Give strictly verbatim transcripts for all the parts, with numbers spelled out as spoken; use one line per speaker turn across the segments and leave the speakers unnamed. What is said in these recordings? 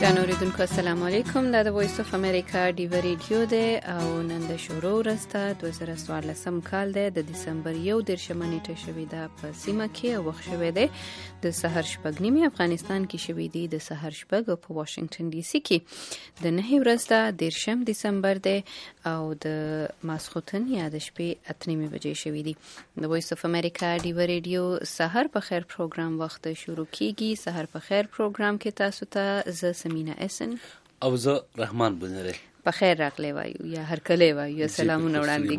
ګران اوریدونکو السلام علیکم. دا د وایس اف امریکا ډیو ریډیو دی او نن د شروع ورسته دوه زره څوارلسم کال دی د دسمبر یو دېرشمه نیټه شوې ده په سیمه کې او وخت شوی دی د سحر شپږ نیمې. افغانستان کې شوی دی د سحر شپږ او په واشنگټن ډي سي کې د نهې ورځ ده دېرشم دسمبر دی او د ماسخوتن یا د شپې اته نیمې بجې شوی دی. د وایس اف امریکا ډیو ریډیو سحر په خیر پروګرام وخت شروع کیږي. سحر په خیر پروګرام کې تاسو ته زه سمینا اسن
او زه رحمان بنره
په خیر راغلی وایو یا هر کله وایو سلامونه وړاندې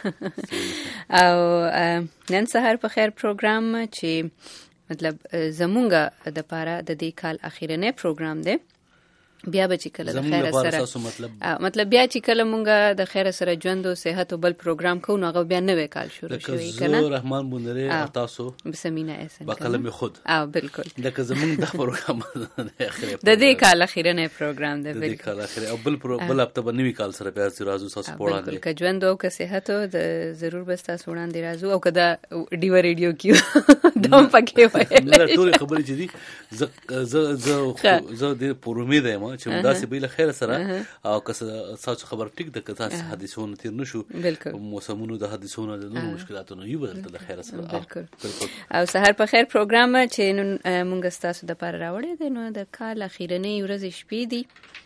او نن سحر په خیر پروګرام چې مطلب زمونږه د پاره د دې کال اخیرنی پروګرام دی. بیا به چې کله د خیر سره مطلب مطلب بیا چې کله مونږه د خیر سره ژوند او صحت او بل پروګرام کوو نو هغه بیا نوې کال شروع شوی کنه.
زه رحمان بنره تاسو
بسمینا اسن
په قلم خود
او بالکل
لکه زمونږ د پروګرام د اخیری
د دې کال اخیرنی پروګرام دی.
د دې کال اخیری او بل بل هفته به نوې کال سره بیا راځو تاسو په وړاندې
بالکل که ژوند او که صحت او د ضرور به تاسو وړاندې راځو او کدا ډیو ریډیو کیو دم پکې وای
نه ټول خبرې چې دي زه زه زه د پرومې ده ما چې داسې به له خیر سره او که تاسو خبر ټیک د که تاسو حدیثونه تیر نشو موسمونو د حدیثونو د نور مشکلاتونو یو بدلته د خیر سره
بالکل او سحر په خیر پروګرام چې مونږ تاسو د پاره راوړی دی نو د کال اخیرنی ورځ شپې دي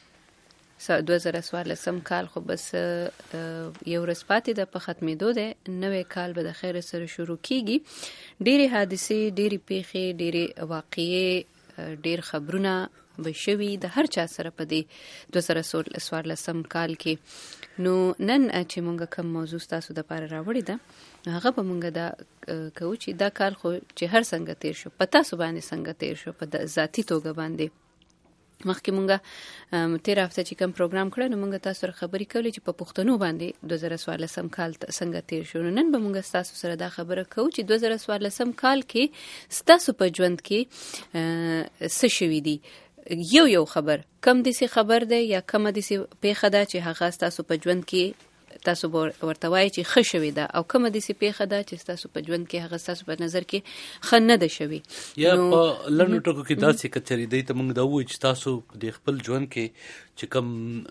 دوه زره څوارلسم کال خو بس یو ورځ پاتې ده په ختمېدو دی. نوی کال به د خیر سره شروع کیږي. ډېرې حادثې ډېرې پیښې ډېرې واقعې ډېر خبرونه به شوي د هر چا سره په دې دوه زره څوارلسم کال کې. نو نن چې مونږ کوم موضوع تاسو د پاره راوړی ده هغه به مونږ دا کوو چې دا کال خو چې هر څنګه تیر شو په تاسو باندې څنګه تیر شو په ذاتي توګه باندې. مخکې مونږ تیر هفته چې کوم پروګرام کړو نو مونږ تاسو سره خبرې کولې چې په پښتنو باندې دوه زره څوارلسم کال څنګه تیر شو. نن به مونږ تاسو سره دا خبره کوو چې دوه زره څوارلسم کال کې تاسو په ژوند کې څه شوي دي. یو یو خبر کم دسی خبر ده یا کم دسی پیښه ده چې هغه تاسو په ژوند کې تاسو ورته وایي چې ښه شوې ده او کم دسی پیښه ده چې تاسو په ژوند کې هغه تاسو په نظر کې ښه نه ده شوې.
یا په لنډو ټکو کې داسې کچري دی ته موږ دا وایو چې تاسو د خپل ژوند کې چې کم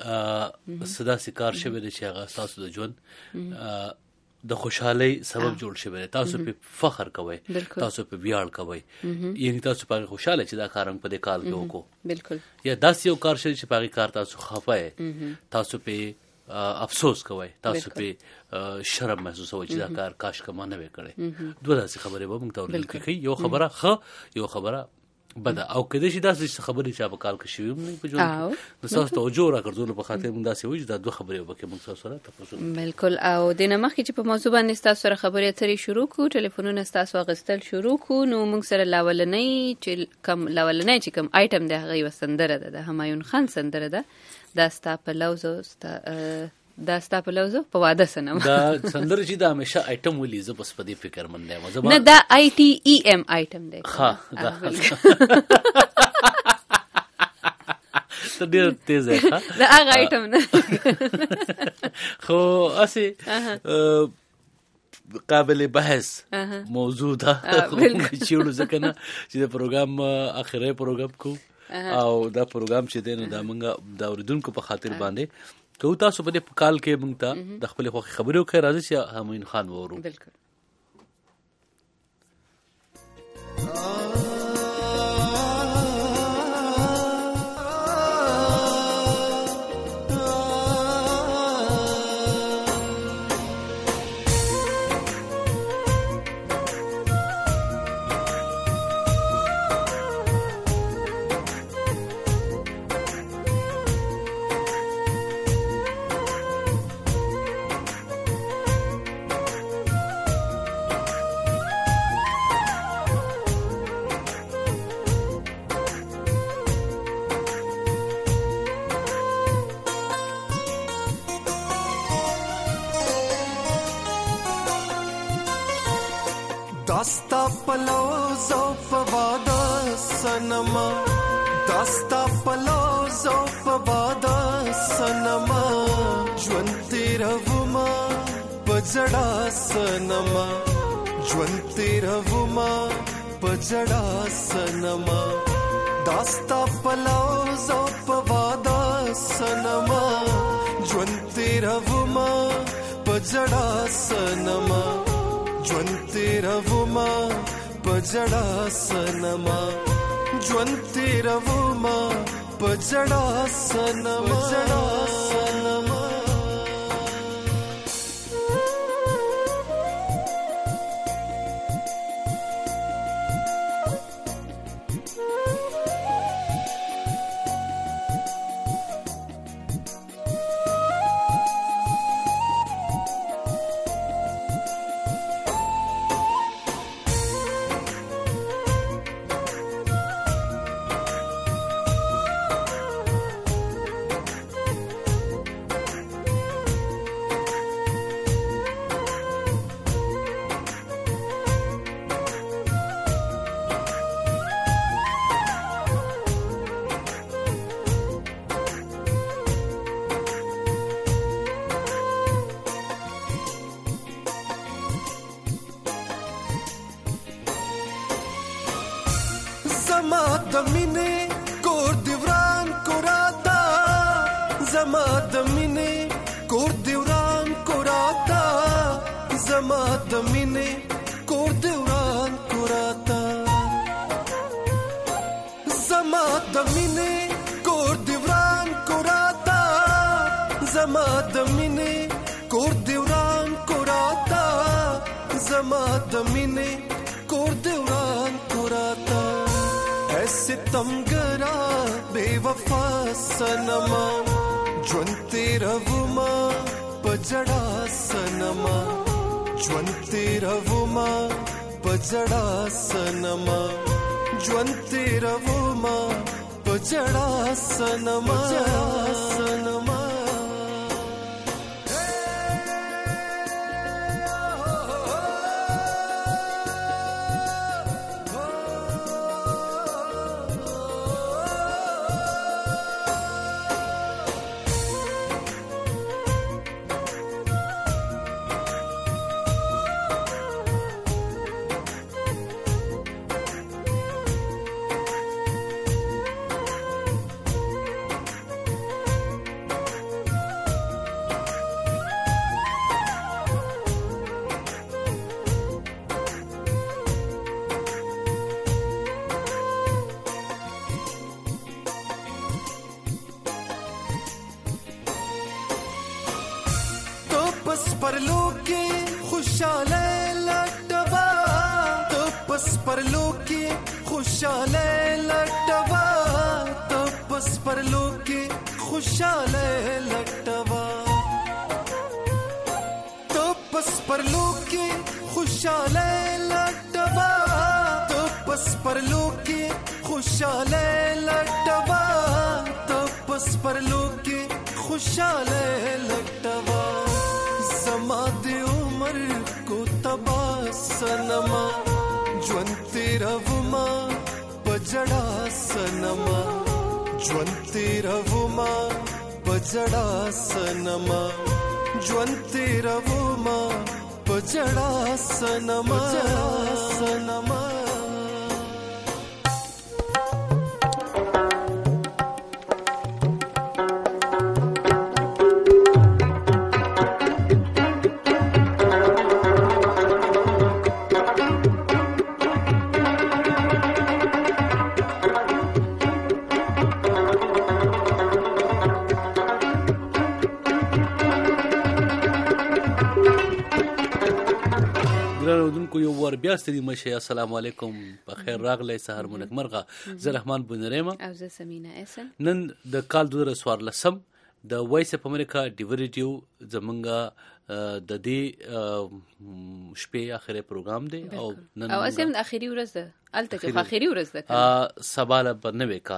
داسې کار شوی دی چې هغه تاسو د ژوند د خوشحالۍ سبب جوړ شوی دی. تاسو په فخر کوئ تاسو په ویاړ کوئ یعنی تاسو په خوشاله چې دا کار په دې کال کې وکړو
بالکل
یا داسې یو کار شوی چې په کار تاسو خفه تاسو په افسوس کوئ تاسو په شرم محسوسوئ چې دا کار کاش کما نه وې کړی. دوه داسې خبرې به موږ ته ورکړي یو خبره ښه یو خبره بده او کله چې داسې خبرې چې په کال کې شوی موږ په جوړ نو تاسو توجه راکړو په خاطر موږ داسې وایو دا دوه خبرې وبکه موږ تاسو سره تاسو
بالکل. او د نمخ چې په موضوع باندې تاسو سره خبرې اترې شروع کو ټلیفونونه تاسو غستل شروع کو نو موږ سره لاولنۍ چې کم لاولنۍ چې کم آیټم ده هغه وسندره ده د همایون خان سندره ده دا ستا په لوزو ستا دا ستا په لوزو په واده سنم
دا سندره چې دا همیشه آیټم ولې زه بس په دې فکر مند یم
نه دا آی ټي ای ایم آیټم دی
ها دا ته ډېر تیز ہے
دا هغه آیټم نه
خو اسی قابل بحث موضوع ده چیرلو ځکه نه چې د پروګرام اخري پروګرام کو او دا پروګرام چې دی نو دا موږ د اوریدونکو په خاطر باندې کو تاسو په دې کال کې موږ ته د خپل خوښي خبرو کې راځي چې همین خان وورو.
بالکل
داستا پلوزو فوادا سنما داستا پلوزو فوادا سنما ژوند تیروما پجڑا سنما ژوند تیروما پجڑا سنما داستا پلوز او پوادا سنما ژوند تیروما پجړا سنما ژوند تیروما پجړا سنما ژوند تیروما پجړا سنما سنما زما د مینې کور دی وران کوراتا زما د مینې کور دی وران کوراتا زما د مینې کور دی وران کوراتا زما د مینې کور دی وران کوراتا زما د مینې کور دی وران کوراتا زما د مینې کور دی وران کوراتا ستمګرا بے وفا سنما ژوند تیروما پجړا سنما ژوند تیروما پجړا سنما ژوند تیروما پجړا سنما سنما پس پرلو کې خوشاله لټوا ته پس پرلو کې خوشاله لټوا ته پس پرلو کې خوشاله لټوا ته پس پرلو کې خوشاله لټوا ته پس پرلو کې خوشاله لټوا ته پس پرلو کې خوشاله لټوا زما د عمر کو تبا سنما ژوند تیروما پجړا سنما ژوند تیروما پجړا سنما ژوند تیروما پجړا سنما سنما
کو یو ور بیا ستړي مشه السلام علیکم بخیر راغلی سحر مونږ مرغه زه رحمان بنریما
او زه سمینا احسن
نن د کال دوه هزار څوارلسم د وایس اف امریکا ډیوریډیو زمونږه د دې شپې اخري پروګرام دی او
نن او اسیم د اخري ورځ ده الته چې اخري ورځ ده
سبا له بنوي کالی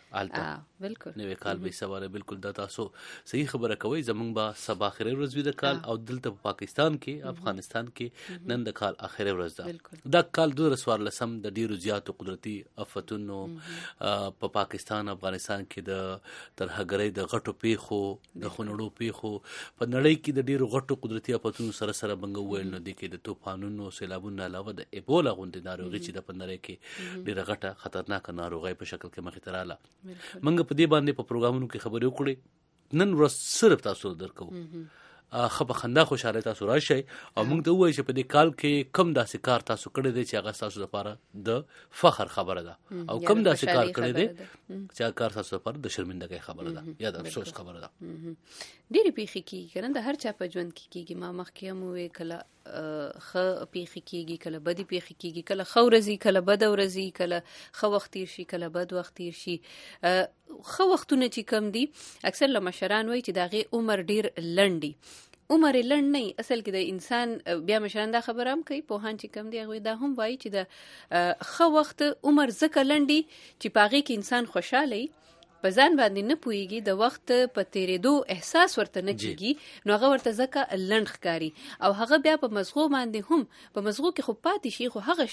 البته
بالکل
نوې کال به سواره بالکل دا تاسو صحیح خبره کوي زمونږ به سبا اخري ورځ وي د کال او دلته په پاکستان کې افغانستان کې نن د کال اخري ورځ ده دا کال دوه زره څوارلسم د ډیرو زیاتو قدرتي آفتونو په پاکستان افغانستان کې د ترهګرۍ د غټو پیښو د خونړو پیښو په نړۍ کې د ډیرو غټو قدرتي آفتونو سره سره بنګ ویل نو دي کې د طوفانونو سیلابونو علاوه د ایبولا غوندې ناروغي چې د په نړۍ کې ډیره غټه خطرناک ناروغي په شکل کې مخې ته رااله منګ په دې باندې په پروګرامونو کې خبرې وکړې نن ورځ صرف تاسو درکو خبر خندا خوشاله تاسو راشي او موږ ته وایي چې په دې کال کې کم داسې کار تاسو کړی دی چې هغه تاسو لپاره د فخر خبره ده او کم داسې کار کړی دی چې هغه کار تاسو لپاره د شرمندګۍ خبره ده یا د افسوس خبره ده.
ډېرې پیښې کېږي که نه د هر چا په ژوند کې کېږي. ما مخکې هم وویل کله ښه پیښې کېږي کله بدې پیښې کېږي کله ښه ورځي کله بده ورځي کله ښه وخت تېر شي کله بد وخت تېر شي. ښه وختونه چې کم دي اکثر له مشران وایي چې د هغې عمر ډېر لنډ دي. عمر یې لنډ نه اصل کې د انسان بیا مشران دا خبره هم کوي پوهان چې کم دي هغوی دا هم وایي چې د ښه وخت عمر ځکه لنډ دي چې په هغې کې انسان خوشحاله وي په ځان باندې نه پوهېږي د وخت په تېرېدو احساس ورته نه کېږي نو هغه ورته ځکه لنډ ښکاري او هغه بیا په مزغو باندې هم په مزغو کې خو پاتې شي خو هغه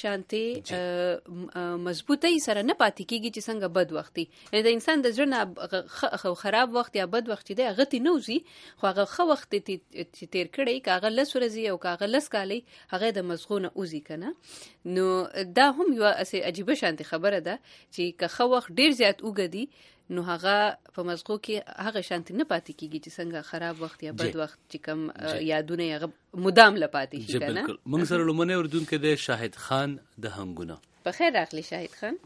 شانتې مضبوطۍ سره نه پاتې کېږي چې څنګه بد وخت وي. یعنې د انسان د زړه نه خراب وخت یا بد وخت چې دی هغه ترې نه وځي خو هغه ښه وخت چې تېر کړی که هغه لس ورځې او که هغه لس کالۍ هغه د مزغو نه وځي که نه نو دا هم یوه هسې عجیبه شانتې خبره ده چې که ښه وخت ډېر زیات اوږه دي نو هغه په مزغو کې هغه شانتي نه پاتې کېږي چې څنګه خراب وخت یا بد وخت چې کوم یادونه هغه مدام له پاتې شي که نه.
بالکل موږ سره لومړنی اردونکی دی شاهد خان د هنګونه.
په خیر راغلی شاهد خان.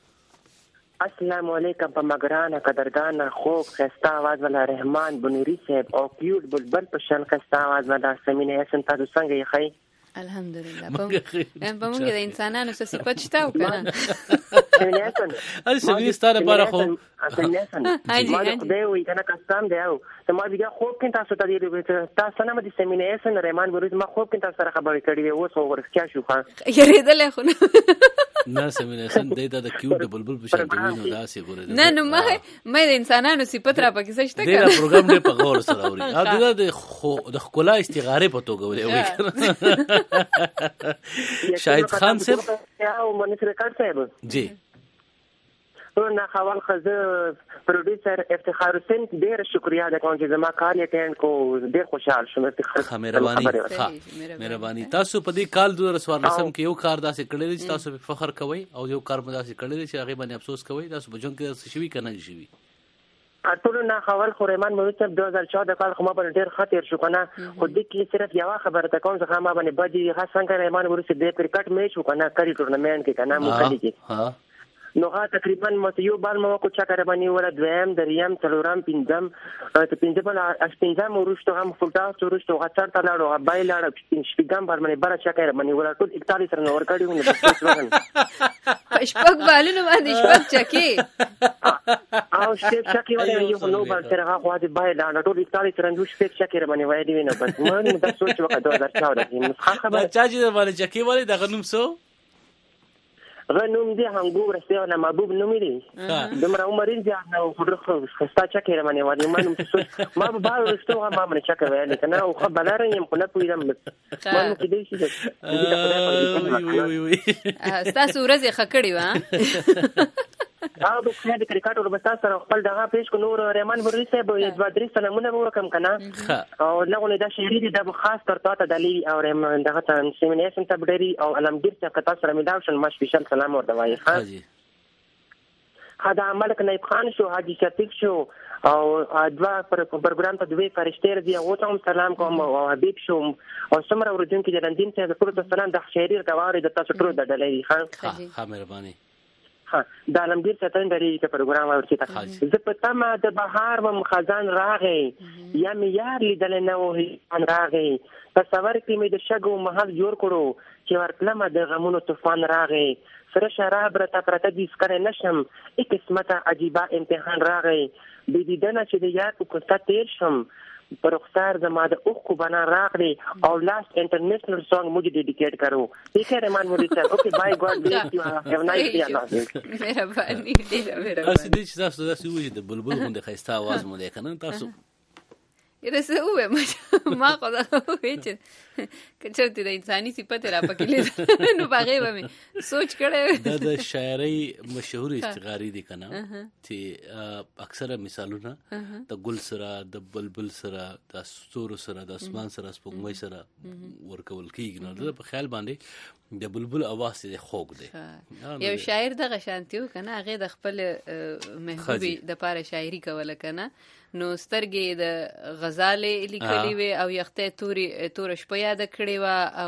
السلام علیکم. په مګرانه قدردانه خوب ښایسته اواز والا رحمان بنوري صاحب او کیوټ بلبل په شان ښایسته اواز والا سمینه حسن تاسو څنګه یې ښایي؟
الحمدلله. په موږ د انسانانو څه صفت شته او که نه؟
سمینه حسن
سمینه ستا لپاره خو
سمینه حسن ما د خدای وایي که نه قسم دی او زما بیا خوب کې تاسو ته ډېر تاسو نه د سمینه حسن رحمان بنوري ما خوب کې تاسو سره خبرې کړې وې اوس خو ورښتیا شو ښه
یېرېدلی خو نه
نه سمینه حسن دی دا د کیوټ د بلبل په شان کوي نو داسې ګورې
نه نو ما ما د انسانانو صفت را پکې څه شته
دی دا پروګرام ډېر په غور سره اوري او دا د ښکلا استعارې په توګه وایي شاهد خان صاحب
او منصور کار صاحب
جی
نو خوال خزه پروډوسر افتخار حسین ډیر شکریا ده کوم چې زما کار یې ټین کو ډیر خوشحال شوم.
ښه مهرباني ښه مهرباني. تاسو په دې کال دوه زره څوارلسم کې یو کار داسې کړی دی چې تاسو په فخر کوئ او یو کار مو داسې کړی دی چې هغې باندې افسوس کوئ تاسو په ژوند کې داسې شوي که نه شوي؟
ټولو نه خول خو رحمان بنوري صاحب دوه زره چودہ کال خو ما باندې ډېر ښه تېر شو که نه خو دې کې صرف یوه خبره ته کوم څخه ما باندې بد وي هغه څنګه رحمان بنوري صاحب د کرکټ میچ و که نه کلي ټورنمنټ کې که نه مو کلي کې نو هغه تقریبا مو یو بال مو کو چکر باندې ولا دویم دریم څلورم پنځم ته پنځم بل پنځم وروسته هم فوټاس وروسته هغه څرته لاړو هغه بای لاړو شپږم بال باندې بل چکر باندې ولا ټول اکتالیس رن ور کړی
ونه شپږ بالونه باندې شپږ چکی
او شپږ چکی ولې یو نو بال تر هغه خو دې بای لاړو ټول اکتالیس رن شپږ چکر باندې وای دی نه بس مې دا سوچ وکړ دوه زره چودہ کې مسخه خبره
چا چې باندې چکی ولې دغه نوم سو
غنوم دی هنګو رسته نه محبوب نوم دی دمر عمر زیات نو خو خستا چکر باندې وای ما نو سوچ ما به بال رسته ما باندې چکر وای کنه او خبر رایم خو نه پویدم ما نو کې دی شي
وي وي
تاسو ورځ خکړی و
او د خپل کرکټ ور بستا سره خپل دغه پیش کو نور رحمان بنوري صاحب یو دوه درې سلامونه وکم کنه او لغونه دا شعري دي د خاص تر تاسو د علی او رحمان دغه تن سیمینیشن تبډری او علمگیر څخه تاسو سره ملاو شل ما سپیشل سلام ورته وایي ښه خدا ملک نایب خان شو حاجی شفیق شو او ادوا پر پروګرام ته دوی فرشته دي او ته سلام کوم او حبیب شو او سمره ورجون کې د لندن ته د ټول سلام د شعري غواري د تاسو ټول د ډلې ښه
ښه مهرباني
د علمگیر ستن لري چې پروګرام ورته زه په تمه د بهار و خزان راغی یا مې یار لیدل نه و راغی تصور کې مې د شګو محل جوړ کړو چې ورتلم د غمونو طوفان راغی سره شراب رته پرته دې سکره نشم یک قسمت عجیبه امتحان راغی بې دیدنه چې د یار په کوڅه تیر شم پر رخسار زما د اوخ بنا راغلی او لاست انټرنیشنل سانګ مجھے ڈیڈیکیٹ کرو. ٹھیک ہے رحمان مولوی صاحب. اوکے بای ګاډ بلیس یو. هاف نایس ډے. الله
مهرباني ډیره مهرباني.
اسی دې چې تاسو داسې وایي د بلبل غوندې ښایسته اواز مو دی که نه تاسو
یره څه ووایم ما خو دا ووایي چې که چېرته د انساني صفت یې راپکې لید نو په هغې به مې سوچ کړی
دا د شاعرۍ مشهور اشتغاري دی که نه چې اکثره مثالونه د ګل سره د بلبل سره د ستورو سره د اسمان سره سپوږمۍ سره ورکول کېږي. نو د په خیال باندې د بلبل اواز دی خوږ دی.
یو شاعر دغه شانتي و که نه هغې د خپل محبوبې دپاره شاعري کوله که نه نو سترګې د غزالې لیکلې وې او یخته تورې توره شپه یاده کړې وه او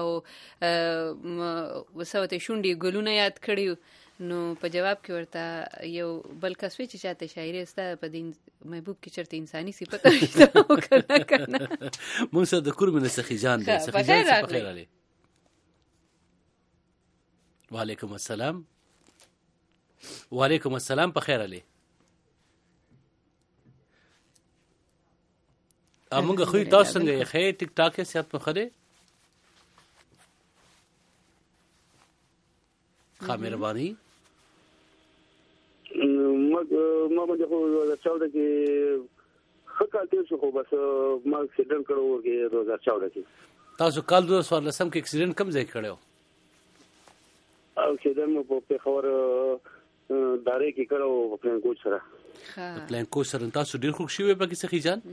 څه ورته شونډې ګلونه یاد کړي نو په جواب کې ورته یو بل کس وی چې چاته شاعري ستا په دې محبوب کې چېرته انساني صفت شته او که نه که نه
مونږ سره د کور مینه سخي جان دی. سخي جان څه په خیر راغلی. وعلیکم السلام. وعلیکم السلام په خیر علی. امونږ خو تاسو څنګه یې خیر ټیک ټاک یې صحت په خره ښه مهرباني.
ما ما باندې خو دا چاوده کې خکال تیر شو خو بس ما اکسیډنټ کړو کې دو هزار چودہ کې.
تاسو کال دو هزار لسم کې اکسیډنټ کوم ځای کړو؟
اکسیډنټ مو په خبر دارې کې کړو په پلان کوچ سره.
په پلان کوچ سره تاسو ډیر خوښ شوی په کې سخی جان؟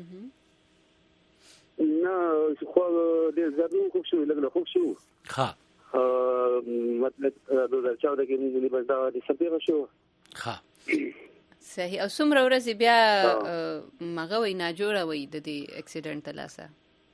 نه خو ډیر زړه خوښ شوی لګله خوښ شو.
ها
مطلب دو هزار چودہ کې موږ بس دا د سپیره شو.
ها
صحیح. او څومره ورځې بیا مغه وای ناجوړه وای د دې اکسیډنټ تلاسه؟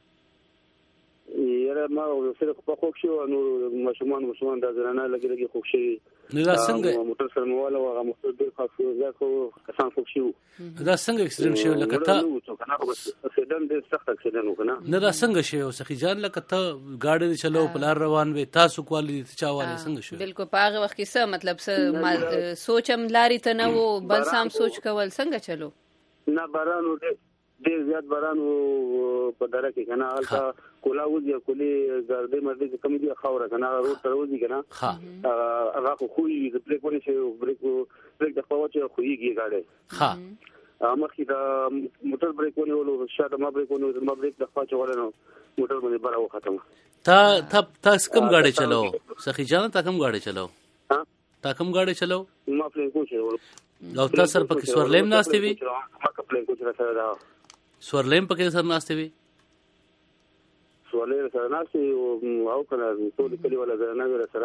یاره ما سره په خوښ شو نو مشمان مشمان دا زنانه لګي لګي خوښ شي.
نو دا څنګه
موټر سره مواله هغه موټر ډیر خاص زه خو کسان خوښ شو.
دا څنګه اکسیډنټ شو لکه ته
اکسیډنټ ډیر سخت اکسیډنټ وکړه.
نه دا څنګه شو سخی جان لکه ته گاډي چلو په لار روان وې تاسو کوالی چا والے څنګه شو؟
بالکل په هغه وخت کې څه مطلب څه سوچم لاري ته نه وو بل سم سوچ کول څنګه چلو؟
نه باران ډیر زیات باران په دره کې کنه هلته کولا وځي کولی ګردې مرده چې کمی دی خاوره کنه روډ تر وځي کنه هغه خو خوې د بریک ونی شي بریک بریک د خواچ خوېږي گاډي.
ها
امخې دا موټر بریک ونی ولو شاته ما بریک ونی ما بریک د خواچ ولنو موټر باندې براو ختم.
تا تا تاسو کوم گاډي چلاو سخی جان؟ تا کوم گاډي چلاو؟
ها
تا کوم گاډي چلاو؟
ما پلین کوچ ولو.
او تاسو سره پکې سورلیم ناشته وي؟
ما پلین کوچ سره دا
سورلیم پکې سره ناشته وي؟
سورلیم سره ناشته او کنه ټول کلی ولا نه غره سره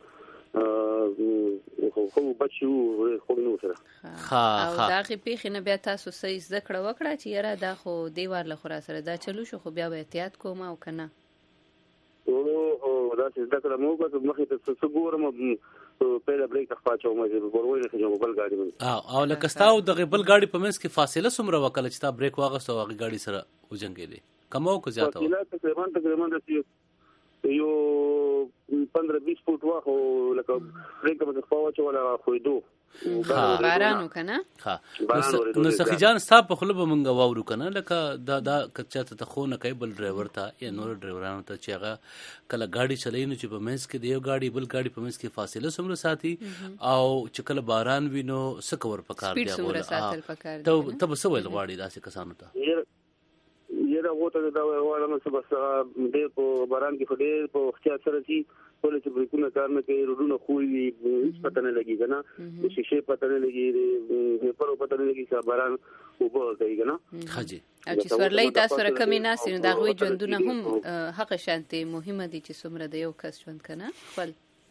خو خو بچو خو نو سره.
ها
او دا غي پیخ نه بیا تاسو سې ذکر وکړه چې یاره دا خو دیوار له خورا سره دا چلو شو خو بیا به احتیاط کوم او کنه.
او دا چې ذکر مو کو مخې ته څه ګورم پیله بریک خواچو مې ورولې چې یو بل ګاډي باندې
او لکه ستاو د بل ګاډي په منځ کې فاصله څومره وکړه چې تا بریک واغسته او هغه ګاډي سره وجنګېدې کمو کو زیاته و؟
تقریبا تقریبا د یو پندرہ بیس فوټ واخو لکه بریک په خواچو ولا خویدو
بارانو کنه.
ها نو سخی جان ستا په خلوب مونږ واورو کنه لکه دا دا کچاته ته خو نه کوي بل ډرایور ته یا نور ډرایورانو ته چې هغه کله گاډي چلای نو چې په منځ کې دیو گاډي بل گاډي په منځ کې فاصله څومره ساتي او چې کله باران وینو څه کور پکار دی
هغه
ته ته څه ویل غواړي داسې کسانو ته؟
یره غوته دا وایي نو څه بس دې په باران کې خو دې په اختیار سره چې ولې چې بریکونه کار نه کوي روډونه خوې هیڅ پته نه لګي کنه شیشه پته نه لګي پر پته نه لګي چې باران وبو کوي کنه.
خاجي
او چې سورلۍ تاسو سره کمی ناسي نو دا غوي ژوندونه هم حق شانتي مهمه دي چې څومره د یو کس ژوند کنه خپل.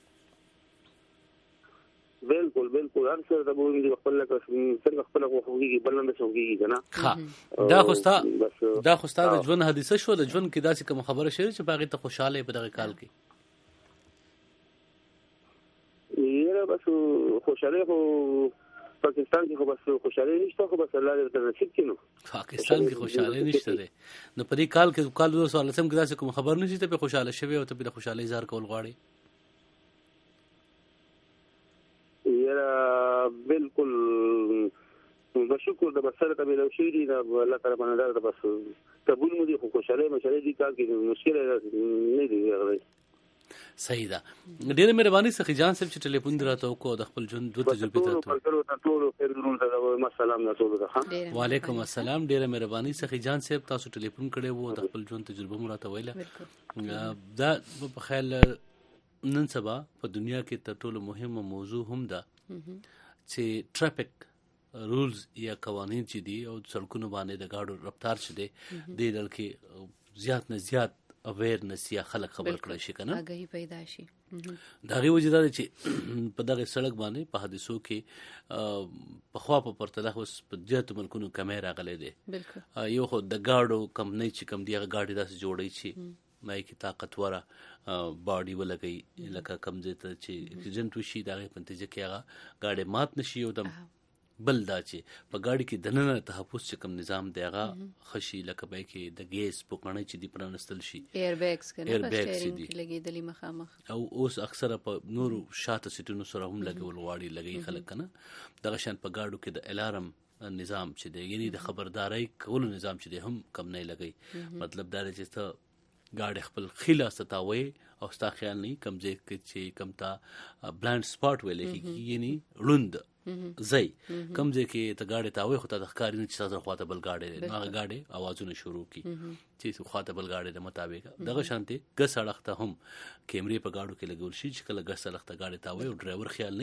بالکل بالکل هر څه د بوې خپل لکه څنګه خپل خوږي بلند شوږي کنه.
ها دا خوستا دا خوستا د ژوند حادثه شو د ژوند کې داسې کوم خبره شوه چې باغی ته خوشاله په دغه کال کې؟
یره بس خوشاله خو پاکستان کې خو بس خوشاله نشته خو بس الله دې نصیب کینو.
پاکستان کې خوشاله نشته ده نو په دې کال کې کال دو هزار لسم کې داسې کوم خبر نشته په خوشاله شوی او ته په خوشاله اظهار کول غواړي؟
یره بالکل بشکر د بسره ته ملو شي دي د الله تعالی باندې دا بس قبول مو دي خو خوشاله مشاله دي کار کې مشکل نه دی غوړي.
صحیح ده. ډېر مهرباني سخی جان صاحب چې ټلیفون دراته وکړو د خپل ژوند دوه تجربې ته
ټول خیر درون ته السلام علیکم ته.
وعلیکم السلام. ډېر مهرباني سخی جان صاحب تاسو ټلیفون کړی وو د خپل ژوند تجربه مو راته ویله. دا په خیال نن سبا په دنیا کې تر ټولو مهمه موضوع هم ده چې ټرافیک رولز یا قوانین چې دي او سړکونو باندې د ګاډو رفتار چې دی د دل کې زیات نه زیات اویرنس یا خلک خبر کړی شي کنه
اگهی پیدا شي.
دا غي وجه دا چې په دغه سړک باندې په حادثو کې په خوا په پرتله اوس په جهت ملکونو کیمرا غلې دي. بالکل یو خو د ګاډو کمپنی چې کم دی هغه ګاډي داسې جوړی شي مای کی طاقتوره باډي ولګي لکه کم دې ته چې اکسیډنټ وشي دا په نتیجه کې هغه ګاډي مات نشي او د بل دا چې په ګاډي کې دننه تحفظ چې کوم نظام دی هغه خشي لکه به کې د ګیس پوکڼې چې دی پرانستل شي
ایر بیگز کنه په سټیرینګ کې لګیدلی مخامخ
او اوس اکثره په نورو شاته سیټونو سره هم لګول واړي لګي خلک کنه دغه شان په ګاډو کې د الارم نظام چې دی یعنی د خبرداري کولو نظام چې دی هم کم نه لګي. مطلب دا چې ته ګاډي خپل خیلا ستاوي او ستا خیال نه کم ځای کې چې کم تا بلایند سپاټ ویلې کی یعنی روند زئی کم ځای کې ته ګاډي تاوي خو ته د ښکاری نه چې تاسو خواته بل ګاډي هغه ګاډي اوازونه شروع کی چې خواته بل ګاډي د مطابق دغه شانتي ګس اړخته هم کیمرې په ګاډو کې لګول شي چې کله ګس اړخته ګاډي تاوي او ډرایور خیال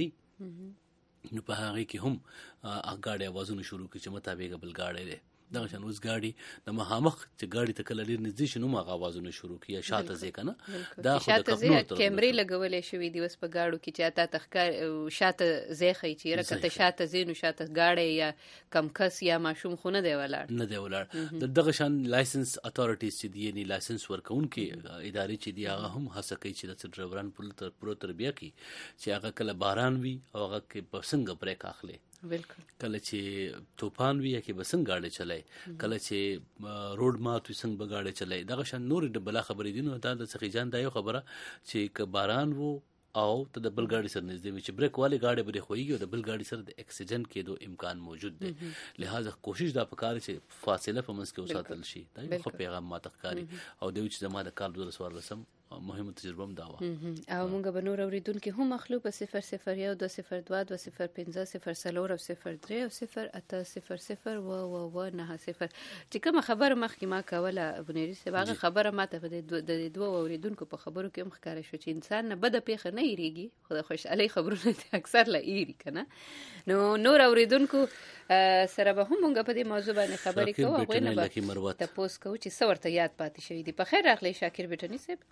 نه نو په هغه کې هم هغه ګاډي اوازونه شروع کی چې مطابق بل ګاډي دی. دغه شان اوس ګاډي د مخامخ چې ګاډي ته کله لري نږدې شنو ما غوازونه شروع کیه شاته ځای کنه دا خو د
کپنو کیمرې لګولې شوې دی اوس په ګاډو کې چې اته تخکار شاته ځای خي چې رکته شاته زینو شاته ګاډي یا کم کس یا ماشوم خونه دی ولاړ
نه دی ولاړ. دغه شان لایسنس اتھارټیز چې دی یعنی لایسنس ورکون کې ادارې چې دی هغه هم هڅه کوي چې د ډرایورانو په پرو تربیه کوي چې هغه کله باران وي او هغه کې په څنګه بریک اخلي. بالکل کله چې طوفان وي یا کې بسنګ گاډي چلای کله چې روډ مات وي څنګه بغاډي چلای دغه شان نور د بلا خبرې دي نو دا د سخی جان دا یو خبره چې ک باران وو او ته د بل گاډي سره نږدې وي چې بریک والی گاډي بری خوېږي او د بل گاډي سره د اکسیډنټ کېدو امکان موجود دی. لہذا کوشش دا پکاره چې فاصله په منځ کې وساتل شي. دا یو پیغام ما تخکاری او د چې زما د کال دوه سوار رسم مهمه تجربه هم دا و
او موږ به نور اوریدونکو هم مخلو په صفر صفر یو دو صفر دو دو صفر پنځه صفر څلور او صفر درې او صفر اته صفر صفر و و و نه صفر چې کوم خبر مخکې ما کوله ابونری سباغه خبره ماته په د دوه اوریدونکو په خبرو کې مخکاره شو چې انسان نه بده پیخه نه یریږي خدای خوشالي خبرونه اکثر لا یری کنه. نو نور اوریدونکو سره به هم موږ په دې موضوع باندې خبرې کوو او غوښنه به تاسو کو چې څورته یاد پاتې شوی دی. په خیر راغلی شاکر بټنی صاحب.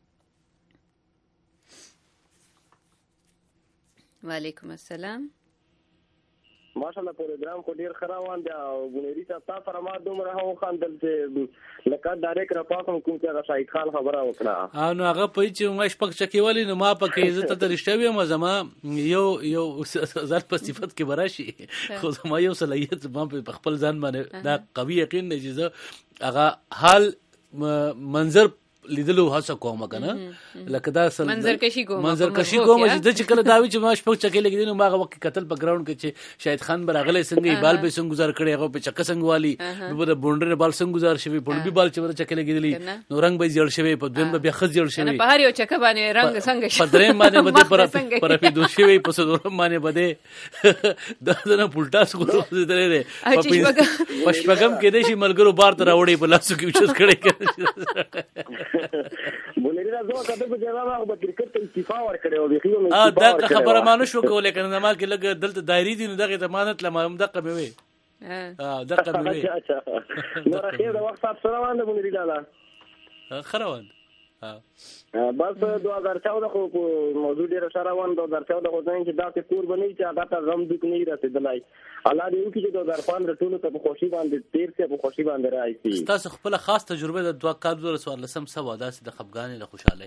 وعلیکم السلام.
ماشاءالله پروګرام کو ډیر خراوان دی او ګنيري تا سره ما دومره هو خاندل چې لکه ډایرک را پاتم کوم چې شاهد خان خبره وکړه
او نو هغه په چې ما شپک چکیوالی نو ما پکې عزت ته رښتیا ما زما یو یو ځل په صفت کې براشي خو زما یو صلاحیت ما په خپل ځان باندې دا قوي یقین دی چې هغه حال منظر لیدلو هڅه کوم کنه لکه دا
منظر کشي کوم
منظر کشي کوم چې د چکل داوی چې ما شپږ چکه لګیدل نو ما هغه وخت قتل په ګراوند کې چې شاهد خان برغله څنګه بال به څنګه گزار کړي هغه په چکه څنګه والی په بونډر بال څنګه گزار شوی په بي بال چې ور چکه لګیدلی نو رنگ به جوړ شوی په دویم به خز جوړ شوی
په هر یو چکه باندې رنگ څنګه
په دریم باندې بده پر پر په دوه شوی په څلورم باندې بده دا نه پلټاس کوو درې په پښپغم کې د شي ملګرو بار تر وړي په لاسو کې وچت کړي
بولری راځو کده په جواب هغه به کرکټ ته استعفا ورکړي او بيخي نو
ا دا خبره مانو شو کوله کنه ما کې لګ دلته دایری دي نو دغه ضمانت لمه هم دقه به وي اه دقه به وي
نو راخیر د وخت صاحب سره باندې بولری لاله
خروان
ها بس دوه هزار چودہ خو موضوع ډیر سره وان دوه هزار چودہ خو ځین چې دا ته کور بنئ چې هغه ته غم دک نه رسیدلای الله دې وکړي چې دوه هزار پندرہ ټول ته په خوشي باندې تیر څه په خوشي باندې راځي.
تاسو خپل خاص تجربه د دوه کال دوه سوال لسم سوا داسې د خفګان له خوشاله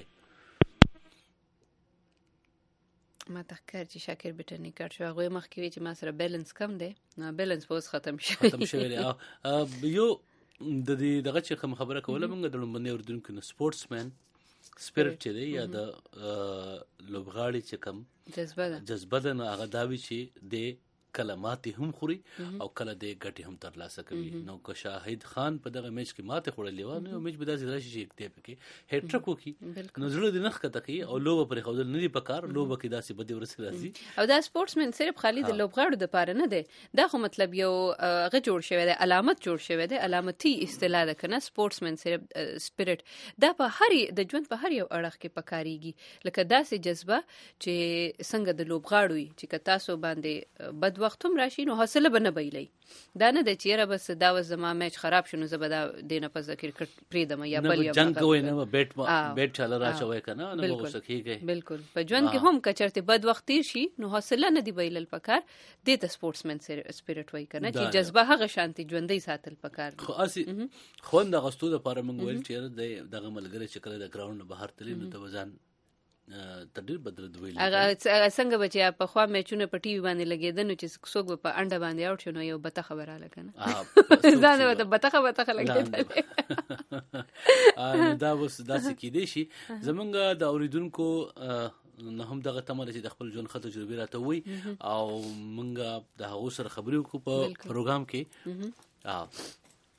ما تخکر چې شاکر بټنی کار شو هغه مخ کې چې ما سره بیلانس کم دی نو بیلانس پوس ختم شوی
ختم شوی دی یو د دې دغه چې کوم خبره کوله موږ د لومبني اردوونکو نو سپورټسمن سپیرټ چې دی یا د لوبغاړي چې کوم
جذبه ده
جذبه ده نو هغه داوی چې د کله ماتې هم خوري او کله د ګټې هم ترلاسه کوي. نو که شاهد خان په دغه میچ کې ماتې خوړلې وه نو میچ به داسې راشي چې یک دی پکې هیټریک وکړي نو زړه دې نه ښکته کوي او لوبه پرې ښودل نه دي پکار. لوبه کې داسې بدې ورځې راځي
او دا سپورټسمن صرف خالي د لوبغاړو دپاره نه دی، دا خو مطلب یو هغه جوړ شوی دی، علامت جوړ شوی دی، علامتي اصطلاح ده که نه سپورټسمن صرف سپیرټ. دا په هر د ژوند په هر یو اړخ کې پکارېږي، لکه داسې جذبه چې څنګه د لوبغاړو وي چې که تاسو باندې بد وخت هم راشي نو حوصله به نه بایلئ. دا نه ده چې یاره بس دا اوس زما میچ خراب شو نو زه به دا دې نه پس کرکټ پرېږدم یا بل یا
جنګ کوئ نه به بیټ بیټ چاله راچوئ که نه نه به غوسه کېږئ.
بلکل په ژوند کې هم که چېرته بد وخت تېر شي نو حوصله نه دي بایلل پکار، دې ته سپورټسمن سپیرټ وایي که نه چې جذبه هغه شانتې ژوندی ساتل پکار.
خو هسې خوند اخیستو دپاره موږ ویل چې یاره دغه ملګری چې کله د ګراونډ نه بهر تلي نو ته به ځان تدیر بدرد ویل
هغه څنګه به چې پخوا میچونه په ټي وي باندې لګېده نو چې څوک به په انډه باندې اوټ شو نو یو بطخه به راله که نه ځان به ته بطخه بطخه لګېدلې.
دا اوس داسې کیدی شي. زمونږ د اورېدونکو نه هم دغه تمه ده چې د خپل ژوند ښه تجربې راته ووایي او موږ د هغو سره خبرې وکړو په پروګرام کې.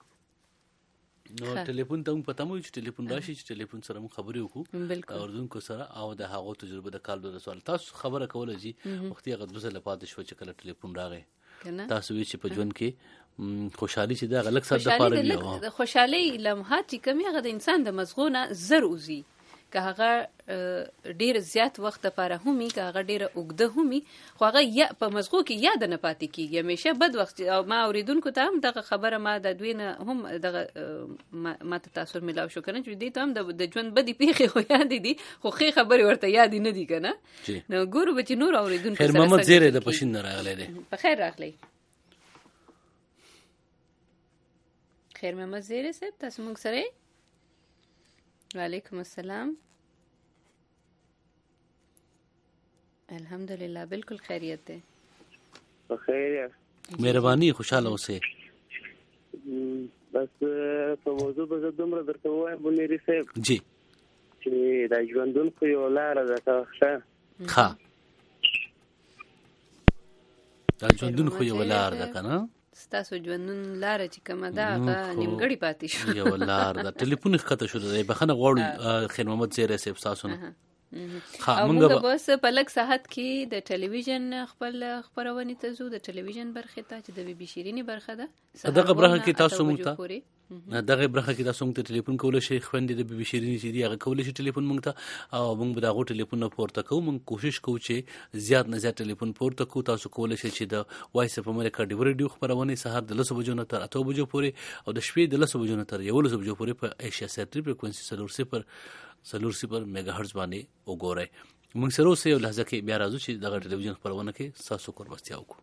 نو ټلیفون ته موږ په تمه یو چې ټلیفون راشي چې ټلیفون سره موږ خبرې وکړو اورېدونکو سره او د هغو تجربه د کال دوه سوال. تاسو خبره کوله چې وختي هغه دوه ځله پاتې شوه چې کله ټلیفون راغی تاسو وایي چې په ژوند کې خوشحالي چې د هغه لږ ساعت دپاره وي.
د خوشحالۍ لمحات چې کوم هغه د انسان د مزغو نه زر وځي، که هغه ډیر زیات وخت لپاره هم وي که هغه ډیره اوږده هم وي خو هغه یا په مزغو کې یاد نه پاتې کېږي همیشه بد وخت. او ما اورېدونکو ته هم دغه خبره ما د دوی نه هم دغه ما ته تاثر میلاو شو که نه چې دوی ته هم د ژوند بدې پیښې خو یادې دي خو ښې خبرې ورته یادې نه دي که نه. نو ګورو به چې نور اورېدونکو
خیر محمد زیری د پشین نه راغلی دی.
په خیر راغلی خیر محمد زیری صاحب تاسو موږ سره وعلیکم السلام. الحمدلله بالکل خیریت ده.
بخیر.
مهرباني خوشاله اوسئ.
بس په موضوع به دومره درته ووایم بنيري صاحب
جی
چې د ژوندونکو یو لاره ده ښه
ښه د ژوندونکو یو لاره ده که نه
ستاسو ژوندون لاره چې کومه ده هغه نیمګړې پاتې شو.
یو لاره ده ټلیفون یې ښکته شو دی. بخښنه غواړو خیر محمد زیری صاحب ستاسو نه.
او موږ به اوس په لږ ساعت کې د ټلویزیون خپل خپرونې ته ځو، د ټلویزیون برخې ته چې د بي بي شیرینې برخه ده
دغه برخه کې تاسو موږ ته دغه برخه کې تاسو موږ ته ټلیفون کولی شئ. خویندې د بي بي شیرینې چې دي هغه کولی شي ټلیفون موږ ته او موږ به د هغو ټلیفون نه پورته کوو. موږ کوشش کوو چې زیات نه زیات ټلیفون پورته کوو. تاسو کولی شئ چې د وایس اف امریکا ډیو ریډیو خپرونې سهار د لسو بجو نه تر اتو بجو پورې او د شپې د لسو بجو نه تر یولسو بجو پورې په ایشیا سیټري فریکونسي څلور صفر څلور صفر میگا هرتز باندې وګورئ. موږ سره اوس یو لحظه کې بیا راځو چې دغه ټلویزیون خپرونه کې ستاسو کوربستیا وکړو.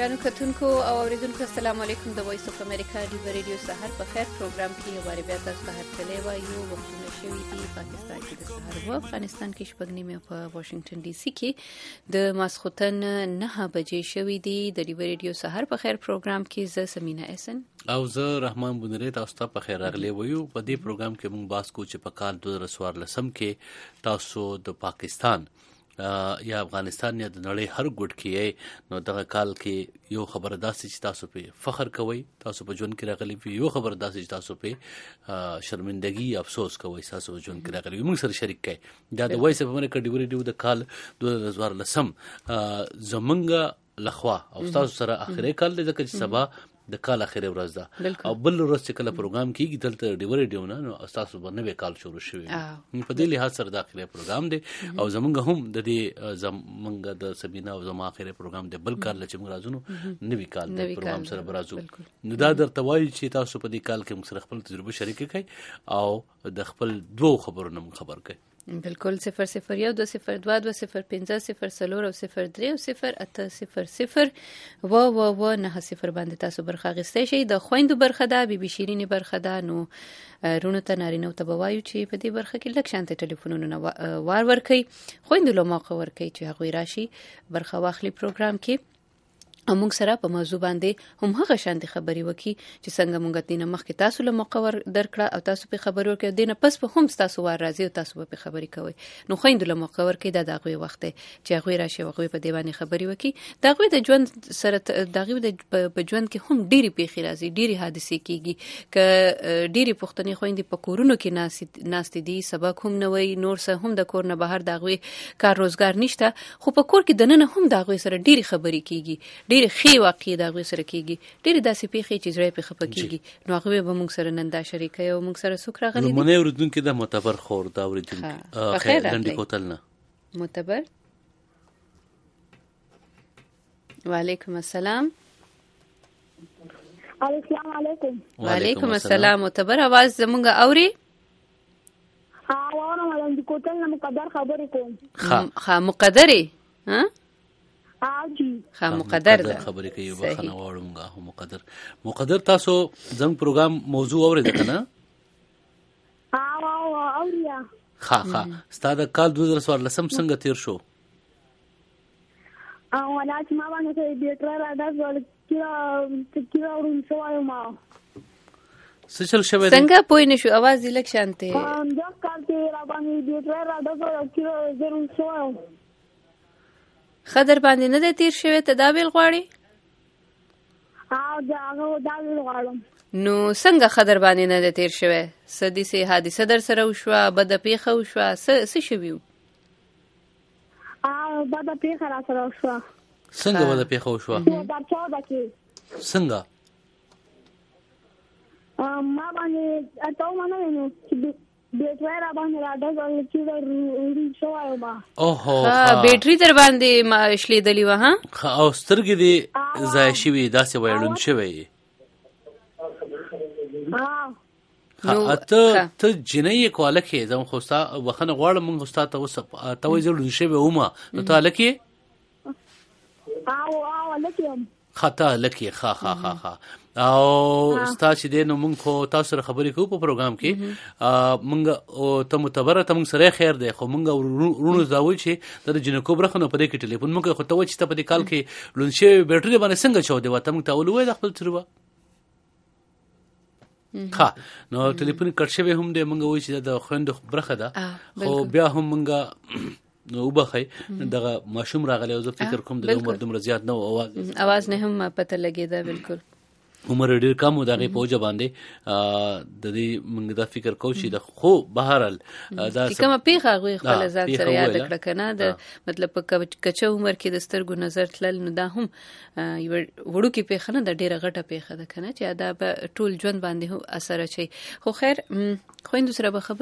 ګرانو کتونکو او اوریدونکو السلام علیکم. د وایس اف امریکا دی ریډیو سحر په خیر پروګرام کې یو بار بیا تاسو ته هرکلی وایو. وختونه شوي دي پاکستان کې د سحر و افغانستان کې شپږ نیمې په واشنگټن ډي سي کې د ماسخوتن نه بجې شوي دي. د دی ریډیو سحر په خیر پروګرام کې زه سمینا احسن
او زه رحمان بنری تاسو ته په خیر راغلی وایو. په دې پروګرام کې موږ باس کوو چې په کال دوه زره څوارلسم کې تاسو د پاکستان یا افغانستان یا د نړۍ هر ګوټ کې نو دغه کال کې یو خبره داسې چې تاسو په فخر کوئ، تاسو په ژوند کې راغلی وي، یو خبره داسې چې تاسو په شرمندګي افسوس کوئ، تاسو په ژوند کې راغلی وي، موږ سره شریک کړئ. دا د وایس اف امریکا ډي ریډیو د کال دوه زره څوارلسم زمونږ لخوا او تاسو سره اخري کال دی ځکه چې سبا د کال اخري ورځ ده او بل ورځ چې کله پروګرام کیږي دلته ډي ریډیو نه نو تاسو به نوې کال شروع شوي. په دې لحاظ سره د اخري پروګرام دی او زمونږ هم د دې زمونږ د سبینا او زما اخري پروګرام دی بل کال چې موږ راځو نوې کال د پروګرام سره برازو. نو دا درته وایي چې تاسو په دې کال کې موږ سره خپل تجربه شریک کړئ او د خپل دوه خبرونو موږ خبر کړئ.
بالکل. صفر صفر یو دو صفر دوا دو صفر پنځه صفر څلور او صفر درې او صفر اته صفر صفر و و و نه صفر باندې تاسو برخه اخیستی شئ. د خویندو برخه ده، بي بي شیرینې برخه ده. نو رونو ته نارینه ته به وایو چې په دې برخه کې لږ شانته ټلیفونونه وار ورکوي، خویندو له موقع ورکوي چې هغوی راشي برخه واخلي پروګرام کې او موږ سره په موضوع باندې هم هغه شانتي خبرې وکړي چې څنګه موږ دینه مخکې تاسو له موقع ور درکړه او تاسو په خبرو ورکړئ، دینه پس په هم تاسو وار راځي او تاسو په خبرې کوئ. نو خویندو له موقع ورکړئ. دا د هغوی وخت دی چې هغوی راشي او هغوی په دې باندې خبرې وکړي. د هغوی د ژوند سره د هغوی د په ژوند کې هم ډېرې پیښې راځي، ډېرې حادثې کېږي. که ډېرې پښتنې خویندې په کورونو کې ناستې دي، سبق هم نه وایي، نور څه هم د کور نه بهر د هغوی کار روزګار نشته، خو په کور کې دننه هم د هغوی سره ډېرې خبرې کېږي، ډېرې ښې واقعې د هغوی سره کېږي، ډېرې داسې پیښې چې زړه یې پرې خفه کېږي. نو هغوی به موږ سره نن دا شریکوي او موږ سره څوک راغلي دي.
لومړنی اورېدونکي د معتبر خور دا اورېدونکي خیر لنډي کوتل نه
معتبر. وعلیکم السلام.
السلام علیکم.
وعلیکم السلام. معتبر आवाज زمونږ اوري؟
ها واورم. لنډي کوتل نه مقدر خبرې کوم.
ها مقدرې ها
آجی
ها مقدر ده
خبرې کوي. بخنه واړم غو مقدر. مقدر تاسو زموږ پروګرام موضوع اورئ کنه؟
ها وا اوریا.
ها ها ستاسو کال دوه زره څوارلسم څنګه تیر شو؟
ا ولا چې ما باندې بیٹر راځي ول کیرا کیرا ورن سوای ما
څه چل شوی
څنګه پوی نشو आवाज یې لک شانته
ام دا کال کې را باندې بیٹر راځي ول کیرا ورن سوای
خدر باندې نه د تیر شوی تدابیر غواړي.
ها دا هغه دا غواړم.
نو څنګه خدر باندې نه د تیر شوی؟ سدي سي حادثه در سره وشوه، بد پیښه وشوه، څه څه شوی؟
ا بد پیښه را سره وشوه.
څنګه بد پیښه وشوه؟
دا چا دکی
څنګه
ما باندې اته ما نه نو بیټری را باندې راځي چې ورې شوای ما.
اوهو
ها بیټری در باندې ما شلیدلی و ها.
او سترګې دې ځای شوي داسې وایلون شوی. ها اته ته جنې کوله کې زم خوستا وخنه غواړم موږ خوستا ته وسه ته وې زړه شوی ومه نو ته لکه
او او لکه
خطا لکه خا خا خا خا او ستا چې دې نو موږ خو تاسو سره خبرې کوو په پروګرام کې موږ ته متبره ته موږ سره خیر دی خو موږ رونو زاوي چې د جنکو برخنه په دې کې ټلیفون موږ خو ته و چې ته په دې کال کې لونشي بیټری باندې څنګه چو دی وته موږ ته ولوي د خپل تروا ها نو ټلیفون کټ شوی هم دې موږ وای چې د خويند برخه ده خو بیا هم موږ نو وبخای دغه ماشوم راغلی او زه فکر کوم د عمر دومره زیات نه اواز
اواز نه هم پته لګیدا. بالکل
عمر ډیر کم و دغه پوجا باندې د دې موږ دا فکر کوو چې د خو بهرال دا
کومه پیخه غوي خپل ځان سره یاد کړه کنه د مطلب په کچه عمر کې د سترګو نظر تلل نو دا هم یو وړو کې پیخه نه د ډیره غټه پیخه ده کنه چې دا په ټول ژوند باندې اثر اچي. خو خیر خويندو سره به خبرې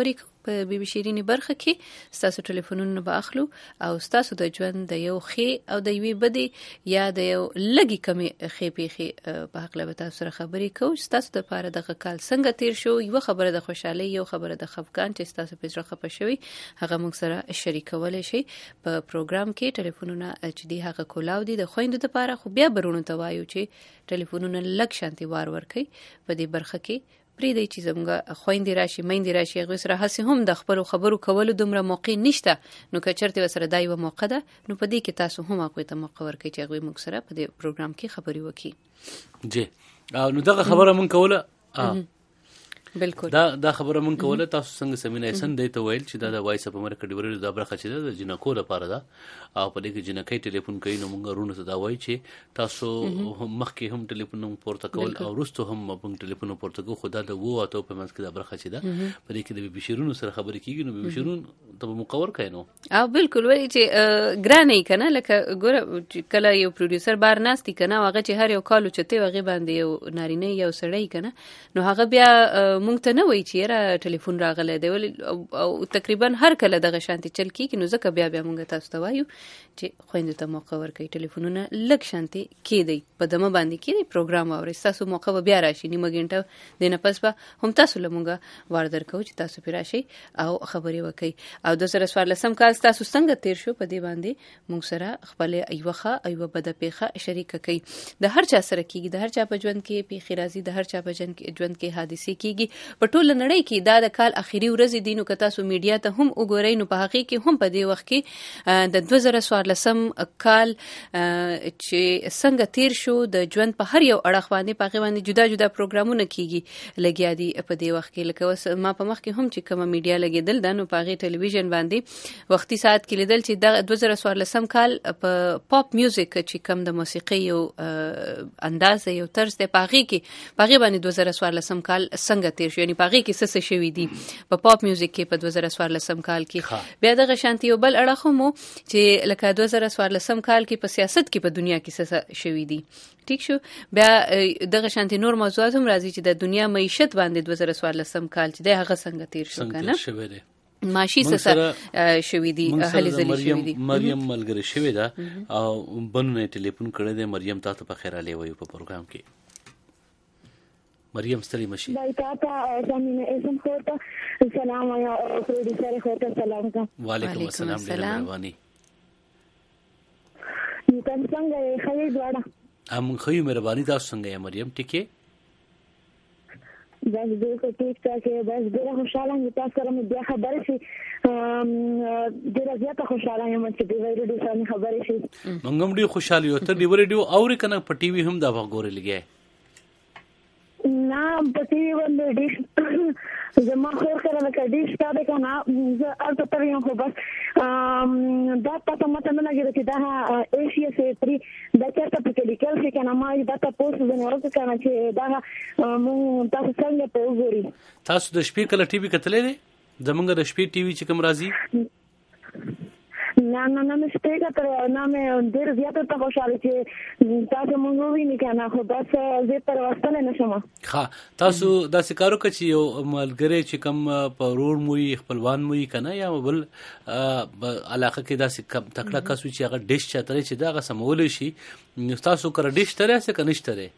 په بي بي شیرینې برخه کې ستاسو ټلیفونونه به اخلو او ستاسو د ژوند د یو ښې او د یوې بدې یا د یو لږې کمې ښې پیښې په هکله به تاسو سره خبرې کوو چې ستاسو دپاره دغه کال څنګه تیر شو. یوه خبره د خوشحالۍ، یو خبره د خفګان چې ستاسو په زړه خفه شوي هغه موږ سره شریکولی شئ په پروګرام کې. ټلیفونونه چې دي هغه کولاو دي د خویندو دپاره، خو بیا به وروڼو ته وایو چې ټلیفونونه لږ شانتې وار ورکوئ په دې برخه کې. پرېږدئ چې زموږ خویندې راشي، میندې راشي، هغوی سره هسې هم د خپلو خبرو کولو دومره موقع نشته، نو که چېرته ورسره دا یوه موقع ده نو په دې کې تاسو هم هغوی ته موقع ورکوئ چې هغوی موږ سره په دې پروګرام کې خبرې وکړي.
جی نو دغه خبره مونږ کوله
بالکل
دا دا خبره مونږ کوله. تاسو څنګه سمینه احسان دی ته ویل چې دا د وایس اپ امریکا ډیوري دا برخه چې ده د جنکو لپاره ده او په دې کې جنکۍ ټلیفون کوي نو مونږ رونه ته دا وایي چې تاسو مخکې هم ټلیفون پورته کول او وروسته هم مونږ ټلیفون پورته کوو، خو دا د وو اته په منځ کې دا برخه چې ده په دې کې د بي بي شیرونو سره خبرې کېږي نو بي بي شیرون ته مقور کوي نو
او بالکل وایي چې ګرانه یې که نه، لکه ګوره کله یو پروډیوسر بار ناست که نه، هغه چې هر یو کال اوچتې هغې باندې یو نارینه یو سړی که نه، نو هغه بیا مونږ ته نه وایي چې یاره ټلیفون راغلی دی ولې، او تقریبا هر کله دغه شانتې چل کېږي نو ځکه بیا بیا مونږ تاسو ته وایو چې خویندو ته موقع ورکوي، ټلیفونونه لږ شانتې کېدئ، په دمه باندې کېدئ، پروګرام واورئ، ستاسو موقع به بیا راشي، نیمه ګنټه دې نه پس به هم تاسو له مونږه وار درکوو چې تاسو پرې راشئ او خبرې وکئ. او دوه زره څوارلسم کال ستاسو څنګه تیر شو په دې باندې مونږ سره خپلې یوه ښه او یوه بده پیښه شریکه کوي. د هر چا سره کېږي، د هر چا په ژوند کې پیښې راځي، د هر چا په ژوند کې حادثې کېږي. په ټوله نړۍ کې دا د کال اخري ورځې دي، نو که تاسو میډیا ته هم وګورئ نو په هغې کې هم په دې وخت کې د دوه زره څوارلسم کال چې څنګه تیر شو د ژوند په هر یو اړخ باندې په هغې باندې جدا جدا پروګرامونه کېږي لګیا دي په دې وخت کې. لکه اوس ما په مخ کې هم چې کومه میډیا لګېدل ده نو په هغې ټلویزیون باندې وختي ساعت کې لیدل چې د دوه زره څوارلسم کال په پاپ میوزیک چې کوم د موسیقۍ یو انداز یو طرز دی په هغې کې په هغې باندې دوه زره څوارلسم کال څنګه تیر شو، یعنې په هغې کې څه څه شوي دي په پاپ میوزیک کې په دوه زره څوارلسم کال کې. بیا دغه شانتې یو بل اړخ هم و چې لکه دوه زره څوارلسم کال کې په سیاست کې په دنیا کې څه څه شوي دي. ټیک شو. بیا دغه شانتې نور موضوعات هم راځي چې د دنیا معیشت باندې دوه زره څوارلسم کال چې دی هغه څنګه تیر شو که نه، معاشي څه شوي دي، هلې ځلې شوي دي.
مریم ملګرې شوې ده او بنونه یې ټلیفون کړی دی. مریم تا ته په خیر رالی وایو په پروګرام کې. مریم ستړي مشي. وعلیکم السلام، ډېره مهرباني. هم ښه یو، مهرباني. تاسو څنګه یې مریم؟ ټیک یې؟
بس بالکل ټیک ټاک یې. بس ډېره خوشحاله یم چې تاسو سره مې بیا خبرې شي، ډېره زیاته خوشحاله یم چې ډیوی ریډیو سره مې خبرې شي.
موږ هم ډېر خوشحاله یو. ته ډیوی ریډیو اورې که نه په ټي وي هم دا به ګورې لګیا؟
نه په ټي وي باندې ډېر زما خور سره لکه ډېر شته دی که نه، زه هلته تللی یم، خو بس دا پته ماته نه لګېده چې دا ایشیا سیتري دا چېرته پکې لیکل شي که نه. ما دا تپوس ځینې وکړه که نه چې دا مونږ تاسو څنګه په وګوري.
تاسو د شپې کله ټي وي کتلی دی؟ زمونږ د شپې ټي وي چې کوم راځي؟
نه نه نه مې شپې کتلی، نه مې ډېر زیاته ته خوشحاله چې تاسو مونږ وویني که نه، خو بس زه تر وستلی نه شم.
ښه، تاسو داسې کار وکړه چې یو ملګری چې کوم په ورور مو وي، خپلوان مو وي که نه، یا بل علاقه کې داسې کم تکړه کس وي چې هغه ډش چتری چې ده هغه سمولی شي، نو تاسو کره ډش تری هسې که نشته دی؟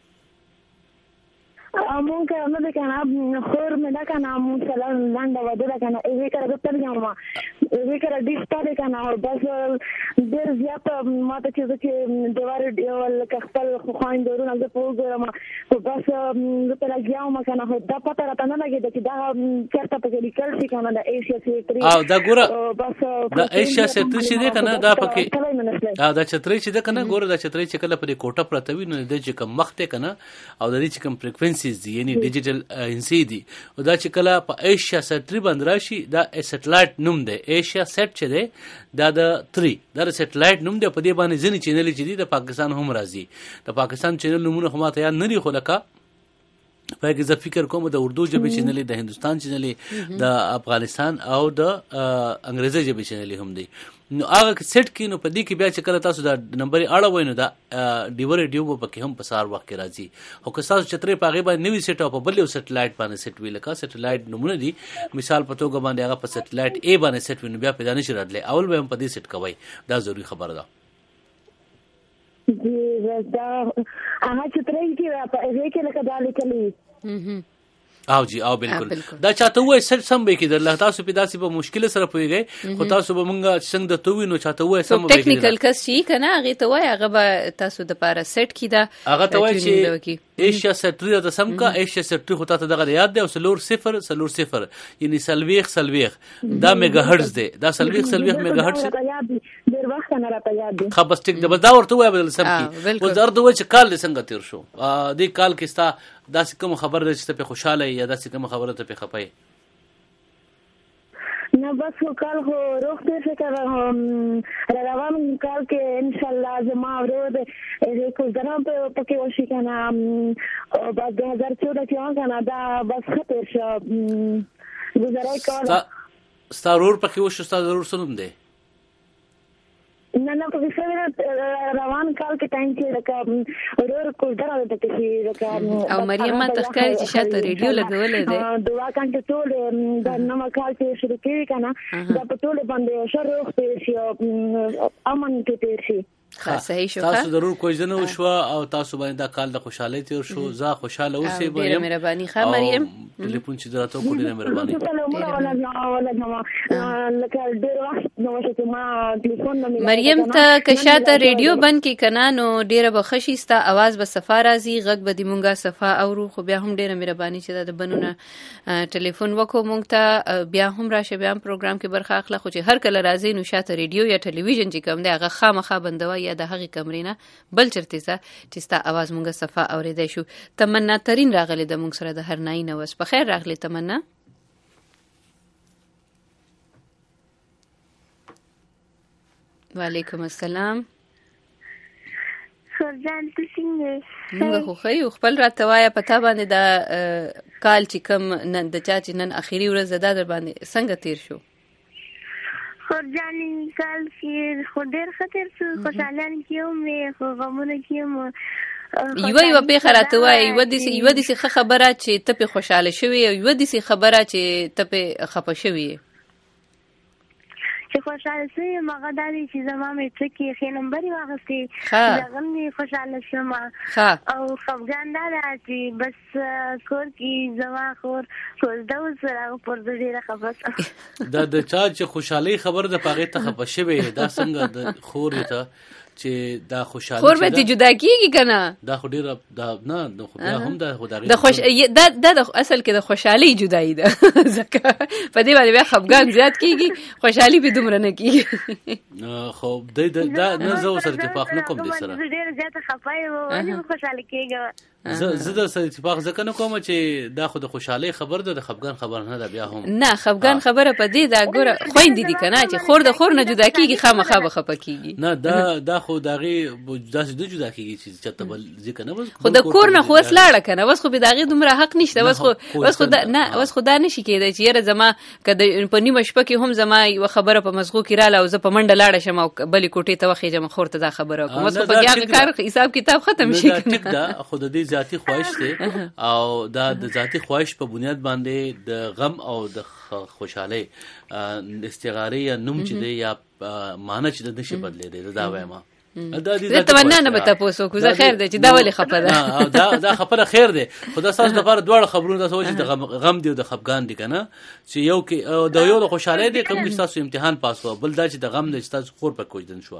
مونږ که نه دی که نه، خور مې ده که نه، مونږ سره لنډه واده ده که نه، هغې کره زه تللی یم، هغې کره ډېر شته دی که نه. بس ډېر زیات ما ته چې زه چې ډیوه ریډیو لکه خپل خویندې ورونه زه په وګورم، خو بس زه پرې لګیا وم که نه، خو دا پته راته نه لګېده چې دا چېرته پکې لیکل شي که نه، د ایشیا سیتري.
او دا ګوره بس د ایشیا سیتري چې دی که نه، دا پکې او دا چترۍ چې ده که نه، ګوره دا چترۍ چې کله پرې کوټه پرته وي نو د چې کوم مخ دی که نه، او د دې چې کوم فریکوینسي دي یعنی ډیجیټل انسی دي، او دا چې کله په ایشیا سیټری باندې راشي دا سټلایټ نوم دی. ایشیا سیټ چې دی دا د تری دا د سټلایټ نوم دی. په دې باندې ځینې چینل چې دي د پاکستان هم راځي. د پاکستان چینل نومونه خو ماته یاد نه دي، خو لکه په کې زه فکر کوم د اردو ژبې چینل، د هندوستان چینل، د افغانستان او د انګریزي ژبې چینل هم دي. نو هغه سیټ کې نو په دې کې بیا چې کله تاسو دا نمبر اړوئ نو دا ډیور ریډیو به پکې هم په سهار وخت کې راځي او که تاسو چترې په هغې باندې نوي سیټ او په بل یو سیټلایټ باندې سیټ وي لکه سیټلایټ نومونه دي مثال په توګه باندې هغه په سیټلایټ ای باندې سیټ وي نو بیا پیدا نشي راتلی اول به هم په دې سیټ کوئ دا ضروري خبره ده
جی دا هغه چترې کې په هغې کې لکه دا لیکلي
او جی او بالکل دا چاته وای سر سم به کې در تاسو په داسې په مشکل سره پويږئ خو تاسو به مونږه څنګه د تووي نو چاته وای سم به کې
ټیکنیکل کس شي کنه هغه ته وای هغه به تاسو د پاره سیټ کیدا
هغه ته وای چې ایشیا سټری د سم کا ایشیا سټری خو ته دغه یاد دی او سلور صفر سلور صفر یعنی سلويخ سلويخ دا میگا هرتز دی دا سلويخ سلويخ میگا هرتز
ډیر وخت نه راته یاد دی
خو بس ټیک د بدا ورته وای بدل سم کی او درد وای چې کال څنګه تیر شو دې کال کې ستا داسې کوم خبر ده چې ته په خوشاله یا داسې کوم خبره ته په خپای
نه بس کال خو روح دې څه روان کال کې ان شاء الله زما ورود دې کو ځنه په پکې وشي کنه او بعد دو هزار چودہ کې کنه دا بس خطر شو گزارای کال
ستارور پکې وشو ستاسو ضرور سنوم دی
نه نه په څه روان کال کې ټایم کې لکه ورور کو درته کې لکه
او مریم ما تخکاری چې شاته ریډیو لګولې ده
دوا کانټ ټول د نو کال کې شروع کړي کنه دا په ټول باندې شروع شي امن کې شي
صحیح شو
تاسو ضرور کوئی ځنه وشو او تاسو باندې دا کال د خوشاله تیر شو زه خوشاله اوسې به
ډیره مهرباني ښه مریم
ټلیفون چې درته کو ډیره مهرباني
مریم ته که شاته ریډیو بند کې کنه نو ډیره بخښي ستا आवाज به صفا راځي غږ به د مونږه صفا اورو خو بیا هم ډیره مهرباني چې د بنونه ټلیفون وکړو مونږ ته بیا هم راشه بیا هم پروګرام کې برخه اخله خو چې هر کله راځي نو شاته ریډیو یا ټلویزیون چې کوم دی هغه خامخا بندوي یا د هغې کمرې نه بل چرته ځه چې ستا اواز مونږه صفا اورېدی شو تمنا ترین راغلی د مونږ سره د هرنایي نه وس په خیر راغلی تمنا وعلیکم السلام
خورجان ته څنګه
مونږ خو ښه یو خپل راته وایه په تا باندې دا کال چې کوم نن د چا چې نن اخري ورځ ده دا در باندې څنګه تیر شو
خورجانې کال کې خو ډېر ښه تېر شو خوشحالیان کې هم وې خو غمونه کې هم
یوه یوه پېښه راته وایه یوه داسې یوه داسې ښه خبره چې ته پې خوشحاله شوې او یوه داسې خبره چې ته پې خفه شوې یې
چې خوشحاله شوې یم هغه دا دی چې زما میټرک کې ښې نمبر یې واخیستې د هغه مې خوشحاله شوم او خفګان دا ده چې بس کور کې زما خور کوزده اوس هغه پر زه ډېره خفه شوم
دا د چا چې خوشحالۍ خبر ده په هغې ته خفه شوې دا څنګه د خورې ته چې دا خوشحالي
خور به دې جدا کېږي که نه
دا خو ډېره دا نه خو بیا هم دا خو
د خوش دا د اصل کې د خوشحالۍ جدایي ده ځکه په دې باندې بیا خفګان زیات کېږي خوشحالي به دومره نه کېږي
خو دی دا نه زه ورسره اتفاق نه کوم دې سره
زه ډېره زیاته خفه یم ولې خوشحاله کېږم
زه در سره اتفاق ځکه نه کوم چې دا خو د خوشحالۍ خبر ده د خفګان خبر نه ده بیا هم
نه خفګان خبره په دې ده ګوره خویندې دي که نه چې خور د خور نه جدا کېږي خامخا به خفه کېږي
نه دا دا خو د هغې داسې نه جدا کېږي چې چېرته بل ځي که نه
خو د کور نه خو اوس لاړه که نه اوس خو بې د هغې دومره حق نشته اوس خو اوس خو نه اوس خو دا نشي کېدی چې یاره زما که په نیمه شپه کې هم زما یوه خبره په مزغو کې راله او زه په منډه لاړه شم او بلې کوټې ته وخېږم خور ته دا خبره وکړم اوس خو په کې هغه کار حساب کتاب ختم شي
ټیک ده خو د دې ذاتي خواهش دی او دا د ذاتي خواهش په بنیاد باندې د غم او د خوشحالۍ استعارې یا نوم چې دی یا معنی چې د نشي بدلېدی دا وایم
زه تمنا نه به تاسو کو زه خیر دی چې دا ولې خپه ده
دا دا خبره خیر دی خو دا تاسو لپاره دواړه خبرونه تاسو چې د غم دی او د خفګان دی کنه چې یو کې د یو د خوشحالۍ دی کوم چې تاسو امتحان پاس وو بل دا چې د غم دی چې تاسو خور په کوجدن شو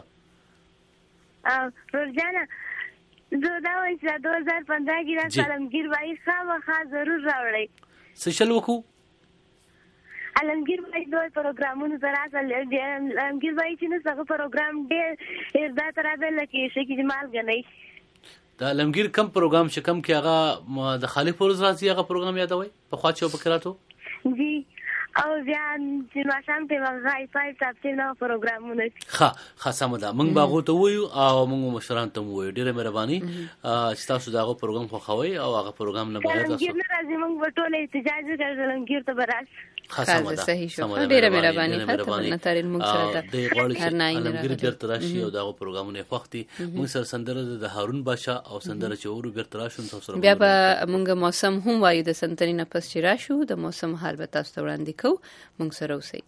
روزانه زه دا وایم چې دو هزار پندرہ کې دا سلامگیر بھائی خامخا ضرور راوړئ
څه چل وکړو
علمگیر بھائی دوی پروګرامونو ته راځل علمگیر بھائی چې نه څنګه پروګرام ډېر دا تر راځل لکه شي کې جمال غنئ
دا علمگیر کم پروګرام چې کم کې هغه د خالق پروز راځي هغه پروګرام یادوي په خوا چې وبکراتو
جی او بیا چې ماشام ته وغای فایو تفصیل نو پروګرامونه
ښه ښه سم ده موږ باغو ته وایو او موږ مشران ته وایو ډېره مهرباني چې تاسو دغه پروګرام خوښوئ او هغه پروګرام نه بغیر تاسو
نه راځي موږ ټول احتجاج وکړو علمگیر ته براس
خاصه ده
صحیح شو ډیره مهرباني خاطر نتارین موږ سره
د غوړی علمګری بیرته راشي او دغه پروګرامونه فختي موږ سره سندره د هارون بادشاه او سندره چې ورو بیرته راشون تاسو سره
بیا به موږ موسم هم وایو د سنتري نه پس چې راشو د موسم حال به تاسو ته وړاندې کوو موږ سره اوسئ.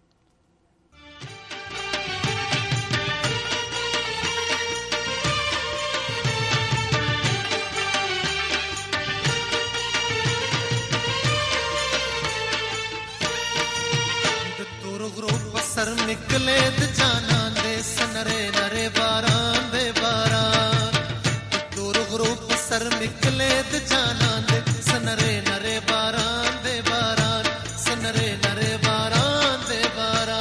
सर निकले द जाना दे सनरे नरे बारां दे बारां दूर ग्रुप सर निकले द जाना दे सनरे नरे बारां दे बारां सनरे नरे बारां दे बारां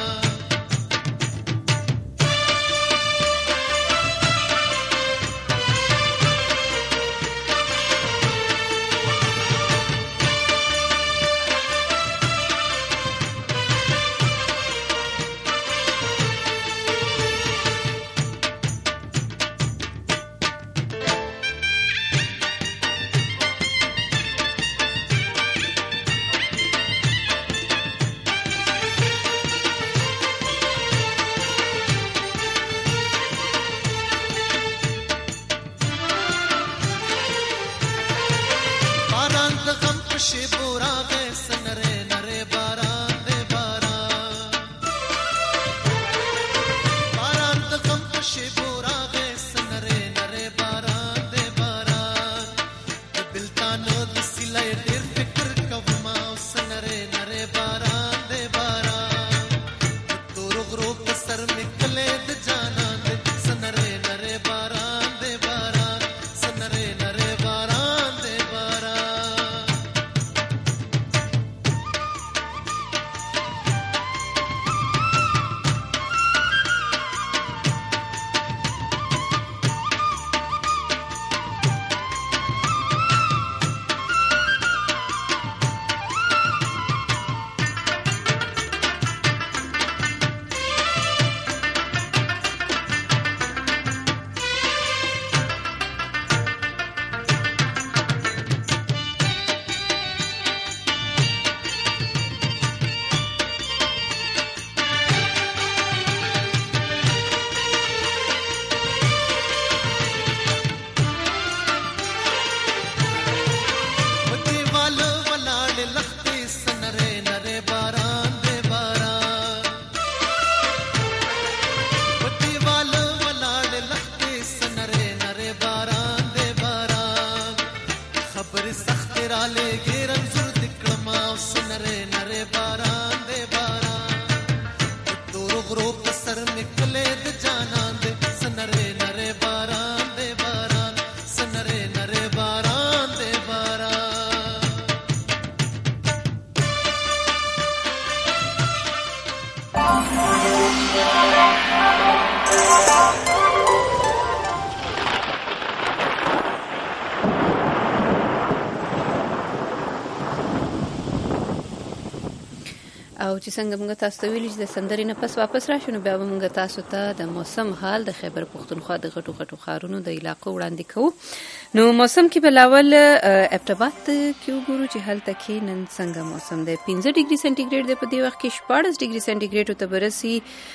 او چې څنګه موږ تاسو ته ویل چې د سندرې نه پس واپس راشو نو بیا به موږ تاسو ته د موسم حال د خیبر پختونخوا د غټو غټو ښارونو د علاقو وړاندې کوو. نو موسم کې بلاول ابټاباد کې وګورو چې هلته کې نن څنګه موسم دی. پنځه ډیګري سنټیګریډ دی په دې وخت کې، شپاړس ډیګري سنټیګریډ ته برسي،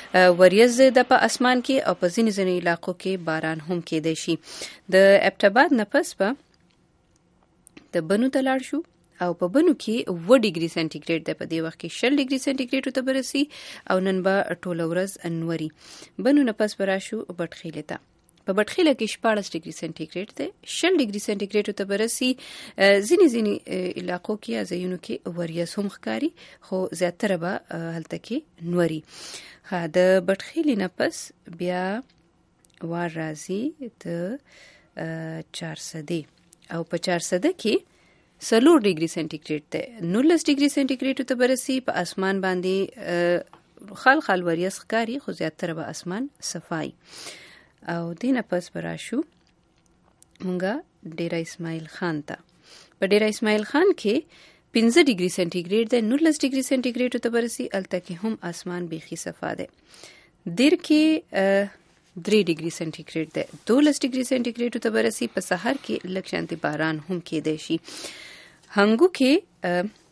وریځ د په اسمان کې او په ځینې ځینې علاقو کې باران هم کېدای شي. د ابټاباد نه پس به د بنو ته لاړ شو او په بنو کې اوه ډیګري سنټیګریډ دی په دې وخت کې، شل ډیګري سنټیګریډ ته برسي او نن به ټوله ورځ انوري. بنو نه پس به راشو بټخیلې ته، په بټخیله کې شپاړس ډیګري سنټیګریډ دی، شل ډیګري سنټیګریډ ته برسي. ځینې ځینې علاقو کې یا ځایونو کې وریځ هم ښکاري خو زیاتره به هلته کې نوري. ها د بټخیلې نه پس بیا وار راځي د چارسدې او په چارسده کې څلور ډیګري سنټیګریډ دی، نولس ډیګري سنټیګریډ ته برسي. په اسمان باندې خال خال وریځ ښکاري خو زیاتره به اسمان صفای. او دینه پس براشو مونږه ډیره اسماعیل خان ته. په ډیره اسماعیل خان کې پنځه ډیګري سنټیګریډ دی، نولس ډیګري سنټیګریډ ته برسي، الته کې هم اسمان بیخي صفا دی. دیر کې درې ډیګري سنټیګریډ دی، دولس ډیګري سنټیګریډ ته برسي. په سحر کې لږ شانتي باران هم کېدای شي. هنګو کې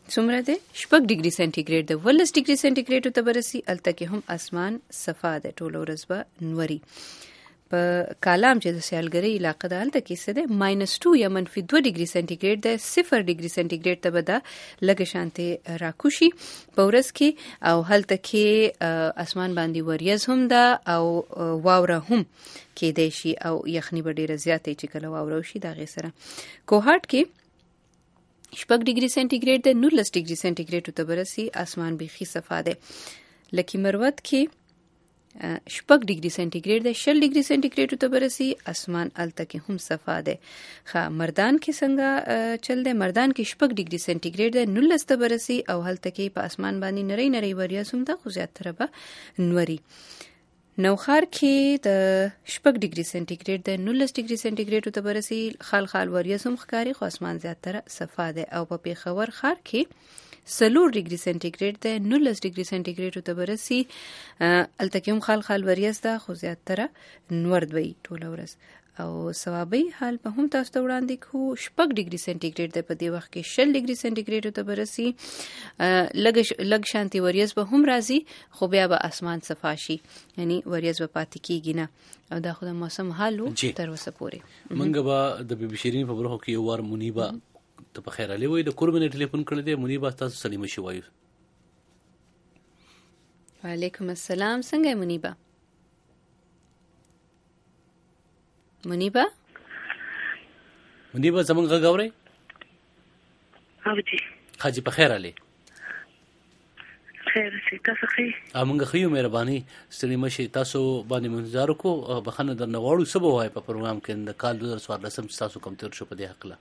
څومره دی شپږ ډیګري سنټیګریډ د ولس ډیګري سنټیګریډ ته برسي الته کې هم اسمان صفا ده ټول ورځ به نوري په کالام چې د سیالګری علاقه ده الته کې څه ده ماینس ټو یا منفي دوه ډیګري سنټیګریډ ده صفر ډیګري سنټیګریډ ته به ده لږه شانتي راکوشي په ورځ کې او هلته کې اسمان باندې وریځ هم ده او واوره هم کېدای شي او یخني به ډیره زیاتې چې کله واوره وشي دا غي سره کوهاټ کې شپږ ډیګري سنټیګریډ ده نولس ډیګري سنټیګریډ ته برسي اسمان بيخي صفا ده لکه مروت کې شپږ ډیګري سنټیګریډ ده شل ډیګري سنټیګریډ ته برسي اسمان الته کې هم صفا ده ښه مردان کې څنګه چل ده مردان کې شپږ ډیګري سنټیګریډ ده نولس ته برسي او هلته کې په اسمان باندې نری نری وریځ هم ده خو زیاتره به نوري نوخار کې د شپږ ډیګري سنټیګریډ د نولس ډیګري سنټیګریډ ته برسي خال خال وریځ هم ښکاري خو اسمان زیاتره صفا ده او په پیښور ښار کې سلور ډیګري سنټیګریډ د نولس ډیګري سنټیګریډ ته برسي الته کې هم خال خال وریځ ده خو زیاتره نور دوی ټول ورځ او ثوابي حال په هم تاسو ته وړاندې کو شپږ ډیګري سنټیګریډ د په دی وخت کې شل ډیګري سنټیګریډ ته برسي لګ لګ شانتي وریځ به هم راځي خو بیا به اسمان صفا شي یعنی وریځ به پاتې کیږي نه او دا خو د موسم حالو تر اوسه پورې
منګه به د بي بي شيرين په برخو کې یو ور منیبا ته په خیر علي وای د کوربن ټلیفون کړل دی منیبا تاسو سلیم شي وایو
وعلیکم السلام څنګه منیبا منیبا
منیبا زمونږ غاوري
او جی
حاجی په خیر علي
خیر سي تاسو خي
امونږ خيو مهرباني ستړي مشي تاسو باندې منځار کو بخنه در نواړو سبا وای په پروګرام کې د کال دوه هزار څوارلس تاسو کوم تیر شو په دې حق لا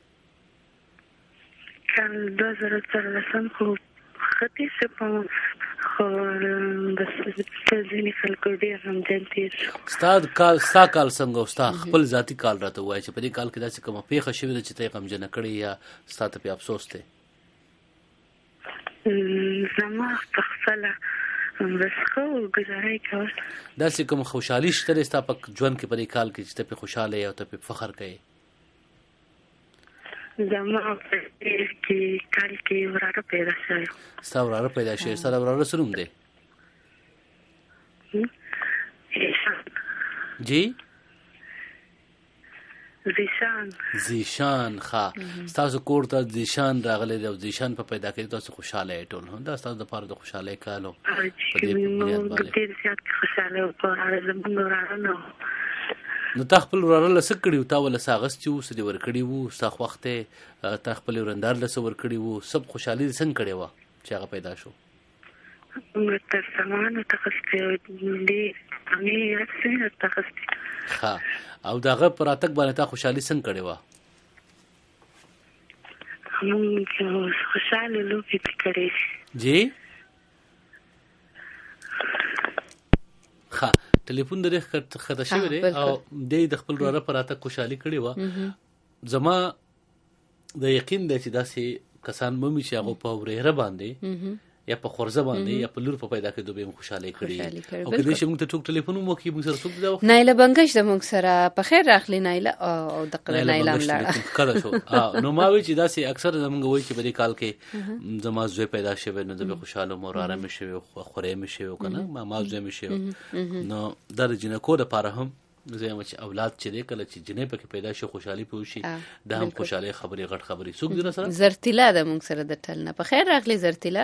کال دوه هزار څوارلس خو خطي څه په خو بس ځینې خلکو ډېر هم جنتي
استاد کال ستا کال څنګه استاد خپل ذاتی کال راته وای چې په دې کال کې داسې کومه پیښه شوې ده چې ته غم جن کړی یا ستاسو په افسوس ته
زما خپل بس خو گزارای کول
داسې کوم خوشحالي شته ستا په ژوند کې په دې کال کې چې ته په خوشاله او ته په فخر کوي
زما په دې کې کال کې وراره پیدا شوی
ستا وراره پیدا شوی سره وراره سروم دی جی
زیشان
زیشان ښه تاسو کور ته زیشان راغلی دی او زیشان په پیدا کېدو تاسو خوشاله یې ټول دا تاسو د پاره د خوشاله کالو
په دې بنیاد باندې ډېر زیات خوشاله او په اړه زموږ وراره نو
نو تا خپل وراره لسه کړي او تا ول ساغستي وو سدي ور کړي وو ستا وخت تا خپل ورندار لسه ور کړي وو سب خوشحالي څنګه کړي وو چې هغه پیدا شو
تر زمانه تخصصي دي امي راځي تخصصي
ها او داغه پراتک باندې تا خوشحالي څنګه کړي وو
موږ خوشاله لوبي کړې
جی ها ټلیفون درې خطا شوی دی او د خپل وراره پراته خوشحالي کړي و زما د یقین دی چې داسې کسان مې چې هغه په ورهره باندې یا په خورزه باندې یا په لور په پیدا کېدو به خوشحالي کړي او کله چې موږ ته ټوک ټلیفون مو کې موږ سره څوک دا وخت
نایله بنگش د موږ سره په خیر راخلی نایله او د قله نایله ملاره
کله شو نو ما وی چې داسې اکثر زموږ وای چې په دې کال کې زما زوی پیدا شوی نو د خوشاله مور آرام شوی خورې مې شوی کنه ما ما زوی مې شوی نو د جنکو لپاره هم زما چې اولاد چې دې کله چې جنې پکې پیدا شي خوشحالي پوشي د هم خوشاله خبري غټ خبري څوک دې سره
زرتیلا د موږ سره د ټلنه په خیر راخلی زرتیلا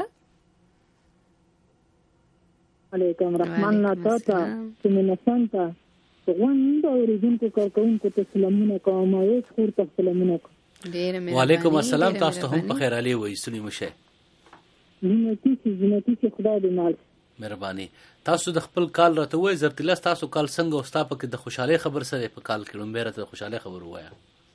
علیکم رحمان ناتا چې منسانتا غوند اوریدونکو کارکونکو ته سلامونه کوم او خور ته سلامونه کوم
وعلیکم السلام تاسو هم په خیر علي وای سلیم شه
جنتی چې جنتی چې خدای دې مال
مهرباني تاسو د خپل کال راته وای زرتلس تاسو کال څنګه او ستا په د خوشاله خبر سره په کال کې لومبه راته خوشاله خبر وایا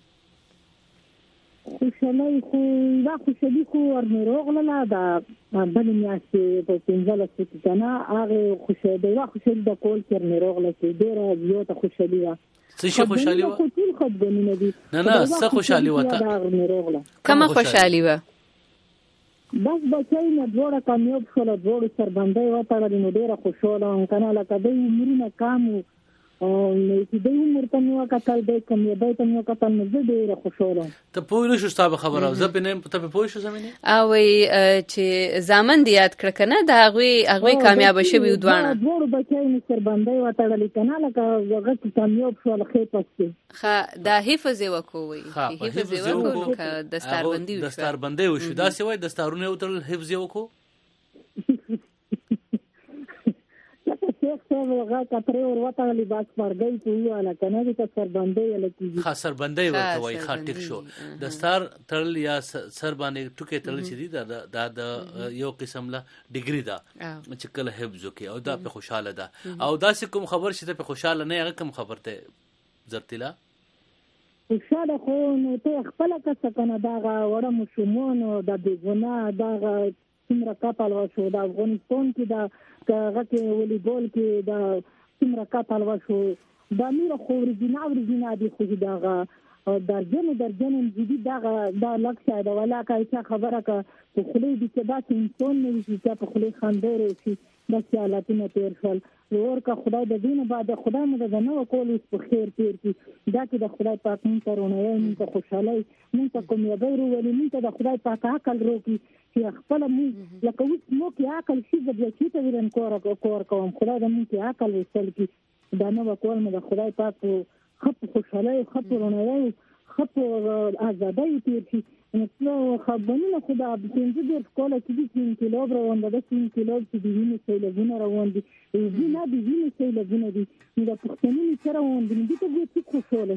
خوشاله خو دا خوشالي خو ورنروغله لا دا بل میاشتې په پنځله کې کنه هغه خوشاله دا خوشالي د کول کې ورنروغله چې ډیره زیاته خوشالي و
څه شي خوشالي و نه نه څه خوشالي و ته
کومه خوشالي و
بس بچای نه جوړه کامیاب شول جوړ سربندای و تړل نو ډیره خوشاله ام کنه لکه د عمرونه کامو او چې د عمر ته مو کتل د کوم یو د ته مو کتل نو زه ډیره خوشاله
ته پوه نه شو ستاسو خبره زه په نه ته پوه شو زمينه
او چې زامن دی یاد کړ کنه دا هغه هغه کامیاب شوی ودوانه
ډور بچای مې سر باندې وټړل کنه لکه هغه چې کامیاب شو لخې پسته
ښه دا حفظ وکوي حفظ وکړو که دستاربندي وشو
دستاربندي وشو دا سی وای دستارونه وتل حفظ وکړو
شیخ صاحب هغه کترې ور وټړلې بس پرګی ته واله کنه د سربندۍ لکه
خاص سربندۍ ورته وای ښه ټیک شو دستار تړل یا سر باندې ټوکې تړل چې دي دا د یو قسم له ډیګری دا چې کله حفظ وکي او دا په خوشاله ده او دا کوم خبر چې په خوشاله نه هغه کوم خبر ته زرتلا
خوشاله خو نو ته خپل کڅ کنه دا وړه مشمون د بیګونه دا څومره کاپل وشو د افغانستان کې دا هغه کې والیبال کې دا څومره کاپل وشو دا میر خو ورځینه ورځینه دي خو دا درجن درجن جدي دا دا لکه دا ولا کای خبره کا په خلی دي چې دا انسان نه وي چې په خلی خندور شي د سیالاتونو تیر شول ور کا خدای د دین بعد خدای مې د نو کول په خیر تیر کی دا چې د خدای پاک مون ترونه یې مون خوشاله مون ته کوم یو ډیر ولې مون ته د خدای پاک عقل روکي چې خپل مون لکه اوس نو کې عقل شي د چې ته ورن کور کور کوم خدای د مون کې عقل وسل کی دا نو کول مې د خدای پاک خپ خوشاله خپ رونه خپ آزادۍ تیر شي نو خبرونه خدا څنګه د سکول کې د تین کیلو روان ده د تین کیلو چې د وینې سیلونه روان دي وینه د وینې سیلونه دي د پښتني سره روان دي د دې څه خوشاله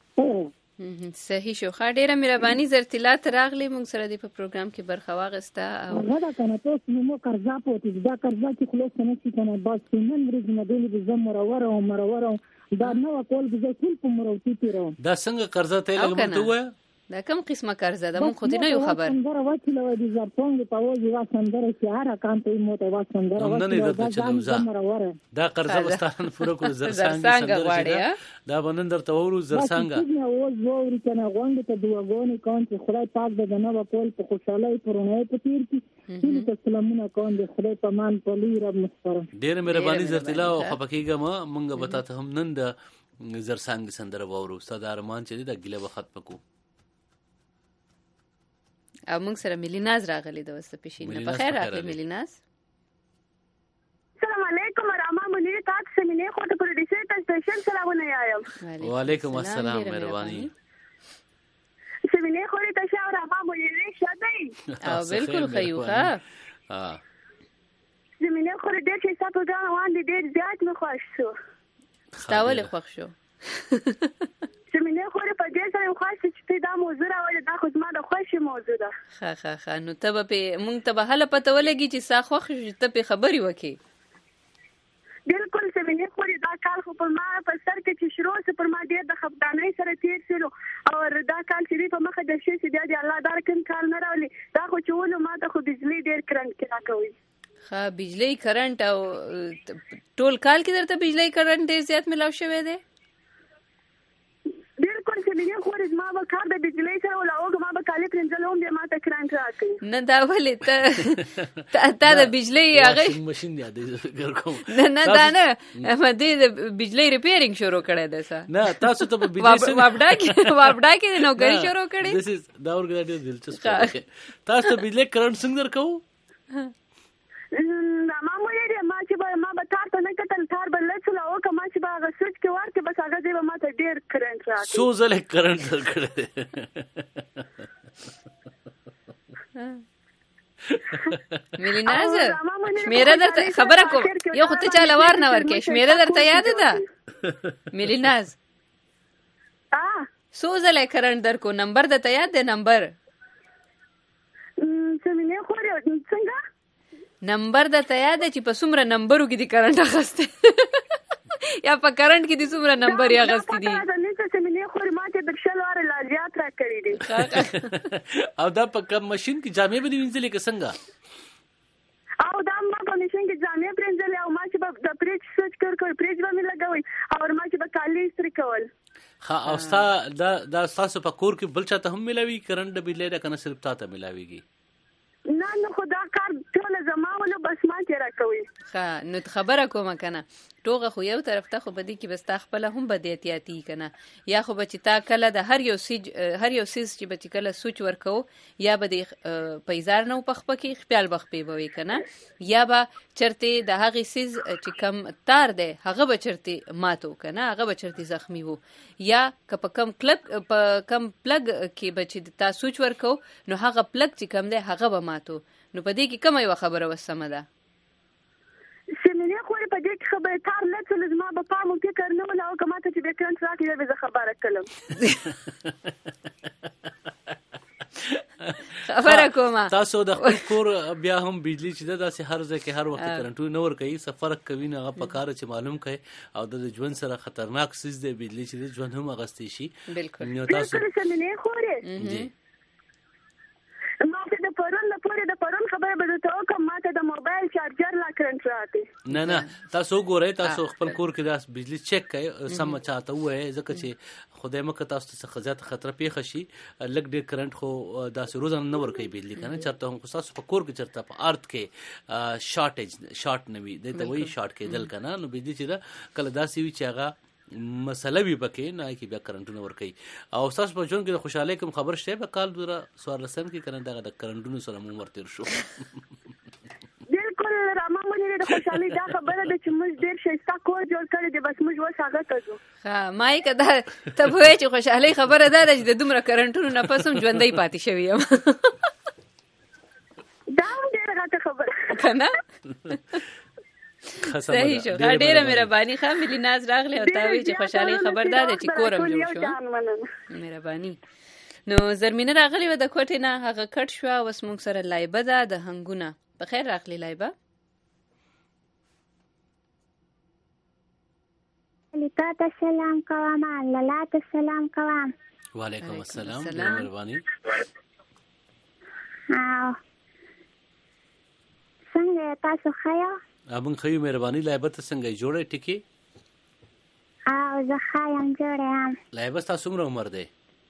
شي
صحیح شو خا ډیره مهرباني زرتلا راغلی موږ سره د په پروګرام کې برخه واغسته او
غدا کنه تاسو نو قرضا پوتې دا قرضا چې خلاص نه شي کنه بس نن ورځ نه دی د زم مرور او مرور دا نو کول به ټول په مروتی پیرو
دا څنګه قرضا ته لګم ته
دا کوم قسمه قرضه ده مون خو دې نه یو خبر
څنګه راوچلو دي زرپونګ په وځي وا څنګه چې هر کان ته مو ته وا څنګه
راوچلو دا قرضه واستان پوره کول زرسانګ څنګه دا بنن درته ورو زرسانګ
نو اوس ووري کنه غونډه ته دوغونی کون چې خدای پاک د جناب کول په خوشاله پرونه په تیر کې دې سلامونه کون د خدای په مان په لوی رب مسترم
ډېر مهرباني زرتلا او خپکیګه ما مونږ بتاته هم نن د زرسانګ سندره وورو ستاد ارمان چې د ګله وخت پکو
او موږ سره ملیناز راغلی د وسه پښینه په خیر راغلی ملیناز
السلام علیکم راما منیر تاسو سمینه خو ته پروډوسر ته سپیشل سلامونه یایم
وعلیکم السلام مهرباني
سمینه خو ته شاو راما منیر شادي
او بالکل خیو ها
ها
سمینه خو دې چې تاسو دا وان دې ډېر زیات مې خوښ شو
تاول خوښ شو
زمينه خو په دې سره خاصه چې دا موضوع راوړل دا خو زما د خوښي موضوع ده
ښه ښه ښه نو ته به مونږ ته به هله پته ولګي چې سا خوښ ته په خبري وکي
بالکل زمينه خو دا کال خو په ما په سر کې چې شروع سه پر ما ډېر د خپګانۍ سره تیر شلو او دا کال چې په مخه د شي چې دی الله دار کوم کال نه راولي دا خو چې ولو ما ته خو بجلی ډېر کرنٹ کې راکوي
ښه بجلی کرنٹ او ټول کال کې درته بجلی کرنٹ ډېر زیات ملاو شوی دی
بالکل چې مې خو ما به کار د بجلی سره ولا او ما به کالي پرنځلوم به ما ته کرنٹ راکړي
نه دا ولې ته تا د بجلی هغه
ماشين دی د کوم
نه نه دا نه احمد د بجلی ریپیرینګ شروع کړی دی سا
نه تاسو ته په بجلی
وابډا کې وابډا کې نوکری شروع کړی
this is دا ورګه دلچسپ تاسو ته بجلی کرنٹ څنګه درکو
دا معمولی دی ما چې به ما به تار ته نه کتل تار به لڅله او که ما چې به هغه سوچ کې ورکړې بس هغه ځای به ما ته ډېر کرنټ راکړي
څو ځله کرنټ درکړی
ملیناز شمیره درته خبره کوم یو خو ته چاله وار نه ورکې شمیره درته یاد ده ملیناز څو ځله کرنټ درکو نمبر درته یاد دی نمبر
څه خو څنګه
نمبر د ته یاد چې په څومره نمبرو کې دي کرنٹ اخسته یا په کرنٹ کې دي څومره نمبر یې اخسته دي
دا نه څه سمینه خو ما ته د شلوار لاجیات را کړی دي
او دا په کوم ماشين کې جامې باندې وینځلې که څنګه
او دا ما په ماشين کې جامې پرنځلې او ما چې د پریچ سوچ کړ کوي پریچ باندې لګوي او ما چې په کالي استری کول
ها او ستا دا دا تاسو په کور کې بل چاته هم ملاوي کرنٹ د بجلی دا کنه صرف تاسو ملاويږي
نه نو خدا کار ټول زما ولو بس ما کې راکوي
ښه نو خبره کوم کنه ټوغه خو یو طرف ته، خو په دې کې به ستا خپله هم به د احتیاطي که نه، یا خو به چې تا کله د هر یو سیج هر یو سیز چې به چې کله سوچ ورکو، یا به د پیزار نه په خپه کې خپیال به خپې به وي که نه، یا به چرتې د هغې سیز چې کم تار دی هغه به چرتې مات و که نه، هغه به چرتې زخمي و، یا که په کم کلک په کم پلګ کې به چې تا سوچ ورکو نو هغه پلګ چې کم دی هغه به مات و. نو په دې کې کومه یوه خبره وه سمه ده؟
سمینې خورې په دې کې خبره تار نه څلو زما به پام و فکر نه وله او که ماته چې بیا کرنټ راکړي بیا به زه خبره کړم.
خبره کومه
تاسو د خپل کور بیا هم بجلی چې ده داسې هر ځای کې هر وخت کرنټونه نه ورکوي، څه فرق کوي نه، هغه په کاره چې معلوم کړئ او د ژوند سره خطرناک څیز دی بجلی چې دی ژوند هم اخیستی شي.
بالکل
بالکل سمینې خورې ما ته د پرون د پورې د پرون خبره به درته وکړم، ما ته د موبایل چارجر لا کرنټ راکړي.
نه نه تاسو وګورئ، تاسو خپل کور کې داس بجلی چک کړئ، سم چاته ووایئ، ځکه چې خدای مکه تاسو ته څه زیاته خطره پیښه شي، لږ ډېر کرنټ خو داسې روزانه نه ورکوي بجلی که نه، چېرته هم خو ستاسو په کور کې چېرته په ارت کې شارټیج شارټ نه وي، دې ته وایي شارټ کېدل که نه، نو بجلی چې ده کله داسې وي چې هغه مسله وي پکې نه کې بیا کرنټونه ورکوي. او ستاسو په ژوند کې د خوشحالۍ کوم خبر شته په کال دوه زره څوارلسم کې که نه دغه د کرنټونو سره مو عمر تېر شو؟
بالکل راما مونږ د خوشحالۍ دا خبره ده چې موږ ډېر ښایسته کور جوړ کړی دی، بس موږ اوس هغه ته ځو.
ښه ما یې که دا ته به وایې چې خوشحالۍ خبره دا ده چې د دومره کرنټونو نه پس هم ژوندی پاتې شوي یم.
دا هم ډېره غټه خبره
که نه؟ صحیح شو. ډېره مهرباني. ښه ملي ناز راغلی او تا وایي چې خوشحالۍ خبر دا دی چې کور هم جوړ شو. مهرباني. نو زرمینه راغلې وه د کوټې نه، هغه کټ شوه، اوس موږ سره لایبه ده د هنګونه. په خیر راغلې لایبه.
لیکا ته سلام کوم، لالا ته سلام کوم.
وعلیکم السلام. مهرباني.
څنګه تاسو ښه یاست؟
موږ ښه یو مهرباني. لایبه ته څنګه یې جوړه ټیکې؟
او زه ښه یم، جوړه یم.
لایبه ستا څومره عمر دی؟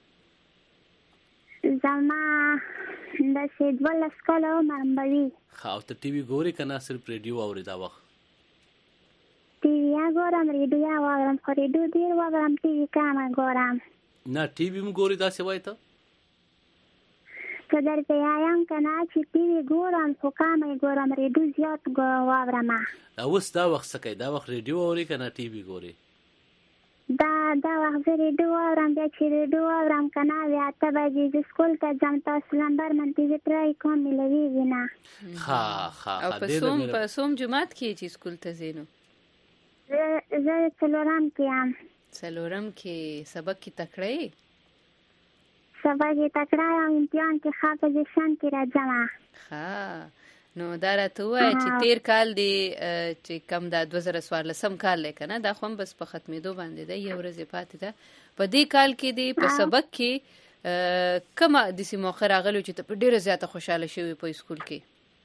زما داسې دولس کاله عمر به وي.
ښه او ته ټي وي ګورې که نه صرف ریډیو اورې دا وخت؟
ټي وي ګورم، ریډیو واورم، خو ریډیو ډېر واورم، ټي وي کمه ګورم.
نه ټي وي هم ګورې داسې وایې ته؟
که درته وایم که نه چې ټي وي ګورم خو کمه یې ګورم، ریډیو زیات واورم.
اوس دا وخت څه کوې؟ دا وخت ریډیو اورې که نه ټي وي ګورې؟
دا دا وخت زه ریډیو واورم، بیا چې ریډیو واورم که نه بیا اته بجې زه سکول ته ځم، تاسو لمبر منتې زه ټرای کوم میلوېږي نه.
ښه ښه.
او په څوم په څوم جومات کې چې سکول ته ځې نو؟
زه څلورم کې یم.
څلورم کې سبق کې تکړه یې؟
سبق یې تکړه یم، امتحان کې ښه پوزیشن کې راځم.
ښه نو دا راته ووایه چې تېر کال دی چې کم دا دوه زره څوارلسم کال دی که نه، دا خو هم بس په ختمېدو باندې ده، یو ورځ یې پاتې ده. په دې کال کې دی په سبق کې کومه داسې موقع راغلی چې ته په ډېره زیاته خوشحاله شوې په سکول کې؟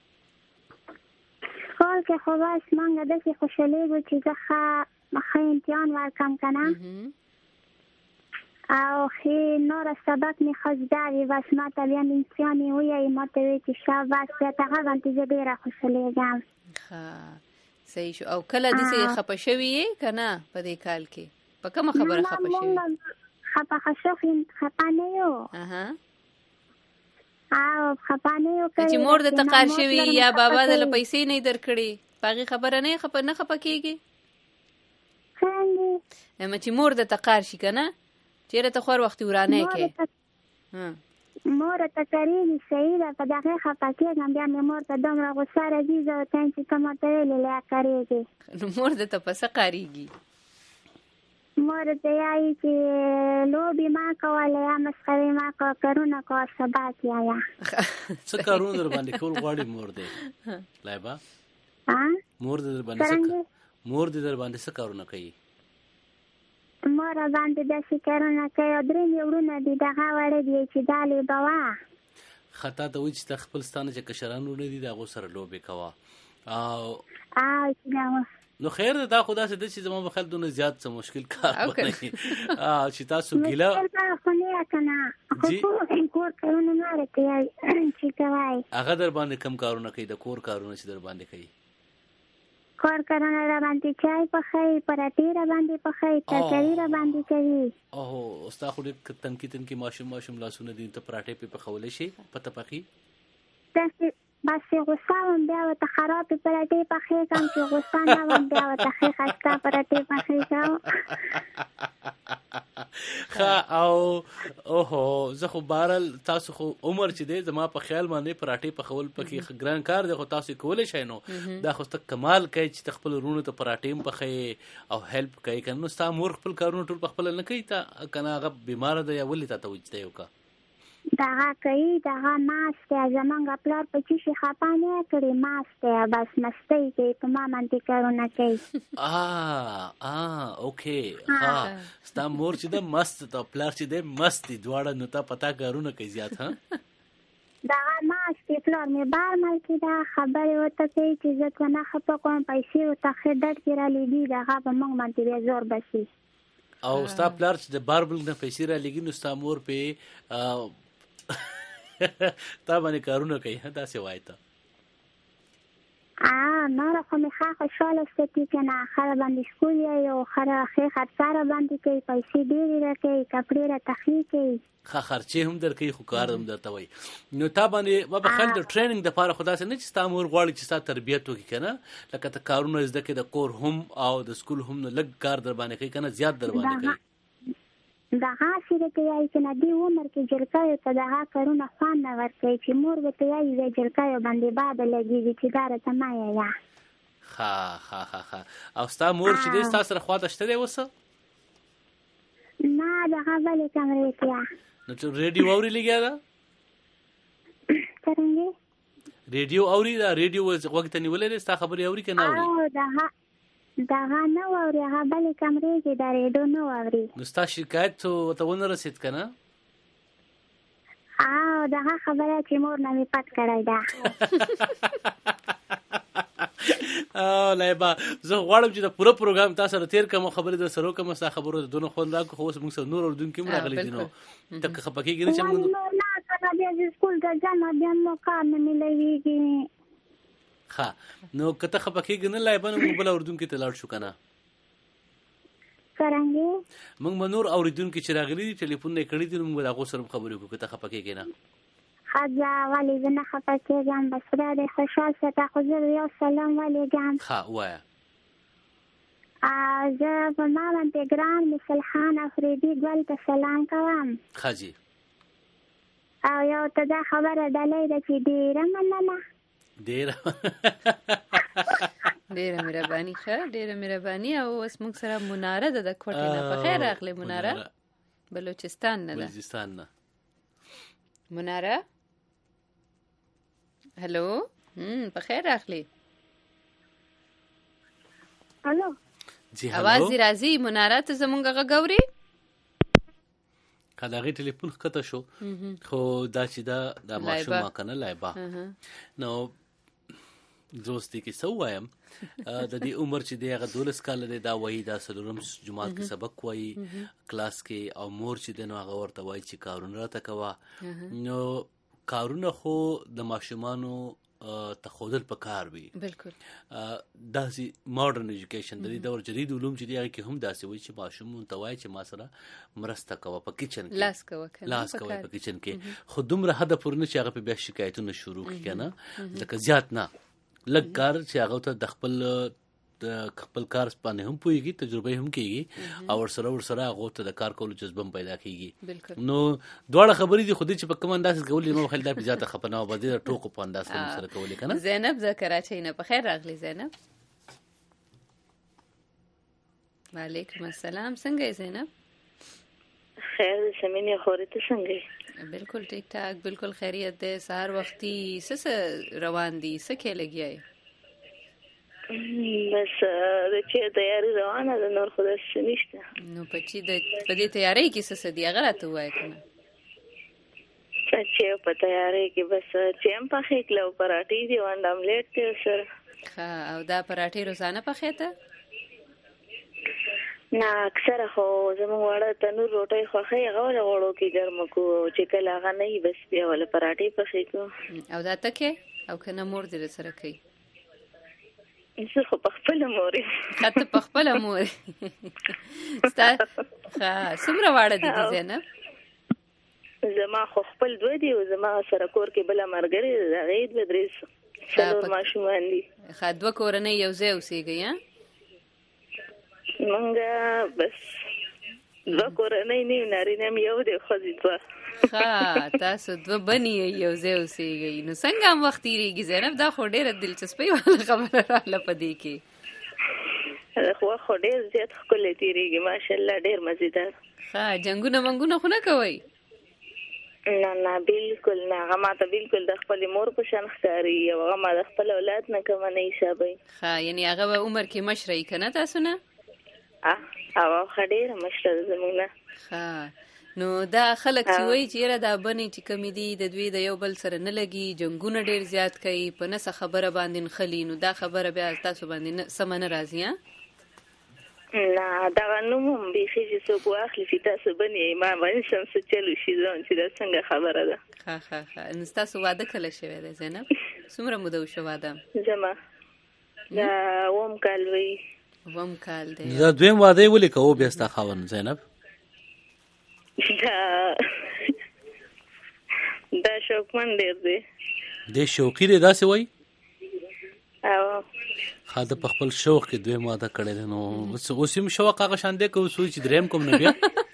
سکول کې خو بس موږ داسې خوشحالېږو چې زه ښه ښه امتحان ورکړم که نه، او ښې نوره سبق مې ښه زده وي، بس ما ته بیا مې امتحان یې ووایي، ما ته وایي چې ښه بس بیا ته هغه باندې زه ډېره خوشحالېږم.
ښه صحیح شو. او کله داسې خفه شوي یې که نه په دې کال کې؟ په کومه خبره خفه شوي؟
خفه شوي خفه نه یو، او خفه نه یو
چې مور د ته قهر شوي یا بابا دله پیسې نه یې درکړې، په هغې خبره نه خفه نه خفه کېږي؟
څنګه
چې مور د ته قهر شي که نه، چیرې ته خور وختي ورانه کې
مور ته کړېږي، صحیح ده، په دغې خفه کېږم، بیا مې مور ته دومره غوسه راځي زه ورته وایم چې ته ما ته ویلې لا کړېږي.
نو مور د ته په څه قهرېږي؟
مور ته وایي چې لوبې مه کوه، یا مسخرې مه کوه، کارونه کوه، سبق وایه.
څه کارونه در باندې کول غواړي مور دې لایبه؟ مور دې در باندې مور دې در باندې څه کارونه کوي؟
مور باندې داسې کارونه کوي، او درې مې وروڼه دي دغه وړه دي چې دا لوبه وه.
ښه تا ته وایي چې ته خپل ستا نه چې کشران وروڼه دي د هغو سره لوبې کوه.
او
نو خیر ده، دا خو داسې ده چې زما په خیال دونه زیات څه مشکل کار به نه وي چې تاسو ګیله
خو نه که نه خو کور کارونه نه راته چې کوئ.
هغه در باندې کم کارونه کوي د کور کارونه چې در باندې کوي؟
کار کرنه را باندې چای پخوي، پراټې را باندې پخوي، ترکاري را باندې کوي.
اوه ستا خو ډېر تنکي تنکي ماشوم ماشوم لاسونه دي، ته پراټې پې پخولی شي پته پخي؟
داسې بس چې غوسه وم بیا ورته خرابې پراټې پخې کړم، چې غوسه نه وم بیا ورته ښې ښایسته پراټې پخې کړم.
ښه او اوهو زه خو بهرحال تاسو خو عمر چې دی زما په خیال باندې پراټې پخول پکې ګران کار دی، خو تاسو یې کولی شئ. نو دا خو ستا کمال کوي چې ته خپل وروڼو ته پراټې هم پخوې او هیلپ کوي که نو ستا مور خپل کارونه ټول پخپله نه کوي، ته که نه هغه بیماره ده یا ولې تا ته وجده یې وکړه؟
دغه کوي، دغه ماست دی. زمونږ پلار په څه شي خفه نه کړي، ماست دی، بس مستۍ کوي، په ما باندې کارونه کوي.
آه آه اوکې ها ستا مور چې ده مست ده، پلار چې دی مست دي دواړه، نو تا پتا کارونه کوي زیات. ها
دغه ماست دی، پلار مې بار ملکي ده، خبرې ورته کوي چې زه ته نه خفه کوم، پیسې ورته ښه ډډ کې رالیږي، دغه په موږ باندې بیا زور بسي.
او ستا پلار چې د بار بل نه پیسې رالیږي نو ستا مور پې تا باندې کارونه کوي. داسې وایي ته
نوره خو مې ښه خوشحاله ستي که نه، ښه باندې سکول یې یو ښه ښې خرڅه را باندې کوي، پیسې ډېرې را کوي، کپړې را تخې کوي،
ښه خرچې هم در کوي، خو کار هم درته وایي. نو تا باندې ما په خیال د ټریننګ دپاره خو داسې نه چې ستا مور غواړي چې ستا تربیت وکړي که نه، لکه ته کارونه زده کړې د کور هم او د سکول هم، نو لږ کار در باندې کوي که نه زیات در باندې کوي.
دغه هسې درته وایي چې نه دې عمر کې جلکیو ته دغه کارونه خوند نه ورکوي، چې مور به ته وایي بیا جلکیو باندې باده لګېږي چې دا راته مه یایه.
ښه ښه ښه ښه او ستا مور چې دی ستا سره خواته شته دی اوس؟
نه دغه بلې کمرې کې.
نو چې ریډیو اوري لګیا ده؟
څرنګې
ریډیو اوري؟ دا ریډیو غوږ ته نیولی دی، ستا خبرې اوري که نه اوري؟
دغه دغه نه واوري، هغه بلې کمرې کې د ریډیو نه واوري.
نو ستا شکایت ورته ونه رسېد که نه؟
او دغه خبره چې مور نه مې پټ کړی ده.
لایبا زه غواړم چې د پوره پروګرام تا سره تېر کړم او خبرې در سره وکړم، ستا خبرو د دونه خوند راکړو، خو اوس موږ سره نور اورېدونکي هم راغلي دي. نو ته که خفه کېږې نه چې موږ
نه که نه بیا زه سکول ته ځم، بیا مو کار نه میلوېږي.
ښه نو که ته خفه کېږې نه لایبه، نو موږ بله اورېدونکي ته لاړ شو که نه؟
څرنګې
موږ به نور اورېدونکي چې راغلي دي ټلیفونونه یې کړي دي، نو موږ به د هغو سره هم خبرې وکړو که ته خفه کېږې نه.
ښځه ولې زه نه خفه کېږم، بس خدای دې خوشحال ساته، خو زه یو سلام ولیږم.
ښه ووایه.
زه په ما باندې ګران مثل خان افریدي ګل ته سلام کوم.
ښه جي.
او یو ته دا خبره ډالۍ ده چې ډېره مننه.
ډېره
ډېره مهرباني. ښه ډېره مهرباني. او اوس موږ سره مناره ده د کوټې نه. په خیر راغلې مناره؟ بلوچستان نه ده؟
بلوچستان نه.
مناره هلو په خیر راغلې؟
هلو
جی هلو
اواز دې راځي؟ مناره ته زمونږ غږ اورې؟
که د هغې ټلیفون ښکته شو، خو دا چې دا دا ماشومه که نه لایبا، نو زه اوس دې کې څه ووایم، د دې عمر چې دی هغه دولس کاله دی، دا وایي دا څلورم جماعت کې سبق وایي کلاس کې، او مور چې دی نو هغه ورته وایي چې کارونه راته کوه. نو کارونه خو د ماشومانو ته ښودل په کار وي.
بلکل
داسې ماډرن ایجوکیشن د دې دور جدید علوم چې دي هغې کې هم داسې وایي چې ماشوم ته وایي چې ما سره مرسته کوه په کچن کې،
لاس کوه
لاس کوه په کچن کې، خو دومره حده پورې نه چې هغه پې بیا شکایتونه شروع کړي که نه، لکه زیات نه، لږ کار چې هغه ته د خپل د خپل کار باندې هم پوهېږي، تجربه هم کېږي، او ورسره ورسره هغو ته د کار کولو جذبه هم پیدا کېږي. نو دواړه خبرې دي، خو دې چې په کوم انداز کولې ما وخیل دا پې زیاته خفه نه وه، به دې د ټوکو په انداز کې موږ سره کولې که نه.
زینب زه کراچۍ نه. په خیر راغلې زینب؟ وعلیکم السلام. څنګه یې زینب؟
خیر د سمینې خورې ته څنګه یې؟
بلکل ټیک ټاک، بلکل خیریت دی. سهار وختي څه څه روان دي، څه کې لګیا یې؟
بس د چې تیاری روانه ده، نور خو داسې څه نشته.
نو په چې په دې تیارۍ کې څه څه دي هغه راته ووایه که نه.
چې په تیارۍ کې بس چې هم پخې کړه او پراټې دي او انډ املیټ دی سره.
ښه او دا پراټې روزانه پخې ته؟
نه اکثره خو زموږ واړه تنور روټۍ خوښوي، هغه ولې غوړو کې ګرمه کړو، چې کله هغه نه وي بس بیا ولې پراټې پخې کړو.
او دا ته کې او که نه مور دې سره کوي؟
زه خو په خپله مور یم.
ښه ته په خپله مور یې. ستا ښه څومره واړه دي دي زینب؟
زما خو خپل دوه دي او زما سره کور کې بله ملګرې ده، د هغې دوه درې څلور ماشومان دي.
ښه دوه کورنۍ یو ځای اوسېږئ؟
مونږ بس دوه کورنۍ نه یو، نارینه هم یو دی، ښځې دوه.
ښه تاسو دوه بنې یو ځای اوسېږئ، نو څنګه هم وخت تېرېږي زینب؟ دا خو ډېره دلچسپۍ واله خبره راغله په دې کې.
وخت خو ډېر زیات ښکلی تېرېږي، ماشاءالله ډېر مزېدار.
ښه جنګونه منګونه خو نه کوئ؟
نه نه بالکل نه، هغه ماته بالکل د خپلې مور په شان ښکاري او هغه ما د خپل اولاد نه کومه نه حسابوي.
ښه یعنې هغه به عمر کې مشره یي که نه تاسو نه؟
هغه ښه ډېره مشره ده زموږ نه.
ښه نو دا خلک چې وایي چې یاره دا بنې چې کمې دي د دوی د یو بل سره نه لګي، جنګونه ډېر زیات کوي، په نسه خبره باندې نښلي، نو دا خبره بیا تاسو باندې سمه نه راځي؟
نه دغه نوم هم بیخي چې څوک واخلي چې تاسو بنې یې ما باندې سم څه چل وشي ځان چې دا څنګه خبره ده.
ښه ښه ښه نو ستاسو واده کله شوی دی زینب؟ څومره موده وشو واده؟
زما دا اووم کال وي.
اووم کال دی.
دا دویم واده یې ولې کوو بیا ستا خاوند زینب؟
دا دا شوقمن ډېر دی.
دی شوقي دی داسې وایي؟
او
ښه ده په خپل شوق کې دویم واده کړی دی، نو اوس هم شوق هغه شان دی که اوس وایي چې دریم کوم نه بیا؟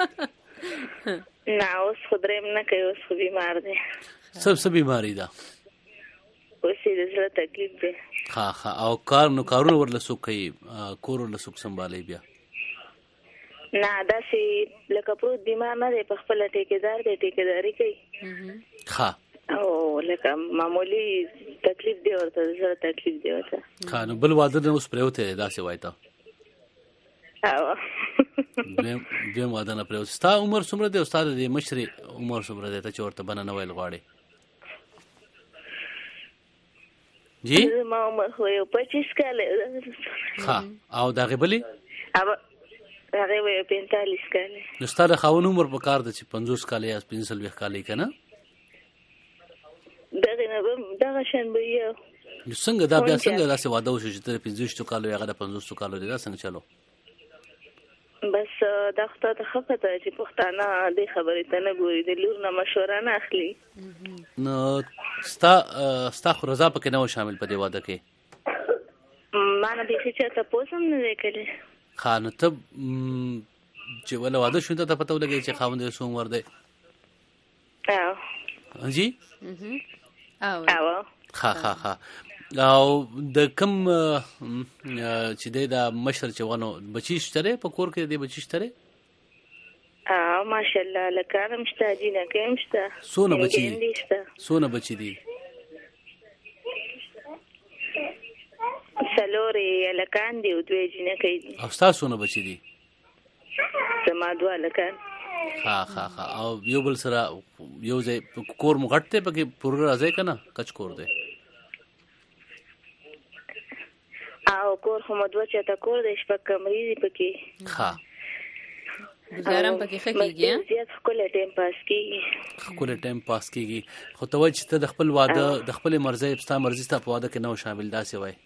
نه اوس خو دریم نه کوي، اوس خو بیمار دی.
څه څه بیماري ده؟
اوس یې د زړه تکلیف دی.
ښه ښه او کار نو کارونه ورله څوک کوي؟ کور ورله څوک سنبالوي بیا؟
نه داسې لکه پروت بیمار نه دی، په خپله ټیکېدار دی، ټیکېداري کوي.
ښه
او لکه معمولي تکلیف دی ورته، د زړه تکلیف دی ورته.
ښه نو بل واده نه اوس پرېوتی دی داسې وایي ته؟ دویم واده نه پرېوتی. ستا عمر څومره دی او ستا د دې مشرې عمر څومره دی ته چې ورته بنه نه ویل غواړې؟ جی
زما عمر خو یو پچیس کاله.
ښه او د هغې بلې؟
هغې به یو پنځلس کاله.
نو ستا د خاوند عمر په کار ده چې پنځوس کاله یا پنځه څلوېښت کاله یې که نه؟
دغې نه به دغه شان به یو.
نو څنګه دا بیا څنګه داسې واده وشو چې ته د پنځویشتو کالو یا هغه د پنځوسو کالو دی؟ دا څنګه چلو؟
بس دا خو تا ته ښه پته ده چې پښتانه دې خبرې ته نه ګوري، د لور نه مشوره نه اخلي.
نو ستا ستا خو رضا پکې نه و شامل په دې واده کې؟
ما نه بیخي چا تپوس هم نه دی کړی.
ښه نو ته چې وله واده شو ته ته پته ولګېږي چې خاوند یې څو عمر دی؟ جی
او
ښه ښه ښه او د کوم چې دی دا مشر چې وغه نو بچي شته دی په کور کې؟ دی بچي شته دی؟
ماشاءالله لکان هم شته، جینکۍ هم شته.
څونه بچي دي؟ څونه بچي دي؟
څلور یې هلکان دي او دوې جینکۍ دي.
او ستا څونه بچي دي؟
زما دوه هلکان.
ښه ښه ښه او یو بل سره یو ځای کور مو غټ دی پکې پوره راځئ که نه کچ کور دی؟
او کور خو مو دوه چته کور دی، شپږ کمرې دي پکې.
ښه
ګزاره هم پکې ښه کېږي؟
زیات ښکلی ټایم پاس کېږي.
ښکلی ټایم پاس کېږي. خو ته وایي چې ته د خپل واده د خپلې مرضۍ ستا مرضي ستا په واده کې نه و شامل، داسې وایي؟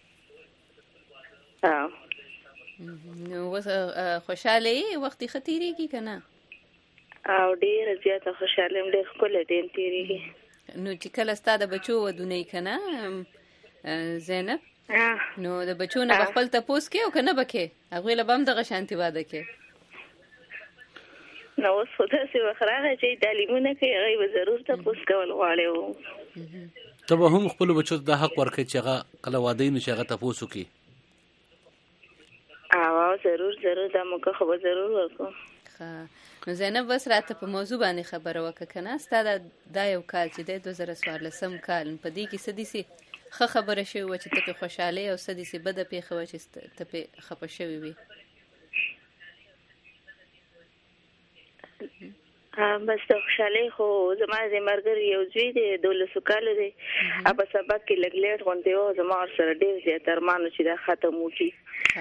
نو اوس خوشحاله یې؟ وخت یې ښه تېرېږي که نه؟
او ډېره زیاته خوشحاله یم، ډېر ښکلی ټایم تېرېږي.
نو چې کله ستا د بچو ودونه یې که نه زینب، نو د بچو نه به خپل تپوس کې او که نه به کې هغوی له به هم دغه شانتې واده کې؟
نو اوس خو داسې وخت راغی چې تعلیمونه کوي، هغوی به ضرور تپوس کول غواړي.
ته به هم خپلو بچو ته دا حق ورکوې چې هغه کله واده وي نو چې هغه تپوس وکړي؟
او ضرور ضرور دا موقع خو به ضرور ورکوم.
ښه نو زینب بس راته په موضوع باندې خبره وکړه که نه. ستا دا یو کال چې دی دوه زره څوارلسم کال، په دې کې څه داسې ښه خبره شوې وه چې ته پرې خوشحالۍ او څه داسې بده پېښه وه چې ته پرې خفه شوې وې؟
بس د خوشحالۍ خو زما د ملګري یو زوی دی، دولسو کالو دی. په سبق کې لږ لیټ غوندې و، زما ورسره ډېر زیات ارمان و چې دا ختم وکړي.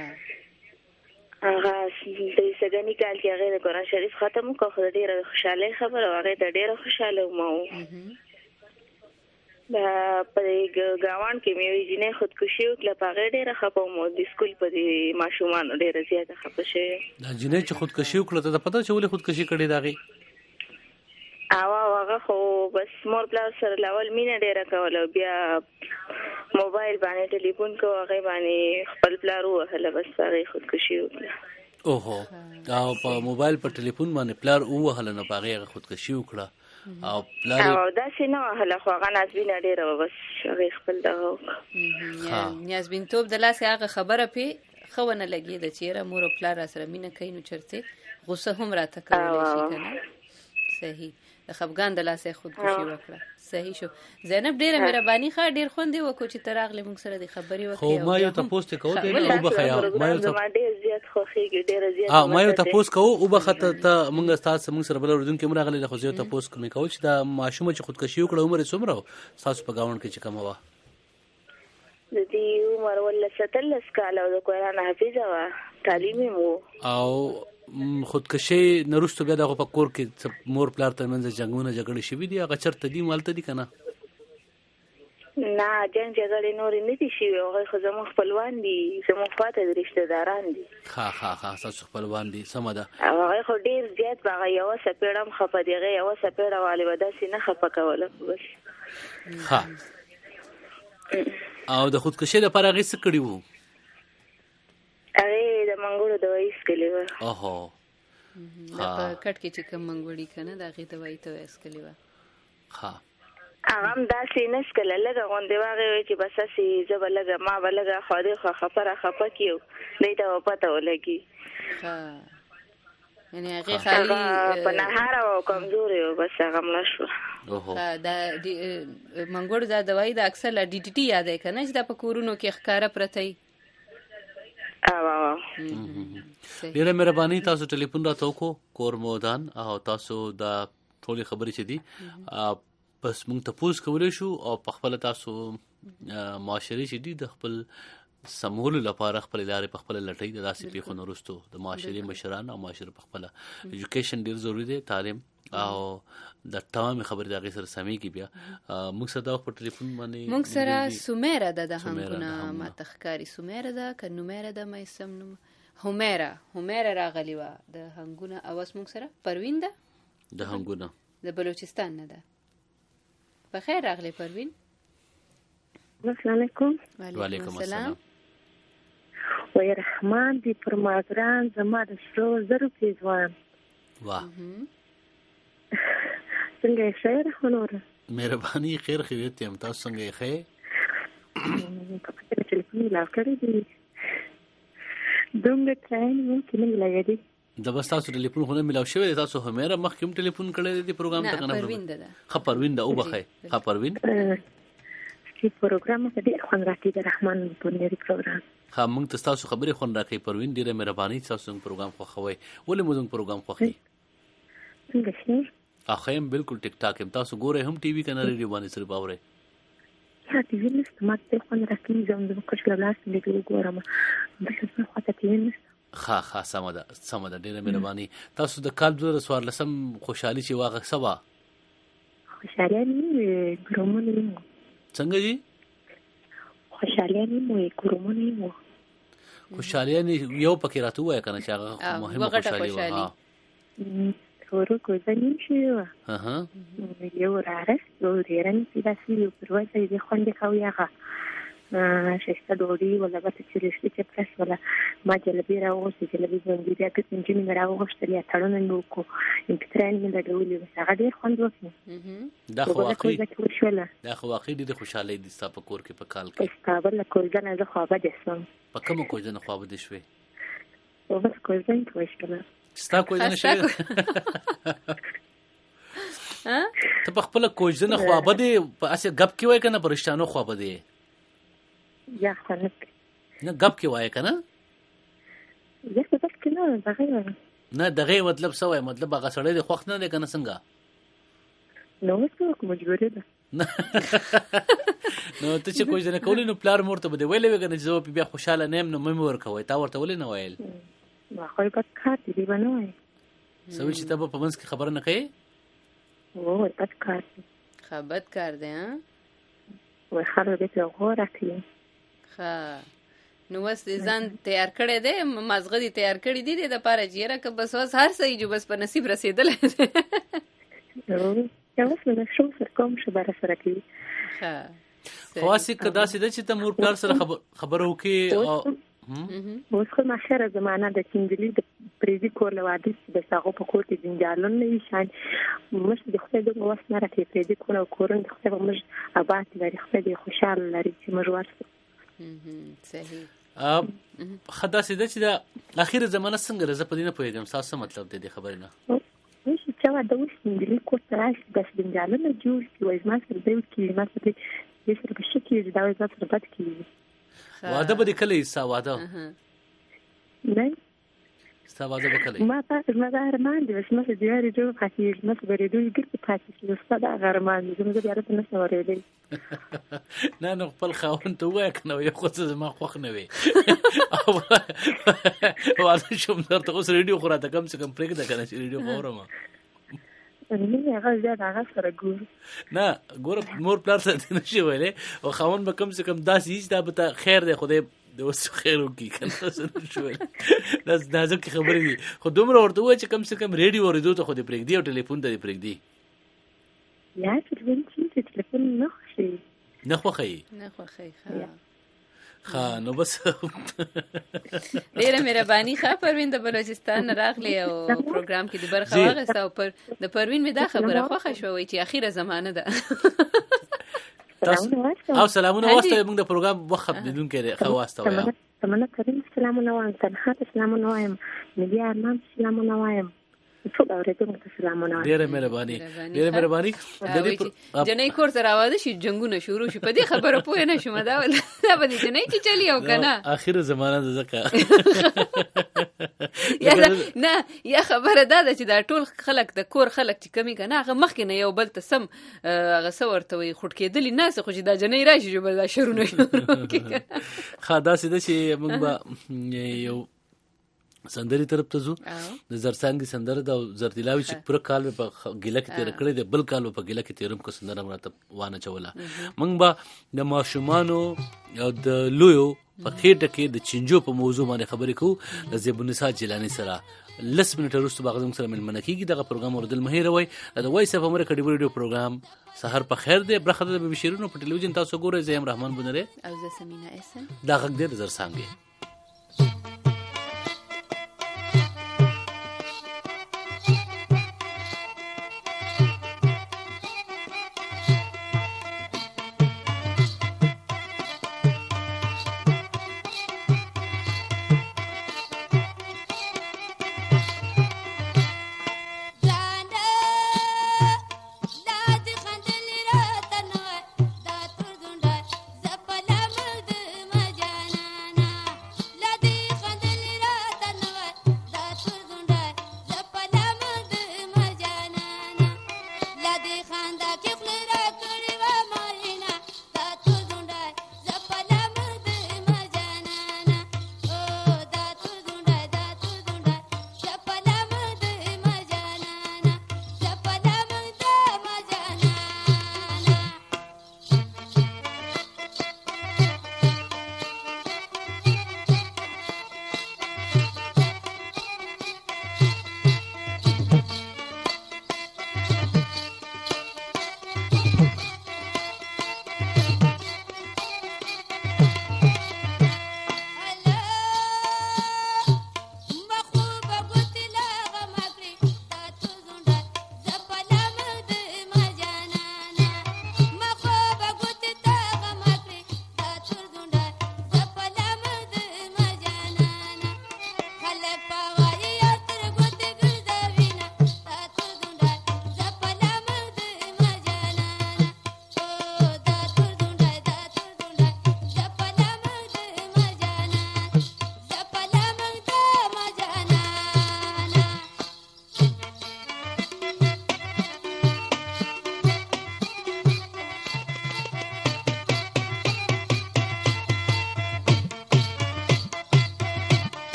هغه د سږني کال کې هغې د قرآن شریف ختم وکړه، خو د ډېره خوشحالۍ خبره و، هغې ته ډېره خوشحاله وم. په ګاوان کې مې جنې خودکشي وکړه په هغه ډېره خپه مو د سکول په دې ماشومان ډېره زیاته خپه شوه.
دا جنې چې خودکشي وکړه ته پته چې ولې خودکشي کړې داغي؟
او هغه خو بس مور پلار سره لاول مینه ډېره کوله بیا موبایل باندې ټلیفون کو هغه باندې خپل پلار وهله بس هغه خودکشي وکړه.
اوهو او په موبایل په ټلیفون باندې پلار وهله نه هغه خودکشي وکړه او پلار
او دا څه نه وهله خو هغه نازبینه ډېره بس هغه خپل دغه
وکړه. نازبینتوب د لاس هغه خبره پې خو نه لګي د چیرې مور او پلار سره مینه کوي نو چرته غوسه هم راته کولی شي کنه. صحیح د خفګان د لاسه خودکشي وکړه. صحیح شو. زینب ډیره مهرباني ښه ډیر خوندې وکړو چې تراغلی موږ سره د خبرې وکړې.
خو ما یو تاسو ته کوو ته او بخیا ما یو
تاسو ډیر زیات خوخیږي ډیر زیات
ها ما یو تاسو کوو او بخته ته موږ تاسو موږ سره بل ورودون کې موږ غلې خو یو تاسو کوم کوو چې دا ماشوم چې خودکشي وکړه عمر څومره تاسو په گاوند کې چې کوم وا
د دې عمر ول ستلس کال او د قرآن حافظ وا تعلیمي مو
او خودکشي نرستو بیا دغه په کور کې مور پلار ترمنځ جنگونه جګړې شوي دي هغه چرته دي مالته دي کنه؟
نه جنگ جګړې نورې نه دي شوي هغه خو زموږ خپلوان دي زموږ خواته د رشته داران دي.
ها ها ها تاسو خپلوان دي سمه ده.
هغه خو ډېر زیات هغه یوه څپېړه هم خفه دي هغه یوه څپېړه والې به داسې نه خفه کوله بس.
ها او د خودکشي لپاره هغې څه کړي وو؟
هغې د منګوړو دوايي څکلې وه.
اوهو
په کټ کې چې کوم منګوړي که نه د هغې دوایي ته څکلې وه.
ښه
هغه هم داسې نه څکله لږه غوندې وه هغې وایي چې بس هسې زه به لږه ما به لږه خوا دې خوا خفه را خفه کړي دی ته به پته ولګي.
ښه یعنې هغې خالي
په نهاره وه او کمزورې وه بس هغه مړه شوه.
دا منګوړو دا دوایي د اکثر لا ډي ټي ټي یاد دی که نه چې دا په کورونو کې ښکاره پرته وي.
ډیره مهرباني تاسو ټلیفون راته وکړو کور مودان او تاسو دا ټولې خبرې چې دي بس موږ تپوس کولی شو او په خپله تاسو معاشرې چې دي د خپل سمولو لپاره خپل لارې په خپله لټوي د داسې پیښو نه وروستو د معاشرې مشران او معاشره په خپله ایجوکیشن ډېر ضروري دی تعلیم او د تمامې خبرې د هغې سره سمیږي بیا موږ سره دا په ټلیفون باندې
موږ سره سمیره ده د هنګونه ماته ښکاري سمیره ده که نومیره ده ما یې سم نوم همیره همیره راغلې وه د هنګونه اوس موږ سره پروین ده
د هنګونه
د بلوچستان نه ده. په خیر راغلی پروین.
السلام علیکم.
وعلیکم السلام.
وای رحمان دی پر ما ګران زما د سرو زرو پیزوان.
واه
څنګه یې ښه رحمانوره؟
مهرباني خیر خیریت یم تاسو څنګه یې ښه؟
په خپل ټلیفون مې لاو کړی دی دومره ټراین وم چې نه مې لګیا دی
د بس تاسو ټلیفون خو نه میلاو شوی دی تاسو همیره مخکې هم ټلیفون کړی دی پروګرام ته که نه؟
پروین ده
ښه پروین ده وبخئ ښه پروین
چې پروګرام ته ډېر خوند راکوي د رحمان بنیادي پروګرام.
ښه موږ ته ستاسو خبرې خوند راکوي پروین ډېره مهرباني چې تاسو زموږ پروګرام خوښوئ. ولې مو زموږ پروګرام خوښوي؟
څنګه شې؟
ښه یم بالکل ټیک ټاک یم. تاسو ګورئ هم ټي وي که نه ریډیو باندې صرف اورئ؟
یا ټي وي نشته ما ته خوند راکوي زه هم زموږ کچ له لاس باندې وګورم دلته زما خواته ټي وي نشته.
ښه ښه سمه ده سمه ده ډېره مهرباني. تاسو د کال دوه زره څوارلسم خوشحالي چې واغه څه وه؟
خوشحالیان یې ګرومونه یې مو.
څنګه جي؟
خوشحالیان یې مو ګرومونه یې مو.
خوشحالیان یو پکې راته ووایه که نه چې هغه مهمه خوشحالي وه.
ورو کوزه نیم شوې وه یو راره یو ډېره نسي داسې یو پر وجه یې خوندې کوي هغه ښایسته ډوډۍ ولا بته چې رښتې چې پرس ولا ما جلبۍ راوغوښتې جلبۍ ژوندۍ بیا ګس نجونې مې راوغوښتل یا تړونه مې وکړو امپتران مې لګولي بس هغه ډېر خوند وکړي.
دا خو واقعي دا خو واقعي ډېرې خوشحالۍ دي ستا په کور کې په کال کې.
ستا بله کوزه نه زه خوابدې شوم.
په کومه کوزه نه خوابدې شوې؟
په بس کوزه یې کوشله
ستا کوزه نه شوې؟ ته په خپله کوزه نه خوابدې په هسې ګپ کې وایې که نه په رښتیانو خوابدې یې؟
یا خلک
نه ګپ کې وایې که نه؟
یا په ګپ کې نه دغه وایم
نه دغې مطلب څه وایي مطلب هغه سړی دی خوښ نه دی که نه څنګه؟
نو اوس څه وکړو مجبوري ده.
نو ته چې کوزه نه کولی نو پلار مور ته به دې ویلی وي که نه چې زه بیا خوشحاله نه یم نو مه مې ورکوئ تا ورته ولې نه ویل؟
ما خو یې بد کار دی دی به نه وایي
څه وایي چې ته به په منځ کې خبره نه کوې؟
او بد کار دی.
ښه بد کار دی ها
خلک دې ته غوره کړي.
ښه نو اوس ځان تیار کړی دی مازغه دې تیار کړي دي د دپاره چې یاره که بس اوس هر څه جو بس په نصیب رسېدلی دی.
یو اوس نو شو سر کوم شو بره سره کوي.
خو هسې که داسې ده چې ته مور پلار سره خبره وکړې
اوس خو ماخره زمانه د چنجلي د پریزي کور له واده چې د هغو په کور کې جنجالونه نه وي شان موږ د خدای دومره وس نه راکوي پریزي کور او کورونه د خدای به موږ اباد لري خدای دې خوشحاله لري چې موږ ورسو.
صحیح.
ښه داسې ده چې د اخره زمانه څنګه ده زه په دې نه پوهېږم ستاسو څه مطلب دی دې خبرې نه؟
وایي چې واده اوس چنجلي کور ته راشي داسې جنجالونه جوړ شي وایي زما سره دی وکړي زما سره دې سره به ښه کېږي دا وایي زما سره بد کېږي.
واده به دې کله ستا واده
نه
ستا واده به کله
ما تا زما دا ارمان دی چې مخې د یارې جوړ پاتې زما چې به ریډیو ګرځي پاتې شي ستا دا هغه ارمان دی زما زه بیا راته نشم اورېدلی.
نه نو خپل خاوند ته ووایه که نه یو خو څه زما خوښ نه وي واده شوم درته اوس ریډیو خو راته کم څه کم پرېږده که نه چې ریډیو خو اورم
نه هغه زیات هغه سره ګورو
نه ګوره مور پلار سره دې نشي ویلی او خاوند به کم څه کم داسې وي چې دا به ته خیر دی خدای د اوس خیر وکړي که نه څه نشي ویلی دا نازکې خبرې دي خو دومره ورته ووایه چې کم څه کم ریډیو اورېدو ته خو دې پرېږدي او ټلیفون ته دې پرېږدي.
یا ټلیفون چې ټلیفون نه خوښوي
نه خوښوي
نه خوښوي.
ښه نو بس
ډېره مهرباني. ښه پروین د بلوچستان نه راغلی او پروګرام کې د برخه واخیسته او د پروین مې دا خبره خوښه شوه وایي چې اخیره زمانه ده.
او سلامونه واستوئ موږ د پروګرام وخت ختمېدونکی دی ښه واستوئ.
تمنا کریم سلامونه وایم تنها ته سلامونه وایم ملي ارمان سلامونه وایم ټول اورېدونکو ته سلامونه وایم.
ډېره مهرباني ډېره مهرباني.
جنۍ کور ته راواده شي جنګونه شروع شي په دې خبره پوه نه شوم دا به دې جنۍ چې چلي او که نه
اخره زمانه ده ځکه
نه یا خبره دا ده چې دا ټول خلک د کور خلک چې کمي که نه هغه مخکې نه یو بل ته سم هغه څه ورته وایي خوټ کېدلي ناسې خو چې دا جنۍ راشي چې به دا شرونه شروع کړي.
ښه داسې ده چې موږ به یو سندري طرف ته ځو. د زرڅانګې سندره ده او زردیلاوي چې پوره کال مې په ګیله کې تېره کړې دی بل کال به په ګیله کې تېرم که سندره مې راته وانه چوله. موږ به د ماشومانو او د لویو په خېټه کې د چینجو په موضوع باندې خبرې کوو د زیبالنسا جیلاني سره. لس منټه وروسته به هغه زموږ سره مېلمنه کېږي. دغه پروګرام اورېدل مه هېروئ. د وایس اف امریکا ډیو ریډیو پروګرام سهار په خیر دی. برخه ده د بشیرونو په ټلویزیون تاسو ګورئ. زه یم رحمان بونری
او زه سمینا احسن.
دا غږ دی د زرڅانګې.
Da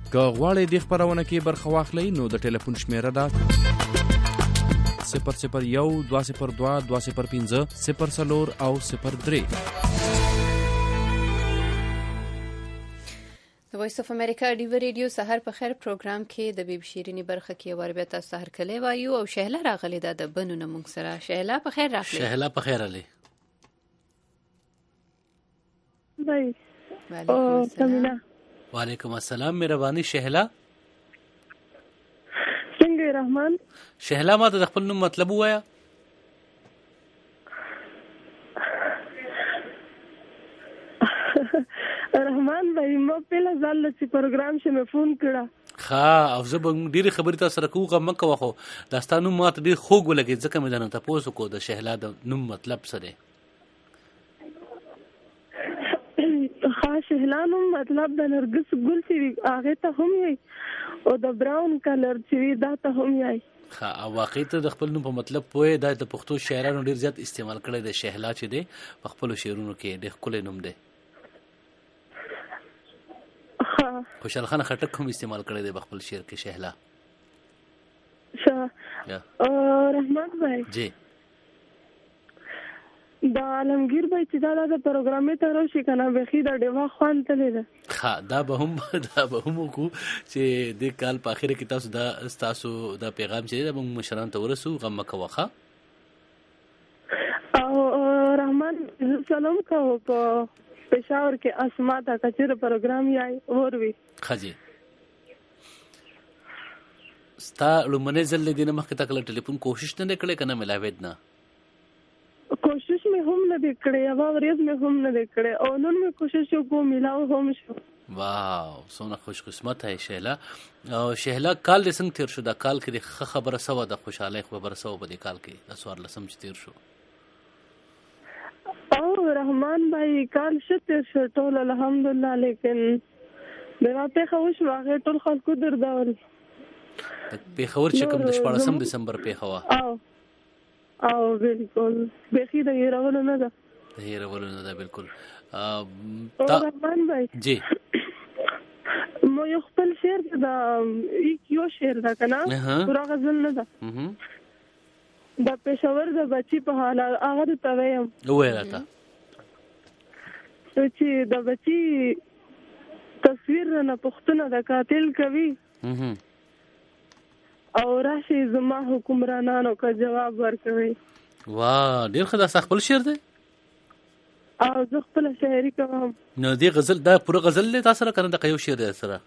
که غواړئ دې خپرونه کې برخه واخلئ نو د ټلیفون شمیره ده صفر صفر یو دوه صفر دوه دوه صفر پنځه صفر څلور او صفر درې.
د وایس اف امریکا ډیو ریډیو سحر په خیر پروګرام کې د بیبي شیرینی برخه کې ور بیا تاسو سحر کلی وایو او شهله راغلی دا د بنونه مونږ سره. شهله په خیر راغلی.
شهله په خیر علي.
بای
وعلیکم السلام.
وعلیکم السلام مهرباني شهله.
څنګه رحمان؟
شهله ما ته د خپل نوم مطلب وایا.
رحمان بھائی ما پهلا ځل چې پروګرام شه مې فون کړه.
ها او زه به ډېری خبرې تاسو سره کوم مکه واخو داستانو ما ته ډېر خوږ ولګي ځکه مې ځان ته پوسو کو د شهلا د نوم مطلب څه دی.
ها شهلا نوم مطلب د نرګس ګل چې هغه ته هم یې او د براون کلر چې دا ته هم یې.
ها او واقعي ته د خپل نوم په مطلب پوهه د پښتو شاعرانو ډېر زیات استعمال کړي د شهلا چې دی په خپل شعرونو کې ډېر ښکلی نوم دی. خوشحال خان خټک هم استعمال کړی دی په خپل شعر کې شهلا.
ښه رحمان بھائی
جی
دا عالمگیر بھائی چې دا د پروګرامې ته راشي کنه بخي دا ډېوه خوان تللی ده.
ها دا به هم دا به هم کو چې د کال په اخر کې تاسو دا تاسو دا پیغام چې موږ مشران ته ورسو غم کوخه.
او رحمان سلام کوو په پېښور کې اسما ته کچېر پروګرام یې وروي.
خجی ستا لمنه زل دینه مخکې تکل ټلیفون کوشش نه کړې کنه ملاوید نه
کوشش مې هم نه وکړې او ورځ مې هم نه وکړې او نن مې کوشش وکړم ملاو هم شو.
واو څونه خوش قسمت ہے شهلا. او شهلا کال دې څنګه تیر شو دا کال کې خبره سوا د خوشاله خبره سوا په دې کال کې د سوار لسم چې تیر شو.
او رحمان بھائی کال شتر شټول الحمدلله لیکن دراته خوش واغه ټول خلکو دردول
په خبر چې کوم د شپږم دسمبر په خوا
او او بالکل بخي د هیرولو نه ده
د هیرولو نه ده بالکل.
رحمان بھائی
جی
مو یو خپل شعر دا یو شعر دا کنه پورا غزل نه ده دا پېښور د بچی په حال هغه ته وایم
وایراته
چې د بچی تصویر نه پښتنه د قاتل کوي او راشي زما حکمرانانو کا جواب ورکوي.
واه ډیر خدا خپل شعر دی
او زه خپل شاعري کوم.
نو دی غزل دا پوره غزل له تاسو سره کنه د یو شعر دی سره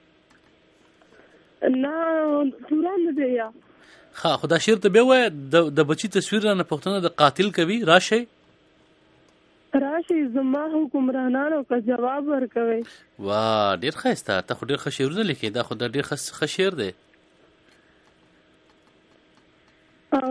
نه پورا نه دی یا
ها خدا شعر ته به وای د بچی تصویر نه پښتنه د قاتل کوي راشي
راشي زما حکمرانانو کا جواب ورکوي.
واه ډیر ښایسته ته خو ډیر ښه شعرونه لیکي دا خو د ډیر ښه شعر دی.
او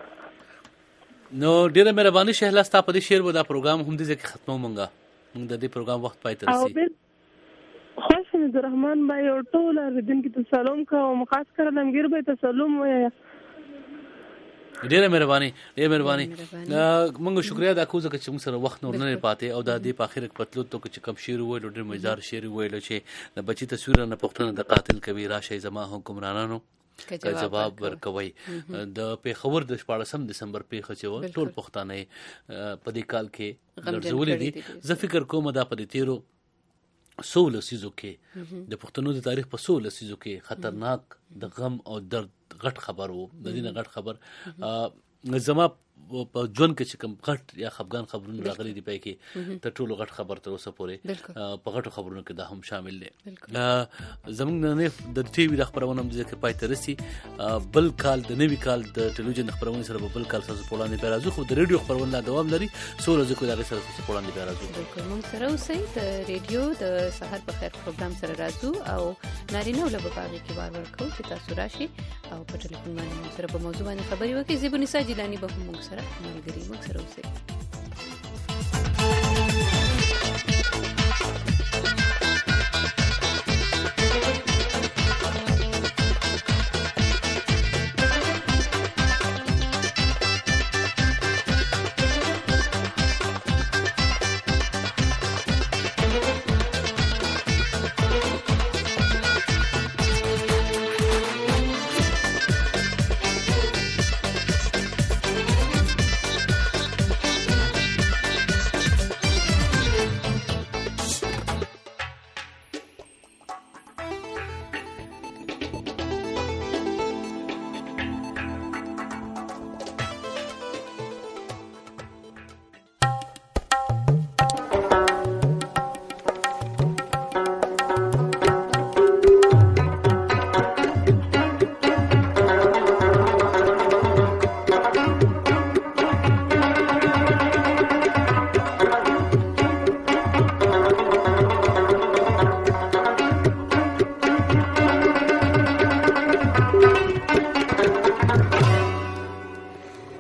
نو ډیره مهرباني شهلا ستا په دې شعر و دا پروګرام هم دې ځکه ختمو مونږه مونږ د دې پروګرام وخت پای ته رسي.
خوش مې د رحمان بھائی او ټول اردن کې ته سلام کوم خاص کر لمګیر بھائی ته سلام وایا.
ډیره مهرباني ډیره مهرباني مونږ شکریا دا کوزه چې موږ سره وخت نور نه پاتې او دا دې په اخر کې پتلو ته چې کم شعر وایو ډیر مزار شعر وایو چې د بچی تصویر نه پښتنه د قاتل کوي راشي زما حکمرانانو که جواب ورکوي. د پیښور د شپږم دسمبر پیښه چې و ټول پښتانه په دې کال کې لړزولې دي. زه فکر کوم دا په دې تیرو سوله سيزو کې د پښتنو د تاریخ په سوله سيزو کې خطرناک د غم او درد غټ خبر وو. د دې نه غټ خبر زما په ژوند کې چې کوم غټ یا خفګان خبرونه راغلي دي پای کې تر ټولو غټ خبر تر اوسه پورې په غټو خبرونو کې دا هم شامل دي. زموږ نه د ټي وي د خبرونه هم ځکه پای ته رسي. بل کال د نوي کال د ټلویزیون خبرونه سره بل کال سره په وړاندې راځو خو د ریډیو خبرونه دوام لري سوله ځکه دا سره په وړاندې راځو.
بالکل موږ سره اوسئ د ریډیو د سحر په خیر پروګرام سره راځو او نارینه ول په باغ کې بار ورکو چې تاسو راشي او په ټلیفون باندې سره په موضوع باندې خبري وکړي. زیبونیسا جیلانی به موږ سره ملګری موږ سره اوسئ.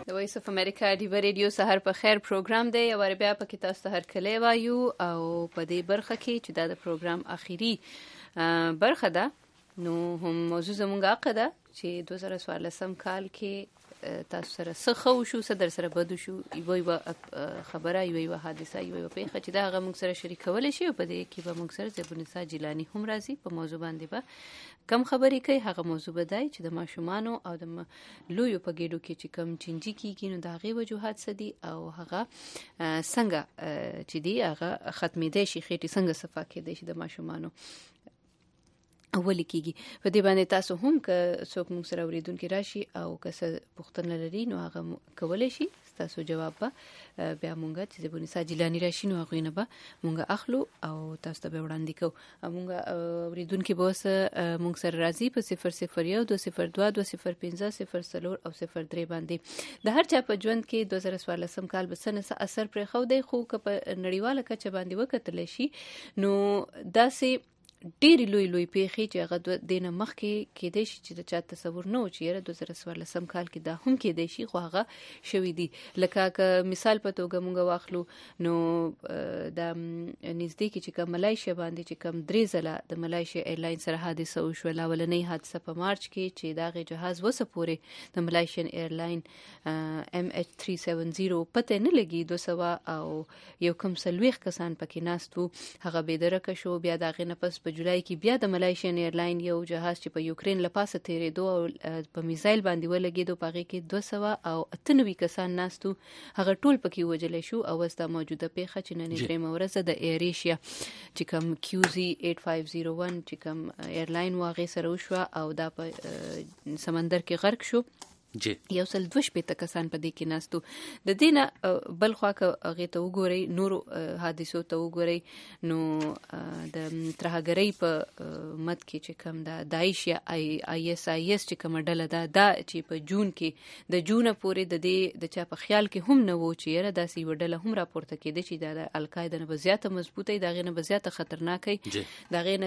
د وایس اف امریکا ډیو ریډیو سحر په خیر پروګرام دی او بیا پکې تاسو ته هر کله وایو او په دې برخه کې چې دا د پروګرام اخیری برخه ده نو هم موضوع زموږ عقده چې دوه زره څوارلسم کال کې تاسو سره څه خو شو څه در سره بد شو یو یو خبره یو یو حادثه یو یو پیښه چې دا هغه موږ سره شریکول شي په دې کې به موږ سره زبونسا جیلانی هم راځي په موضوع باندې به کم خبرې کوي هغه موضوع بدای چې د ماشومانو او د لویو په ګډو کې چې کم چنجي کیږي نو د هغې وجوهات څه دي او هغه څنګه چې دی هغه ختمېدی شي خېټې څنګه صفا کېدی شي د ماشومانو اولی کېږي په دې باندې تاسو هم که څوک موږ سره اورېدونکي راشي او که څه پوښتنه لري نو هغه کولی شي تاسو جواب به بیا مونږ چې زبونسا جیلانی راشي نو هغوی نه به مونږ اخلو او تاسو ته به وړاندې کوو مونږ اورېدونکي به اوس مونږ سره راځي په صفر صفر یو دوه صفر دوه دوه صفر پنځه صفر څلور او صفر درې باندې د هر چا په ژوند کې دوه زره څوارلسم کال به څه نه څه اثر پرېښودی خو که په نړیواله کچه باندې وکتلی شي نو داسې ډېرې لوی لوی پیښې چې هغه دینه مخکې کېدی شي چې د چا تصور نه و چې یاره دوه زره څوارلسم کال کې دا هم کېدی شي خو هغه شوي دي لکه که مثال په توګه مونږ واخلو نو د نږدې کې چې کوم ملایشیا باندې چې کوم درې ځله د ملایشیا ایرلاین سره حادثه وشوله اولنۍ حادثه په مارچ کې چې د هغې جهاز وسه پورې د ملایشین ایرلاین ام ایچ تھری سیون زیرو پته نه لګي دوه سوه او یو کم څلوېښت کسان پکې ناست وو هغه بېدرکه شو بیا د هغې نه پس په جولای کې بیا د ملایشین ایرلاین یو جهاز چې په یوکرین له پاسه تېرېدو او په میزایل باندې ولګېدو په هغې کې دوه سوه او اته نوي کسان ناست وو هغه ټول پکې وژلی شو او اوس دا موجوده پیښه چې نن درېیمه ورځ د ایر ایشیا چې کوم کیوزي ایټ فایو زیرو ون چې کوم ایرلاین و هغې سره وشوه او دا په سمندر کې غرق شو یو سل دوه شپېته کسان په دې کې ناستو د دې نه بل خوا که هغې ته وګورئ نورو حادثو ته وګورئ نو د ترهګرۍ په مد کې چې کوم دا داعش یا آی ایس آی ایس چې کومه ډله ده دا چې په جون کې د جونه پورې د دې د چا په خیال کې هم نه و چې یاره داسې یوه ډله هم راپورته کېده چې دا د القاعده نه به زیاته مضبوطه وي د هغې نه به زیاته خطرناکه وي د هغې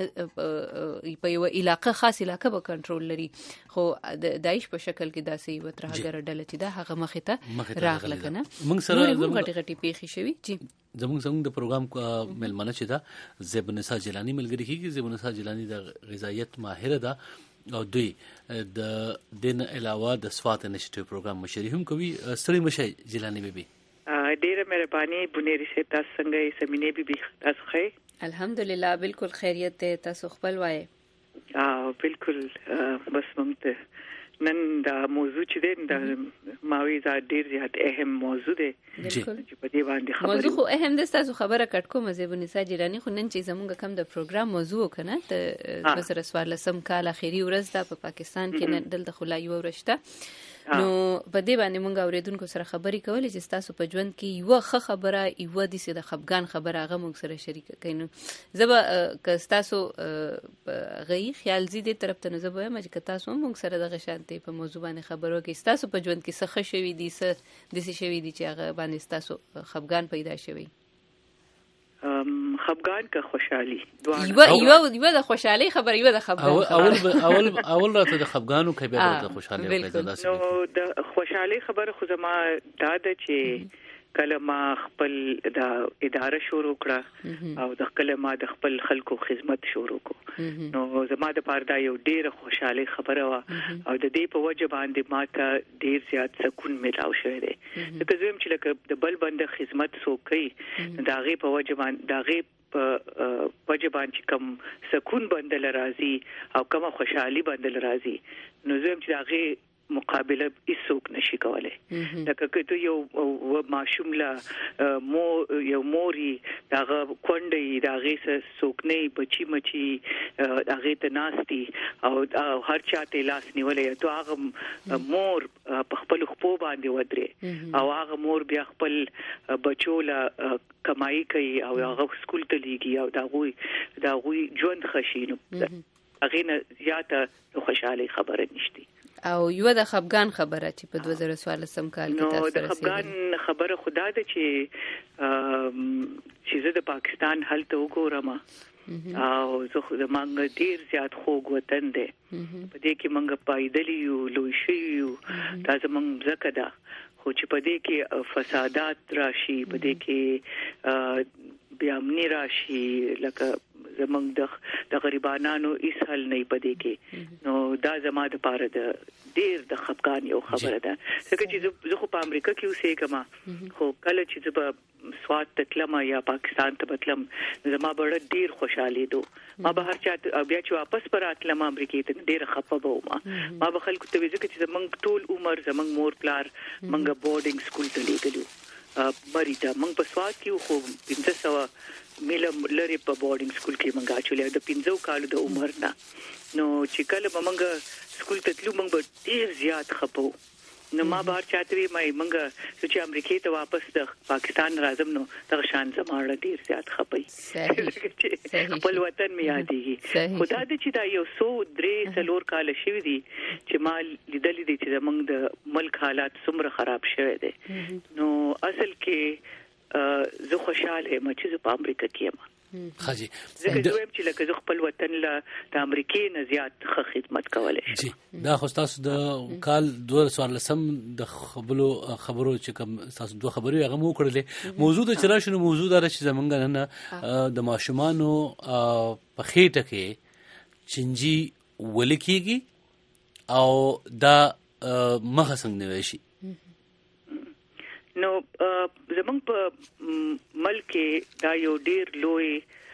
نه په یوه علاقه خاص علاقه به کنټرول لري خو د داعش په شکل کې داسې یوه ترهګره ډله چې دا هغه مخې ته راغله که نه نورې هم غټې غټې پیښې شوي چې
زموږ زموږ د پروګرام میلمانه چې ده زبونسا جیلانی ملګري کېږي زبونسا جیلانی د غذایت ماهره ده او دوی د دې نه علاوه د سوات انیشیټیو پروګرام مشري هم کوي ستړي مشه جیلانی بیبي
ډېره مهرباني بنيري صاحب تاسو څنګه یې سمینې بیبي تاسو ښه
الحمدلله بالکل خیریت دی تاسو خپل وایې
او بالکل بس مونږ ته نن دا موضوع چې دی دا ماوی دا ډېر زیات اهم موضوع دی چې په دې باندې خبرې
موضوع خو اهم دی ستاسو خبره کټ کوم زبونسا جیلانی خو نن چې زموږ کم د پروګرام موضوع که نه د دوه زره څوارلسم کال اخري ورځ ده په پاکستان کې دلته خو لا یوه ورځ شته نو په دې باندې مونږ اورېدونکو سره خبرې کولې چې ستاسو په ژوند کې یوه ښه خبره یوه داسې د خفګان خبره هغه مونږ سره شریکه کوي نو زه به که ستاسو هغه خیال ځي دې طرف ته نو زه به وایم چې که تاسو هم مونږ سره دغه شانتې په موضوع باندې خبر وکړئ ستاسو په ژوند کې څه ښه شوي دي څه داسې شوي دي چې هغه باندې ستاسو خفګان پیدا شوی
خفګان که خوشحالي
یوه یوه یوه د خوشحالۍ خبره یوه د خفګان
اول اول اول راته د خفګانو کوي بیا د خوشحالۍ
نو د خوشحالۍ خبره خو زما دا ده چې کله ما خپل د اداره شروع کړه او د کله ما د خپل خلکو خدمت شروع کو نو زما د پاره دا یو ډېر خوشحالي خبره وا او د دې په وجه باندې ما ته ډېر زیات سکون ملاو شوی دی ځکه زم چې لکه د بل بنده خدمت سو کوي دا غي په وجه باندې دا غي په وجه باندې کوم سکون بندل راځي او کوم خوشحالي بندل راځي نو زم چې دا غي مقابله هیڅوک نشي کولای لکه کته یو ماشوم لا مو یو موري دغه کونډې دغه څه سوکنې بچي مچي دغه ته ناشتي او هر چاته لاس نیولې ته هغه مور په خپل خپو باندې ودرې او هغه مور بیا خپل بچو لا کمایي کوي او هغه سکول ته لیږي او دغه دغه ژوند خشینو هغه نه زیاته خوشاله خبره نشته
او یو د خفګان خبره چې په دوه زره څوارلسم کال کې تاسو
رسېدل نو د خفګان خبره خدا ده چې چې زه د پاکستان هلته وګورم او زه خو د مانګ ډیر زیات خوږ وطن دی په دې کې مونږ پایدلی یو لوی شو یو دا زمونږ ځکه ده خو چې په دې کې فسادات راشي په دې کې بیا امنی راشي لکه زمونږ د د غریبانو هیڅ حل نه پدې کې نو دا زما د پاره د ډیر د خپګان یو خبره ده ځکه چې زه خو په امریکا کې اوسېږم خو کله چې زه په سواد تکلم یا پاکستان ته بتلم زما بڑا ډیر خوشاله دو ما به هر چا بیا چې واپس پر اتلم امریکا ته ډیر خپه وم ما به خلکو ته ځکه چې زمونږ ټول عمر زمونږ مور پلار منګه بورډینګ سکول ته لګلو بری دا منګ په سواد کې خو پنځه سوه میله لري په بورډینګ سکول کې منګه چولې د پنځو کالو د عمر نه نو چې کله به منګه سکول ته تلو منګ ډیر زیات خپو نو ما بهر چاته وی مې منګه چې امریکا ته واپس د پاکستان راځم نو د شان زماړه ډیر زیات خپي خپل وطن می یادېږي خدا دې چې دا یو څو درې څلور کال شوی دي چې ما لیدلې دي چې زمونږ د ملک حالات څومره خراب شوه دي نو اصل کې زه خوشاله یم چې زه په امریکا کې یم
خاجي
زه دویم چې لکه زه خپل وطن له د امریکای نه زیات ښه خدمت کولای شم
دا خو تاسو د کال دوه سوال لسم د خبرو خبرو چې کوم تاسو دوه خبرې هغه مو کړلې موضوع د چرای شنو موضوع دا چې زمونږ نه د ماشومانو په خېټه کې چنجي ولکېږي او دا مخه څنګه نیول شي
نو زمونږ په ملک دا یو ډیر لوی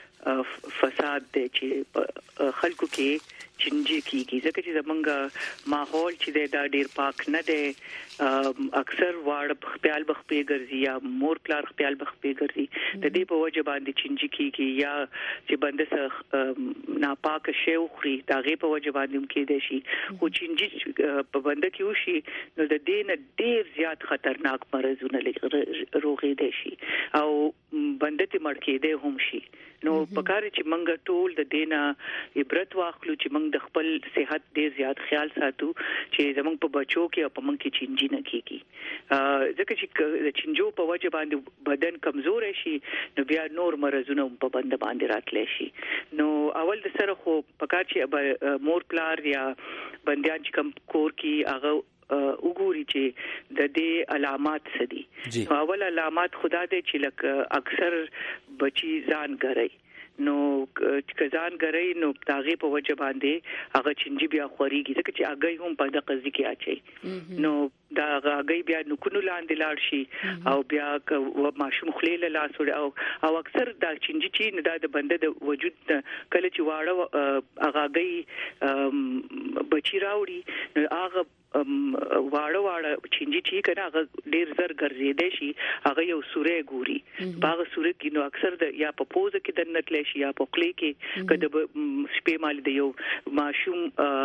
فساد دی چې خلکو کې چنجي کیږي ځکه چې زمونږ ماحول چې دا ډیر پاک نه دی اکثر واړه خپل بخپې ګرځي یا مور پلار خپل بخپې ګرځي د دې په وجه باندې چنجي کیږي یا چې بنده سره ناپاک شی خوري دا غي په وجه باندې هم کېدای شي خو چنجي په بنده کې وشي نو د دې نه ډیر زیات خطرناک مرزونه روغې دي شي او بنده ته مړ کېدای هم شي نو پکاره چې منګه ټول د دینا عبرت واخلو چې منګ د خپل صحت ډیر زیات خیال ساتو چې زمونږ په بچو کې او په منګ کې چنجي نه کیږي ځکه چې د چنجو په وجه باندې بدن کمزور شي نو بیا نور مرزونه په بند باندې راتلی شي نو اول د سره خو پکاره چې مور پلار یا بنديان چې کم کور کې هغه وګوري چې د دې علامات څه دي اول علامات خدا دې چې لکه اکثر بچي ځان غړي نو چې ځان غړي نو تاغي په وجه باندې هغه چنجي بیا خوريږي ځکه چې هغه هم په دغه ځکه کې اچي نو دا هغه بیا نکونو لاندې لاړ شي او بیا ماشوم خلیل لاس وړي او او اکثر دا چنجي چې نه د بنده د وجود کله چې واړه هغه بچی راوړي هغه واړه واړه چنجي چې کنه هغه ډیر زر ګرځیدای شي هغه یو سورې ګوري باغ سورې کې نو اکثر د یا په پوزه کې د نتلی شي یا په خلی کې کده شپې مال دی یو ماشوم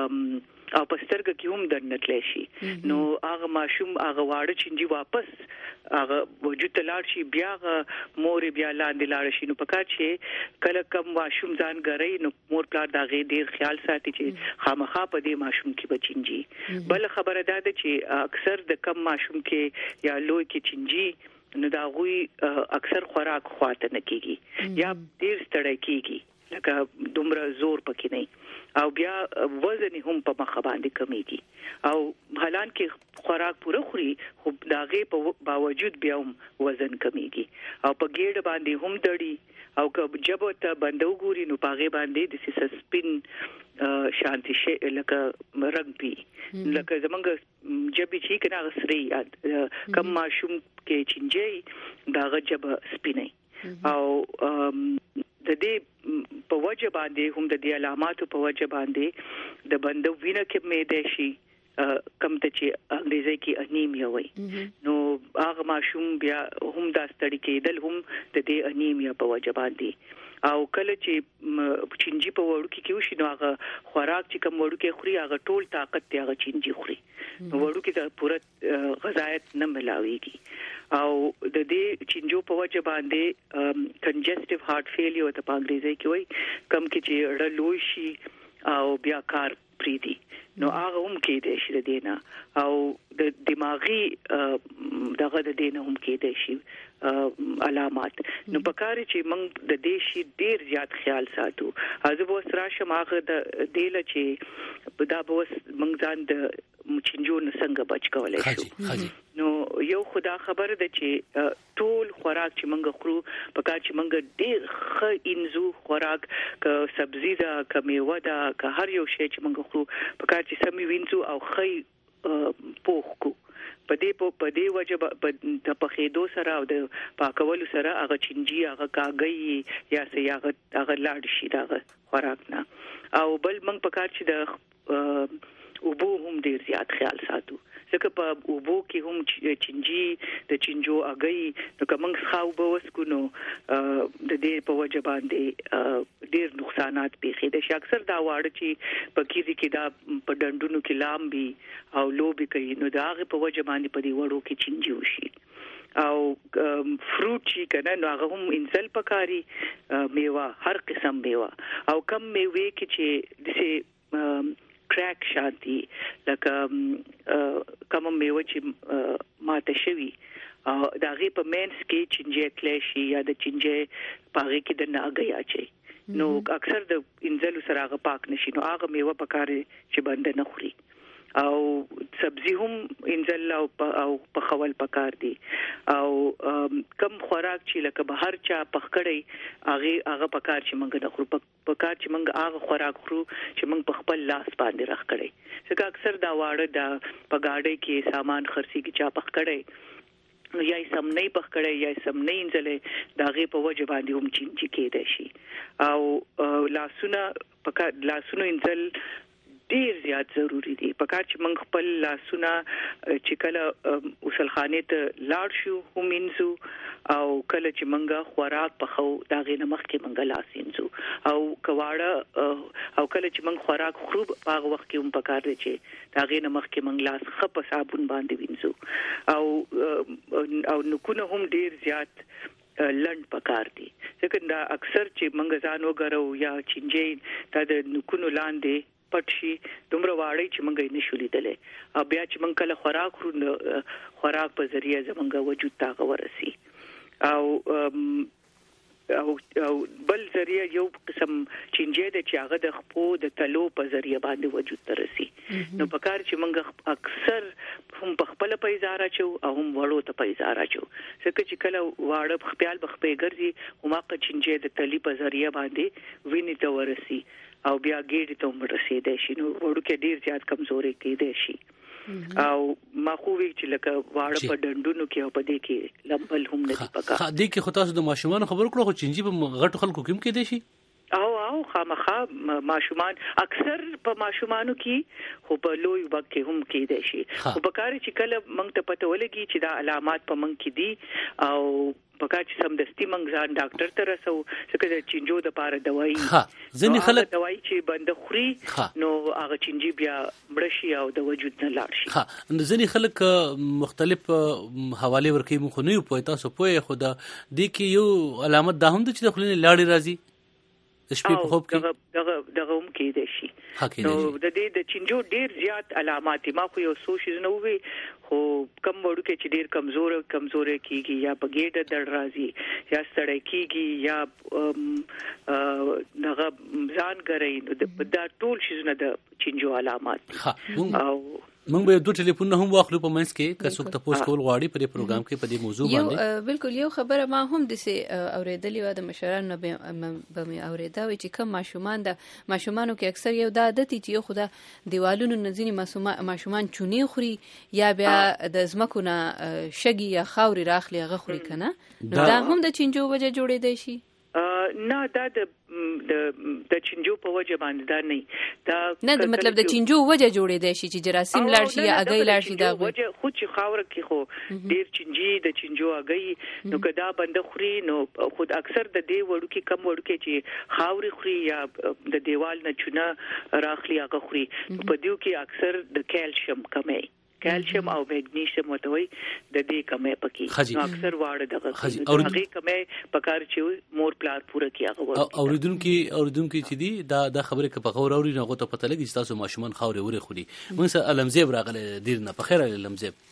او په سترګه کې هم د نتلی شي نو هغه ماشوم هغه واړه چنجي واپس هغه وجود ته لاړ شي بیا مور بیا لاندې لاړ شي نو پکار چې کله کم ماشوم ځان غړي نو مور پلار دا غي ډیر خیال ساتي چې خامخا په دې ماشوم کې بچنجي بل خبره ده چې اکثر د کم ماشوم کې یا لوی کې چنجي نو دا غوي اکثر خوراک خواته نه کیږي یا ډیر ستړی کیږي لکه دومره زور پکې نه او بیا وزن هم په مخ باندې کمیږي او حالان کې خوراک پوره خوري خو داغه په باوجود بیا هم وزن کمیږي او په ګېډ باندې هم دړي او که جبو ته بندو ګوري نو پاغه باندې د سسپین شانتي شي لکه رنگ پی لکه زمونږ جبي چې کنه غسري یاد کم ماشوم کې چنجي داغه جب سپینې او د دې په وجه باندې هم د دې علاماتو په وجه باندې د بندو وینه کې مېده شي کم ته چې انګریزي کې انیمیا وایي نو هغه ماشوم بیا هم دا ستړي کېدل هم د دې انیمیا په وجه باندې او کله چې چنجي په وړو کې کیو شي نو هغه خوراک چې کوم وړو کې خوري هغه ټول طاقت ته هغه چنجي خوري نو وړو کې د پوره غذایت نه ملاويږي او د دې چنجو په وجه باندې کنجستیو هارت فیلیر ته په انګریزي کې وایي کم کې چې رلوي شي او بیا کار پریدي نو هغه هم کېدای شي د دینه او د دماغي دغه د دینه هم کېدای شي علامات نو پکاره چې موږ د دې شي ډیر زیات خیال ساتو از به سره شماغه د دیل چې دا به موږ ځان د چنجو نه څنګه بچ کولای شو. نو یو خدا خبره ده چې ټول خوراک چې موږ خورو په کار چې موږ ډیر ښه انزو خوراک ک سبزی ده ک میوه ده ک هر یو شی چې موږ خورو په کار چې سمې وینځو او ښه پوخ کو په دې په دې وجه د پخېدو سره او د پاکولو سره هغه چنجي هغه کاږي یا سه هغه هغه لاړ شي دا خوراک نه. او بل موږ په کار چې د اوبو هم ډیر زیات خیال ساتو ځکه په اوبو کې هم چنجي د چنجو اگې نو کوم ښاو به وسکو نو د دې په وجه باندې ډیر نقصانات پیښې د اکثر دا واړه چې په کیږي کې دا په ډندونو کې لامبي او لوبي کوي نو دا هغه په وجه باندې په دې وړو کې چنجي وشي. او فروټ چې کنه نو هغه هم انزل پکاري میوه هر قسم میوه او کم میوه کې چې دسه کریک شانتي لکه کوم میوه چې ماته شوی دا غي په مینس کې چنجي کلیشي یا د چنجي پاغه کې د ناګي اچي نو اکثر د انزل سره هغه پاک نشي نو هغه میوه پکاره چې بند نه خوري او سبزی هم انزل او او پخول پکار دي او کم خوراک چې لکه بهر چا پخکړی هغه هغه پکار چې منګ نه خورو پکار چې منګ هغه خوراک خورو چې منګ په خپل لاس باندې راخ کړی ځکه اکثر دا واړه د پګاډې کې سامان خرسي کې چا پخکړی نو یا سم نه پخکړی یا سم نه انزلې داغه په وجه باندې هم چینچی کېده شي او لاسونه پکار لاسونه انزل ډیر زیات ضروری دي په کار چې موږ خپل لاسونه چې کله وسلخانه ته لاړ شو همینځو او کله چې موږ خوراک پخو دا غي نمخ کې موږ لاس انځو او کواړه او کله چې موږ خوراک خورو په وخت کې هم پکار دي چې دا غي نمخ کې موږ لاس خپ صابون باندې وینځو او او نکونه هم ډیر زیات لند پکار دي ځکه دا اکثر چې موږ ځان وګرو یا چنجي دا د نکونو لاندې پټشي دومره واړی چې مونږ نه شولې دلې او بیا چې مونږ کله خوراک خورو خوراک په ذریعہ زمونږ وجود ته ورسي او او او بل ذریعہ یو قسم چنجي د چې هغه د خپو د تلو په ذریعہ باندې وجود ته رسي نو په کار چې مونږ اکثر هم په خپل پیزاره چو او هم وړو ته پیزاره چو ځکه چې کله واړه خپل بخپې ګرځي هم هغه چنجي د تلی په ذریعہ باندې ویني ته ورسي او بیا ګېډې ته هم رسېدای شي نو وړو کې ډیر زیات کمزوري کېدای شي او ما خو وی چې لکه واړه په ډندونو کې او په دې کې لمبل هم نه پکا
ها دې کې خو تاسو د ماشومان خبر کړو خو چنجي په غټ خلکو کې کېدای شي
او او خامخا ماشومان اکثر په ماشومانو کې خو په لوی وخت کې هم کېدای شي خو په کار چې کله موږ ته پته ولګي چې دا علامات په موږ کې دي او پکا چې سم دستي موږ ځان ډاکټر ته رسو څنګه د چنجو د پاره دوايي
ها ځنې خلک
دوايي چې بند خوري نو هغه چنجي بیا مړشي او د وجود نه لاړ شي
ها ځنې خلک مختلف حواله ورکوي مخ نه پوي تاسو پوي خدا د کې یو علامت دا هم د چې د خلینو لاړې راځي شپې په خوب کې
دغه دغه هم کېدای شي نو د دې د چنجو ډیر زیات علامات ما خو یو څو شي نه وي خو کم وړو کې چې ډیر کمزور کمزورې کیږي یا په ګېډه د راځي یا ستړی کیږي یا دغه ځان غړي نو دا ټول شي نه د چنجو علامات
او موږ به دوه ټلیفون هم واخلو په منځ کې که څوک تاسو کول غواړي په دې پروګرام کې په دې موضوع باندې
یو بالکل یو خبره ما هم د سي اوریدلې و د مشرانو به مې اوریدا و چې کوم ماشومان د ماشومانو کې اکثر یو د عادت چې خو د دیوالونو نځینی ماشومان چونی خوري یا بیا د زمکو نه شګي یا خاوري راخلي غ خوري کنه نو دا هم د چنجو وجه جوړې دی شي
نه دا د د چنجو په وجه باندې دا نه دا
نه د مطلب د چنجو وجه جوړې دی شي چې جراثیم لاړ شي یا اگې لاړ شي دا
وجه خو چې خاور کې خو ډیر چنجي د چنجو اگې نو کدا بند خوري نو خود اکثر د دې وړو کې کم وړو کې چې خاوري خوري یا د دیوال نه چونه راخلي هغه خوري په دیو کې اکثر د کیلشیم کمه کیلشیم او میګنیشیم وتوي د دې کمه پکې نو اکثر واړه دغه هغه کمه پکار چې مور پلار پوره کیغه
ور اوریدونکو اوریدونکو چې دی دا د خبره کې په غور اوري نه غوته پته لګي تاسو ماشومان خاورې وره خوري موږ سره علمزیب راغله دیر نه په خیر علمزیب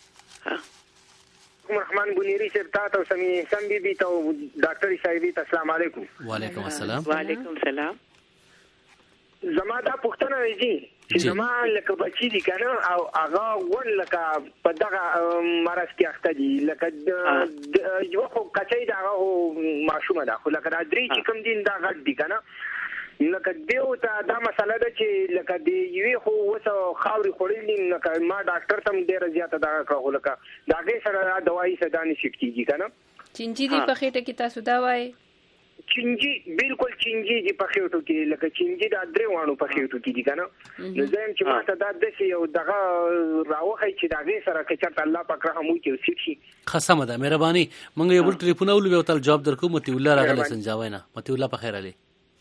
رحمان ګونیری صاحب تاسو سمي سم بي بي ته ډاکټر صاحب السلام علیکم
وعلیکم السلام
وعلیکم السلام
زما دا پوښتنه دی چې زما لکه بچی دي کنه او هغه ون لکه په دغه مرض کې اخته دي لکه یو خو کچې دا ماشومه ده خو لکه دا درې چې کوم دین دا غټ دي کنه لکه دیو ته دا مسله ده چې لکه دی یوې خو وسه خاوري خورلې لکه ما ډاکټر تم ډیر زیاته دا کړو لکه دا غي سره دوايي سدانې شټ کیږي کنه
چنجي دی په خېټه کې تاسو دا وایي
چنجي بالکل چنجي دی په خېټو کې لکه چنجي دا درې وانو په خېټو کې دي کنه نو زم چې ما ته دا د شي او دغه راوخی چې دا غي سره کې چرته الله پاک رحم وکړي او سیټ شي
خصمه ده مهرباني مونږ یو بل ټلیفون اولو یو تل جواب درکو متي الله راغله سنجاوي نه متي الله په خیر علي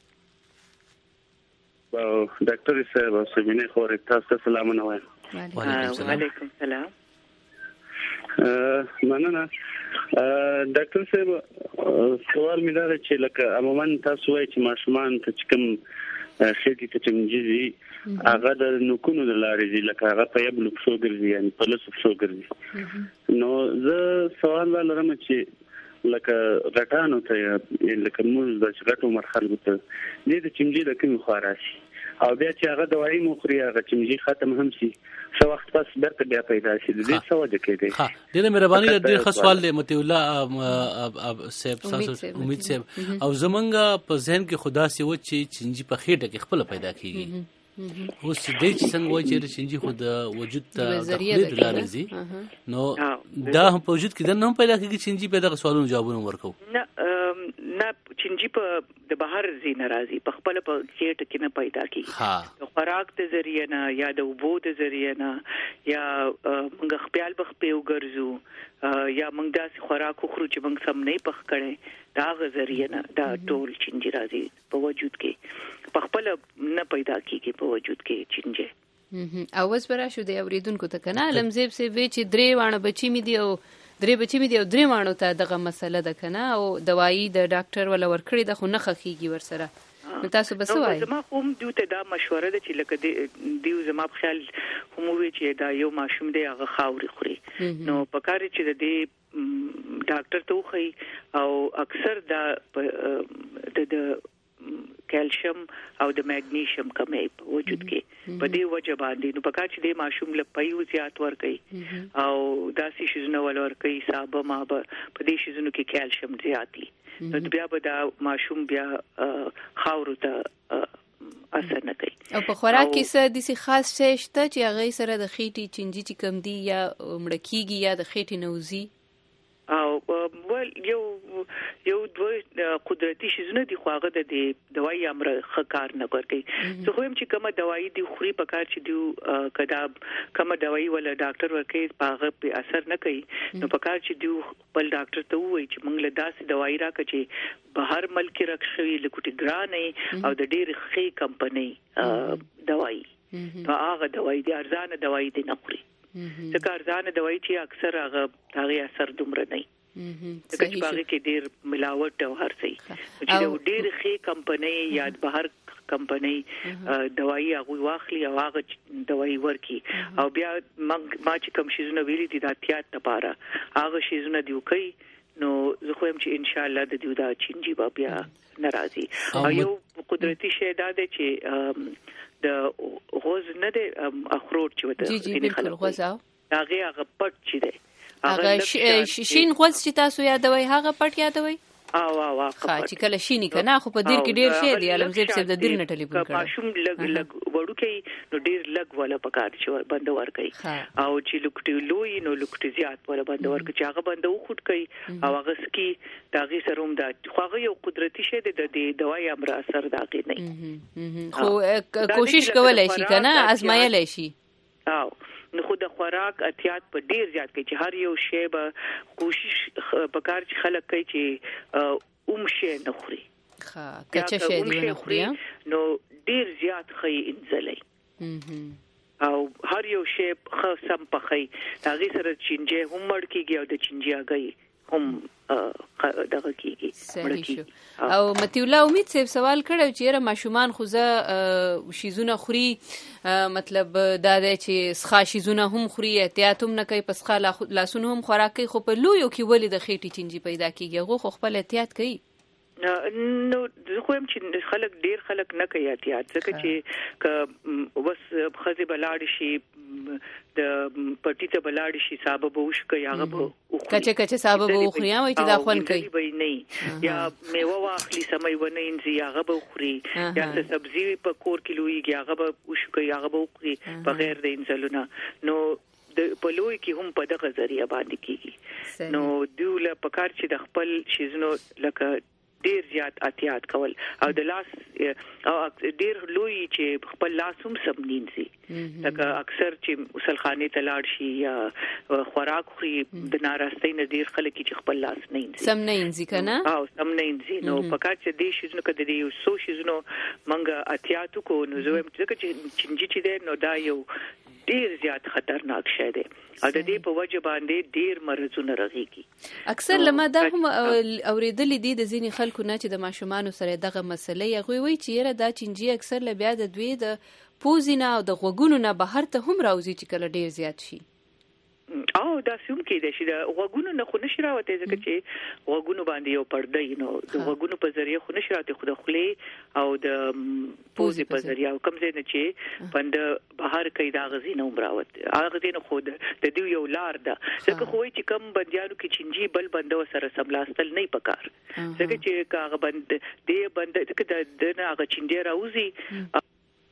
ډاکټر صاحب سمینه خور تاسو سلام نه وایم
وعلیکم السلام
مننه ډاکټر صاحب سوال مې دا چې لکه عموما تاسو وایي چې ماشومان ته کوم خېټې ته چنجي هغه د نوکونو د لارې دي لکه هغه په یبلو پښو ګرځي یعنی په لاسو پښو ګرځي نو زه سوال لرم چې لکه غټانو ته لکه موږ د غټو مرحله ته دې د چنجي د کوم خاراشي او بیا چې هغه دوايي مخري هغه چنجي ختم هم شي څو وخت پس برته بیا پیدا شي د دې څه وجه کېږي
ها ډېر مهرباني ډېر ښه سوال دی متي الله صاحب تاسو امید صاحب او زمونږ په ذهن کې خدا سي و چې چنجي په خېټه کې خپل پیدا کیږي اوس دې چې څنګه وایي چې چنجي خو د وجود ته د خپل لارځي نو دا هم په وجود کې د نوم پیدا کیږي چنجي پیدا سوالونو جوابونه ورکو
نه نه چنجي په د بهر زی ناراضي په خپل په خېټه کې نه پیدا کیږي د خوراک د ذریعہ نه یا د اوبو د ذریعہ نه یا موږ خپل بخ په وګرځو یا موږ داسې خوراک خورو چې موږ سم نه پخ کړي دا غ ذریعہ نه دا ټول چنجي راځي په وجود کې په خپل نه پیدا کیږي په وجود کې چنجي
اوس برا شو دی اوریدونکو ته کنه لمزيب سي وی چې درې وانه بچی می دی او درې بچی می دی او درې وانه ته دغه مسله ده کنه او دوايي د ډاکټر ولا ورکړي د خو نه خخيږي ورسره نو تاسو بس وایي
زما کوم دوته دا مشوره ده چې لکه دیو زما په خیال هم وی چې دا یو ماشوم دی هغه خاوري خوري نو پکاره چې د دې ډاکټر ته وخی او اکثر دا د کیلشیم او د مګنیشیم کمې په وجود کې په دې وجه باندې نو پکا چې د ماشوم له پيو زیات ور کوي او داسې شیزونه ول ور کوي صابه ما په دې شیزونو کې کیلشیم زیاتی نو بیا به دا ماشوم بیا خاورو ته اثر نه کوي
او په خوراک کې څه دي خاص شي شته چې هغه سره د خېټې چنجي چې کم دي یا مړکیږي یا د خېټې نوزي
او ول یو یو دوه قدرتي شیزونه دي خو هغه د دوايي امر خکار نه کوي زه خو هم چې کومه دوايي دی خوري په کار چې دی کدا کومه دوايي ولا ډاکټر ورکي هغه په اثر نه کوي نو په کار چې دی بل ډاکټر ته وایي چې موږ له داسې دوايي راکړي بهر ملک رخصوي لکوټي ګرانې او د ډېر ښه کمپنۍ دوايي په هغه دوايي دي ارزانه دوايي دي نه خوري ځکه ارزانه دوايي چې اکثر هغه هغه اثر دومره نه ځکه چې باغ کې ډېر ملاوټ او هر څه چې ډېر ښه کمپنۍ یا بهر کمپنۍ دوايي هغه واخلي او هغه دوايي ورکي او بیا ما چې کوم شیزونه ویلي دي د احتیاط لپاره هغه شیزونه دی کوي نو زه خو هم چې ان شاء الله د دې دا چنجي بیا ناراضي او یو قدرتي شی دا دی چې د غوز نه دی اخروټ چې وته
ځینې خلک غوز او
هغه هغه پټ چي دی
هغه شین غوز چې تاسو یادوي هغه پټ یادوي
او او
خا چې کله شینی کنه خو په دیر کې ډیر شي دی علمزیب صاحب د دیر نه ټلیفون کړه
ماشوم لګ لګ وړو کې نو ډیر لګ ولا پکار چې بند ور کوي او چې لوکټي لوی نو لوکټي زیات ولا بند ور کوي چې هغه بند وخټ کوي او هغه سکی داغي سروم دا خو هغه یو قدرتي شی دی د دوايي امر اثر داغي نه
خو کوشش کولای شي کنه ازمایلای شي
او نو خو د خوراک احتیاط په ډیر زیات کوي چې هر یو شی به کوشش وکړي چې خلک کوي چې اوم شي نه خوري
ښه کچه شي نه خوري
نو ډیر زیات خي انځلې او هر یو شی خاصم پخې هغه سره چنجي هم مړ کیږي او د چنجي هغه هم دغه کیږي
او متي الله امید صاحب سوال کړو چې را ماشومان خو زه شیزونه خوري مطلب دا دی چې سخا شیزونه هم خوري احتیاط هم نه کوي پس خا لاسونه هم خوراک کوي خو په لویو کې ولې د خېټې چنجي پیدا کیږي هغه خو خپل احتیاط کوي
نو زه خو هم چې خلک ډیر خلک نه کوي احتیاط ځکه چې ک وس خزه بلاړ شي د پټی ته بلاړ شي صاحب به وش کوي هغه به
کچه کچه صاحب به وخوري وای چې دا خون کوي
به نه یا میوه واخلي سمای ونه انځي هغه به وخوري یا څه سبزی په کور کې لویږي هغه به وش کوي هغه به وخوري بغیر د انځلونه نو د پلوي کې هم په دغه ذریعہ باندې کیږي نو دوله پکار چې د خپل شیزنو لکه ډیر زیات احتیاط کول او د لاس او ډیر لوی چې خپل لاس هم سم نینځي لکه اکثر چې وسلخانه ته لاړ شي یا خوراک خوري د ناراستۍ نه ډیر خلک چې خپل لاس نه نینځي
سم نه نینځي کنه
او سم نه نینځي نو پکار چې دې شیزنو کده دې یو سو شیزنو منګه احتیاط کو نو زه هم چې چنجي چې ده نو دا یو ډیر زیات خطرناک شی دی او د دې په وجه باندې ډیر مرزونه رغيږي
اکثر لمه دا هم اوریدلې دي د ځینې خلکو نه چې د ماشومان سره دغه مسلې هغه وی چې یره دا چنجي اکثر ل بیا د دوی د پوزینه او د غوګونو نه بهر ته هم راوځي چې کله ډیر زیات شي
او دا سوم کې د شي د غوګونو نه خو نشي راوته ځکه چې غوګونو باندې یو پرده نو د غوګونو په ذریعہ خو نشي راوته خو د خولې او د پوزي په ذریعہ او کوم ځای نه چې پند بهر کې دا غزي نه عمراوت هغه دې نه خو د دې یو لار ده ځکه خو چې کم بنديانو کې چنجي بل بندو سره سملاستل نه پکار ځکه چې کاغه بند دې بند ځکه د نه هغه چنجي راوځي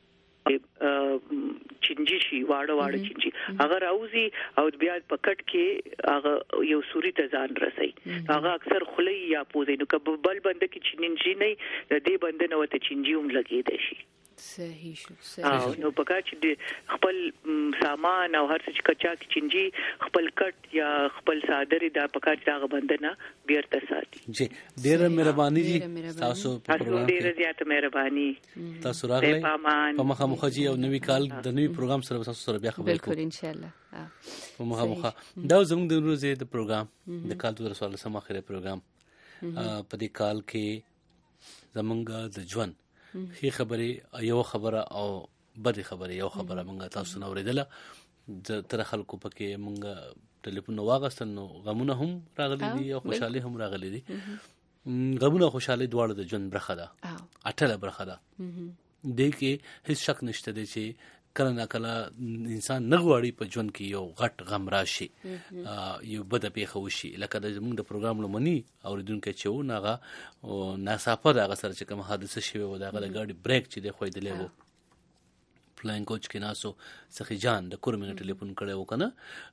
چنجي شي واړه واړه چنجي هغه راوځي او بیا په کټ کې هغه یو سوري ته ځان رسي هغه اکثر خلی یا پوزې نو کبل بند کې چنجي نه دې بند نه وته چنجي هم لګیدي شي
صحیح شو صحیح
نو پکا چې خپل سامان او هر څه چې کچا کې چنجي خپل کټ یا خپل صادر دا پکا چې هغه بندنه بیرته ساتي
جی ډیره مهرباني جی تاسو په پروګرام
ډیره زیاته مهرباني
تاسو راغلی په مخه مخه جی او نوی کال د نوی پروګرام سره تاسو سره بیا خبرې کوو
بالکل ان شاء الله
په مخه مخه دا زموږ د ورځې د پروګرام د کال دوه سوال سم اخره پروګرام په دې کال کې زمونږ د ژوند هي خبره یو خبره او بد خبره یو خبره مونږه تاسو نو ورېدله تر خلکو پکې مونږه ټلیفون واغستل نو غمونه هم راغلي دي او خوشحالي هم راغلي دي غمونه خوشحالي دواړه د ژوند برخه ده اټله برخه ده د کې هیڅ شک نشته دی چې کله نه کله انسان نه غواړي په ژوند کې یو غټ غم راشي یو بد پیښه وشي لکه د موږ د پروګرام لمنی اوریدونکو چې و ناغه ناصافه دغه سره چې کوم حادثه شوی و دغه د گاډي بریک چې د خویدلې وو فلاین کوچ کې ناسو سخی جان د کورمنه ټلیفون کړو کنه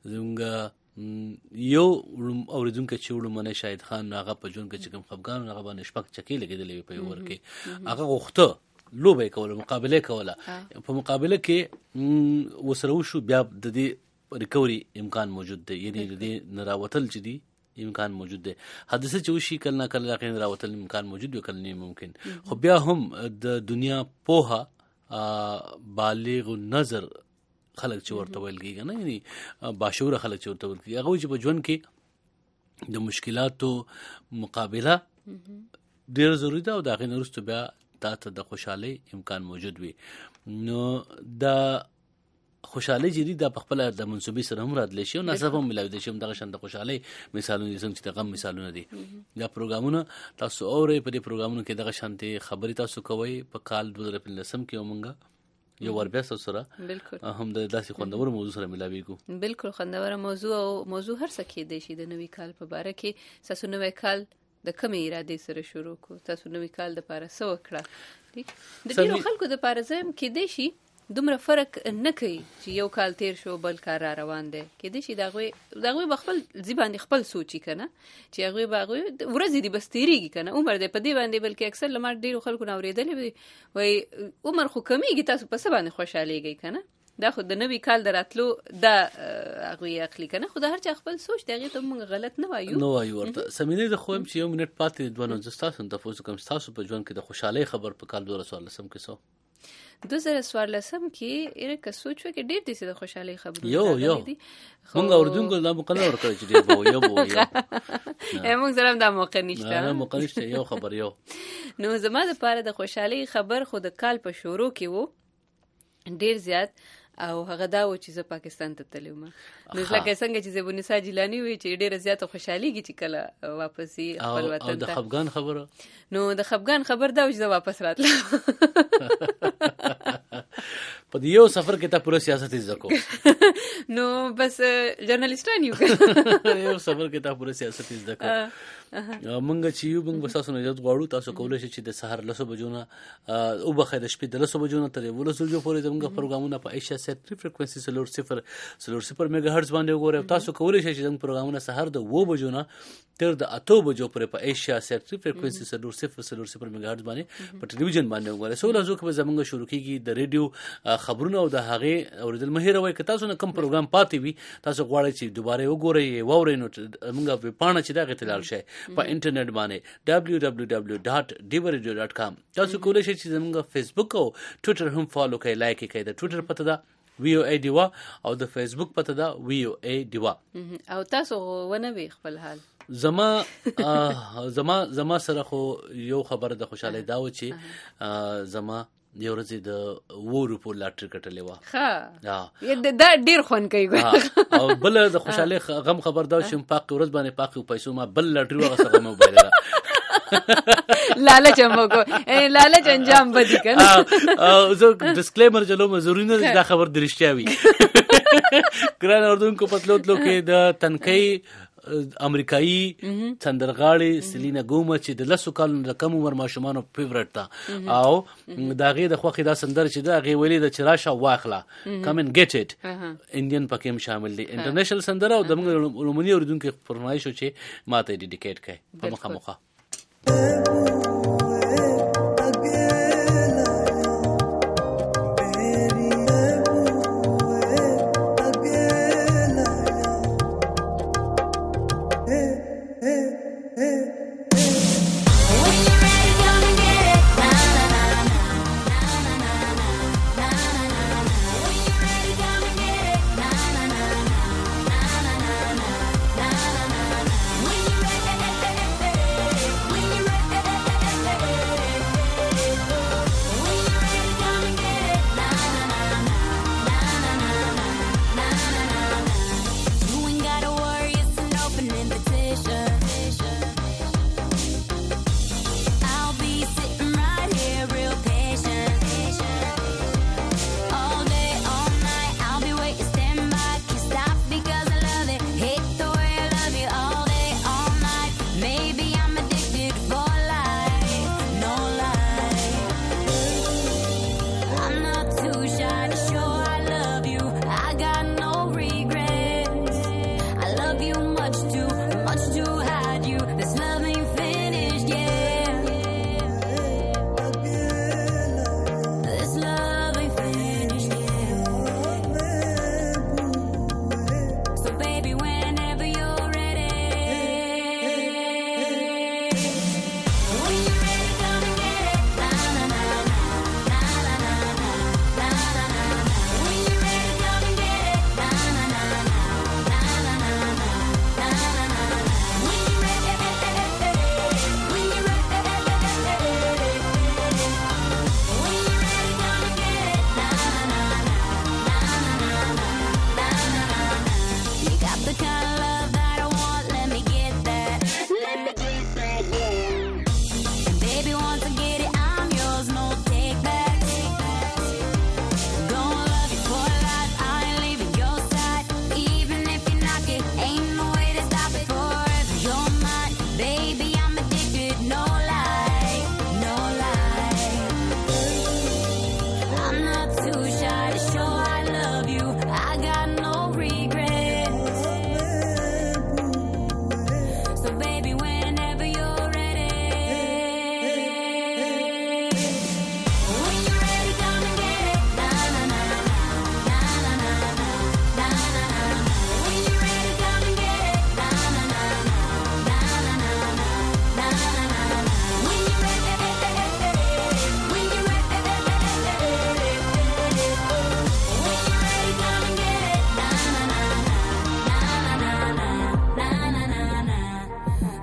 زموږ یو اوریدونکو چې ولمنه شاهد خان هغه په ژوند کې چې کوم خفګان هغه باندې شپک چکی لګیدلې په ور کې هغه غوښته لوبه کوله مقابله کوله په مقابله کې وسره شو بیا د دې ریکوري امکان موجود دی یعنی د دې نراوتل چې دی امکان موجود دی حادثه چې وشي کله کله راغین راوتل امکان موجود وي کله نه ممکن خو بیا هم د دنیا پوها بالغ نظر خلک چې ورته ویل کیږي نه یعنی باشعور خلک چې ورته ویل کیږي هغه چې په ژوند کې د مشکلاتو مقابله ډیر ضروری ده او دا غي نورستو بیا ته د خوشحالي امکان موجود وي نو د خوشحالي جدي د خپل د منسوبي سره هم راتلی شي او نصب هم ملاوي دي چې دغه شند خوشحالي مثالونه دي څنګه چې د غم مثالونه دي دا پروګرامونه تاسو اورئ په دې پروګرامونو کې دغه شانتي خبري تاسو کوي په کال دوه هزار پنځلسم کې ومنګه یو ور بیا سره
بالکل
هم د داسې خوندور موضوع سره ملاوي کو
بالکل خوندور موضوع او موضوع هر څه کې دی شي د نوي کال په باره کې تاسو نوې کال د کومې ارادې سره شروع کو تاسو نوې کال د پاره سو کړه د ډیرو خلکو د پاره زم کې دی شي دومره فرق نه کوي چې یو کال تیر شو بل کار را روان دی کې دی شي دغه دغه بخپل ځبان خپل سوچي کنه چې هغه باغوي ورځ دي بس تیریږي کنه عمر دې په دې باندې بلکې اکثر لمر ډیرو خلکو نو اوریدلې وي عمر خو کمیږي تاسو په سبا نه خوشاليږي کنه دا خو د نوې کال دراتلو دا هغه عقلی کنه خو د هر چا خپل سوچ دغه ته موږ غلط نه وایو
نو وایو ورته سمینه د خوم چې یو منټ پاتې دوه نو تاسو ته تاسو کوم تاسو په ژوند کې د خوشحالي خبر په کال دوه هزار څوارلسم کې سو
دوه هزار څوارلسم کې اېره که سوچ وکړي ډېر دي د خوشحالي خبرونه
یو یو موږ اوردونکو دا مقننه ورکړی چې ډېر به یو به
یو موږ سره دا موقع نشته
نه موقع نشته یو خبر یو
نو زما د پاره د خوشحالي خبر خو د کال په شروع کې وو ډېر زیات او هغه دا و چې زه پاکستان ته تللی وم. نو لکه څنګه چې زبونسا جیلاني وی چې ډېره زیاته خوشحالېږي چې کله واپس یې خپل وطن ته.
او د خفګان خبره؟
نو د خفګان خبر دا و چې زه واپس راتلم.
په یو سفر کې تا پوره سیاست زده کو.
نو بس جرنالستان یو
یو سفر کې تا پوره سیاست زده کو. مونږ چې یو مونږ تاسو نه اجازه غواړو تاسو کولای شئ چې د سحر لسو بجو نه او بخې د شپې د لسو بجو نه تر ولسو جو پورې زموږ پروګرامونه په ایشیا سیټ فریکوئنسي سلور صفر سلور صفر میگا هرتز باندې وګورئ. تاسو کولای شئ چې زموږ پروګرامونه سحر د و بجو نه تر د اتو بجو پورې په ایشیا سیټ فریکوئنسي سلور صفر سلور صفر میگا هرتز باندې په ټلویزیون باندې وګورئ. سو لازم کې زموږ شروع کیږي د ریډیو خبرونه او د هغه اوریدل مهیر وای که تاسو نه کوم پروګرام پاتې وي تاسو غواړئ چې دوباره وګورئ واورئ نو موږ په پاڼه چې دا غتلال شي په انټرنیټ باندې دبلیو دبلیو دبلیو ډاټ ډیو ریډیو ډاټ کام. تاسو کولای شئ چې زموږ فیسبوک او ټوئیټر هم فالو کړئ، لایک کړئ. د ټوئیټر پته ده وی او ای ډیوا او د فیسبوک پته ده وی او ای ډیوا.
او تاسو ونه وی خپل حال
زما زما زما سره خو یو خبره د خوشاله دا و چې زما یو ورځ د وو روپو لاټري کټلې و.
ها دا ډیر خون کوي.
او بل د خوشاله غم خبر دا چې پاک ورځ باندې پاک پیسو ما بل لاټري وغسه موبایل را
لالچ مګو لالچ انجام بدی کنه.
او زه ډسکلیمر چلو ضروري نه دا خبر درشتیا وي. ګران اردوونکو پتلو تلو کې د تنکي امریکایي سندرغاړي سلینا ګومز چې د لسو کالو د کم عمر ماشومانو فیورټ ده او دا غي د خوخي دا سندر چې دا غي ویلي د چراشه واخلا کم ان ګیټ اټ انډین پکې هم شامل دي. انټرنیشنل سندر او د روماني اوریدونکو فرمایش چې ماته ډیډیکیټ کړي په مخه مخه.
Hey, hey, hey.